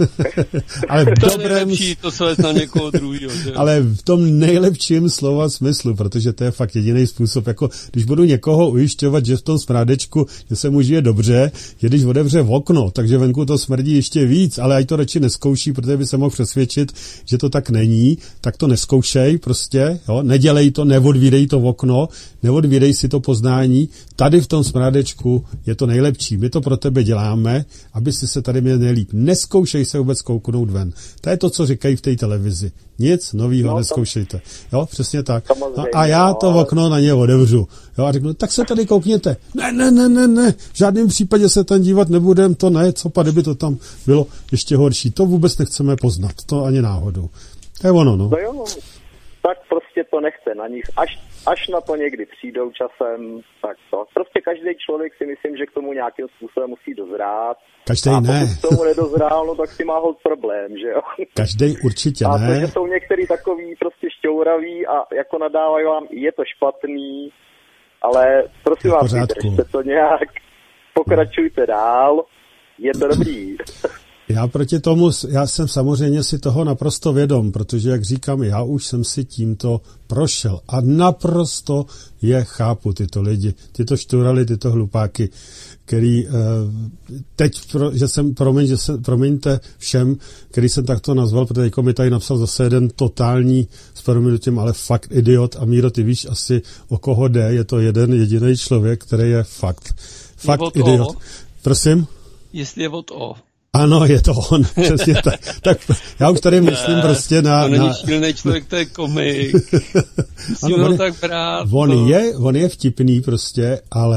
ale v to dobrém... nejlepší, to se na někoho druhýho. Že? Ale v tom nejlepším slova smyslu, protože to je fakt jediný způsob, jako když budu někoho ujišťovat, že v tom smrádečku, že se mu žije dobře, je když otevře v okno, takže venku to smrdí ještě víc, ale ať to radši neskouší, protože by se mohl přesvědčit, že to tak není, tak to neskoušej prostě, jo? Nedělej to, neodvídej to v okno, neodvídej si to poznání, tady v tom smrádečku je to nejlepší, my to pro tebe děláme, aby si se tady měl nejlíp. Neskoušej se vůbec kouknout ven. To je to, co říkají v té televizi. Nic novýho no, neskoušejte. Jo, přesně tak. No, a já to v okno na ně otevřu. Jo, a řeknu, tak se tady koukněte. Ne, ne, ne, ne, ne. V žádném případě se tam dívat nebudem, to ne, co pa, kdyby to tam bylo ještě horší. To vůbec nechceme poznat. To ani náhodou. To je ono, no. No jo, tak prostě to nechte na nich. Až, až na to někdy přijdou časem, tak to. Prostě každý člověk si myslím, že k tomu nějakým způsobem musí dozrát. Každý a ne. pokud k tomu nedozrál, no tak si má holt problém, že jo. Každý určitě a ne. A to, že jsou některý takový prostě šťouraví a jako nadávají vám, je to špatný, ale prosím vás, vydržte to nějak, pokračujte dál, je to dobrý. Já proti tomu, já jsem samozřejmě si toho naprosto vědom, protože, jak říkám, já už jsem si tímto prošel a naprosto je chápu, tyto lidi, tyto šturali, tyto hlupáky, který teď, že jsem, promiň, že se, promiňte všem, který jsem takto nazval, protože jako mi tady napsal zase jeden totální, s prominutím, ale fakt idiot a Míro, ty víš asi, o koho jde, je to jeden jediný člověk, který je fakt, fakt je idiot. O? Prosím? Jestli je od O. Ano, je to on, přesně tak. Tak já už tady myslím ne, prostě na... To není na... šílený člověk, to je komik. Ano, on, tak brát, on, to... je, on je vtipný prostě, ale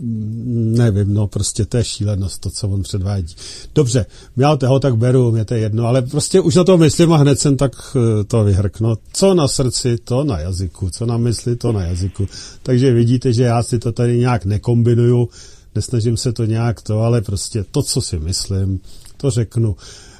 nevím, no prostě to je šílenost, to, co on předvádí. Dobře, já toho tak beru, mě to je jedno, ale prostě už na to myslím a hned jsem tak to vyhrknu. Co na srdci, to na jazyku, co na mysli, to na jazyku. Takže vidíte, že já si to tady nějak nekombinuju, nesnažím se to nějak to, ale prostě to, co si myslím, to řeknu.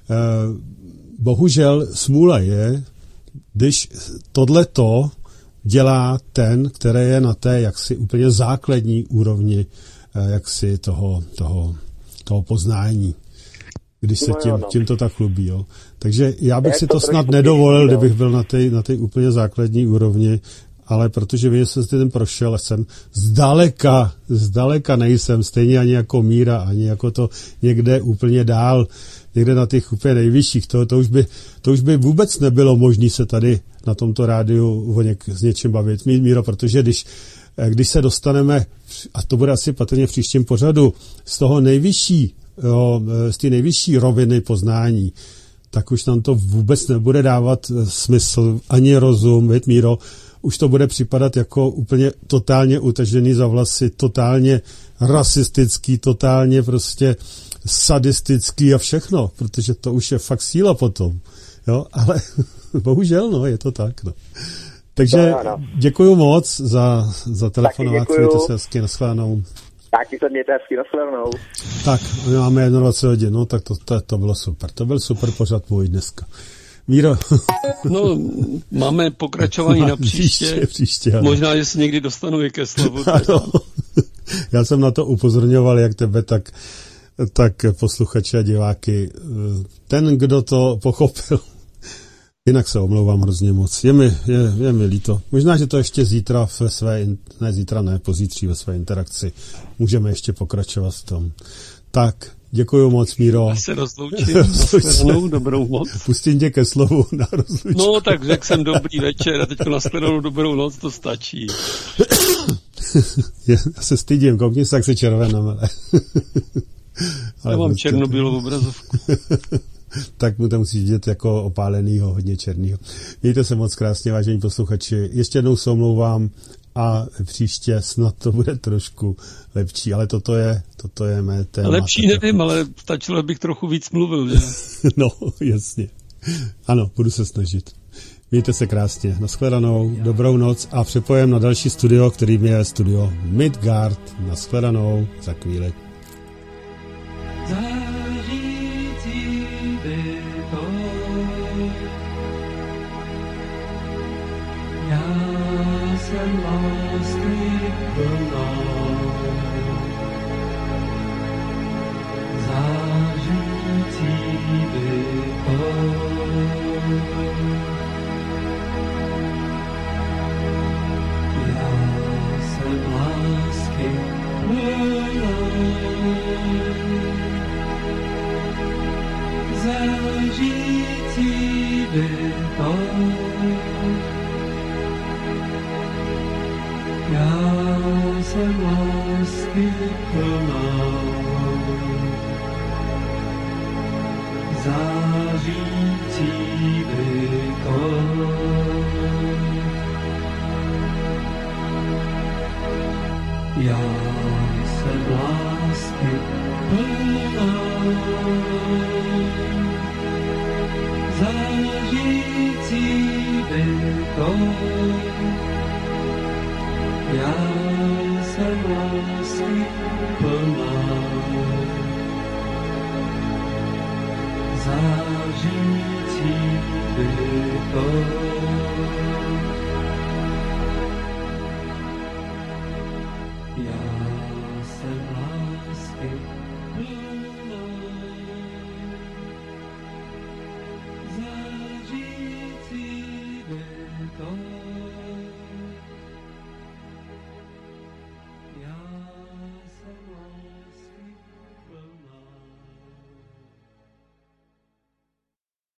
Bohužel smůla je, když tohleto dělá ten, který je na té jaksi úplně základní úrovni jaksi toho, toho, toho poznání, když se tím, tímto tak chlubí. Jo. Takže já bych si to snad nedovolil, kdybych byl na té na té úplně základní úrovni, ale protože vím, že jsem ten prošel, jsem zdaleka, zdaleka nejsem, stejně ani jako Míra, ani jako to někde úplně dál, někde na těch úplně nejvyšších. To, to, už, by, to už by vůbec nebylo možné se tady na tomto rádiu o něk, s něčím bavit, Míro, protože když, když se dostaneme, a to bude asi patrně v příštím pořadu, z toho nejvyšší, jo, z té nejvyšší roviny poznání, tak už nám to vůbec nebude dávat smysl, ani rozum, věď, Míro, už to bude připadat jako úplně totálně utažený za vlasy, totálně rasistický, totálně prostě sadistický a všechno, protože to už je fakt síla potom. Jo, ale bohužel, no, je to tak, no. Takže děkuju moc za, za telefonovat, mějte se hezky, nashledanou. Taky se mějte hezky, nashledanou. Tak, my máme dvacet jedna hodin, no, tak to, to, to bylo super, to byl super pořad můj dneska. Míro. No, máme pokračování na příště. příště, příště Možná, že se někdy dostanu i ke slovu. Já jsem na to upozorňoval, jak tebe, tak, tak posluchače a diváky. Ten, kdo to pochopil, jinak se omlouvám hrozně moc. Je mi, je, je mi líto. Možná, že to ještě zítra ve své, ne zítra, ne, pozítří ve své interakci můžeme ještě pokračovat v tom. Tak, děkuju moc, Míro. Já se rozloučím. Nashledanou, dobrou noc. Pustím tě ke slovu na rozlučku. No, tak řekl jsem dobrý večer a teďko nashledanou, dobrou noc, to stačí. Já se stydím, koukni se, jak se červená mele. Já mám černobílou obrazovku. Tak mu to musíš vidět jako opálenýho, hodně černýho. Mějte se moc krásně, vážení posluchači. Ještě jednou se omlouvám a příště snad to bude trošku lepší, ale toto je, toto je mé téma. Lepší nevím, ale stačilo, bych trochu víc mluvil, že? No, jasně. Ano, budu se snažit. Mějte se krásně. Nashledanou, dobrou noc a přepojem na další studio, kterým je studio Midgard. Nashledanou za chvíli. Zářící byto.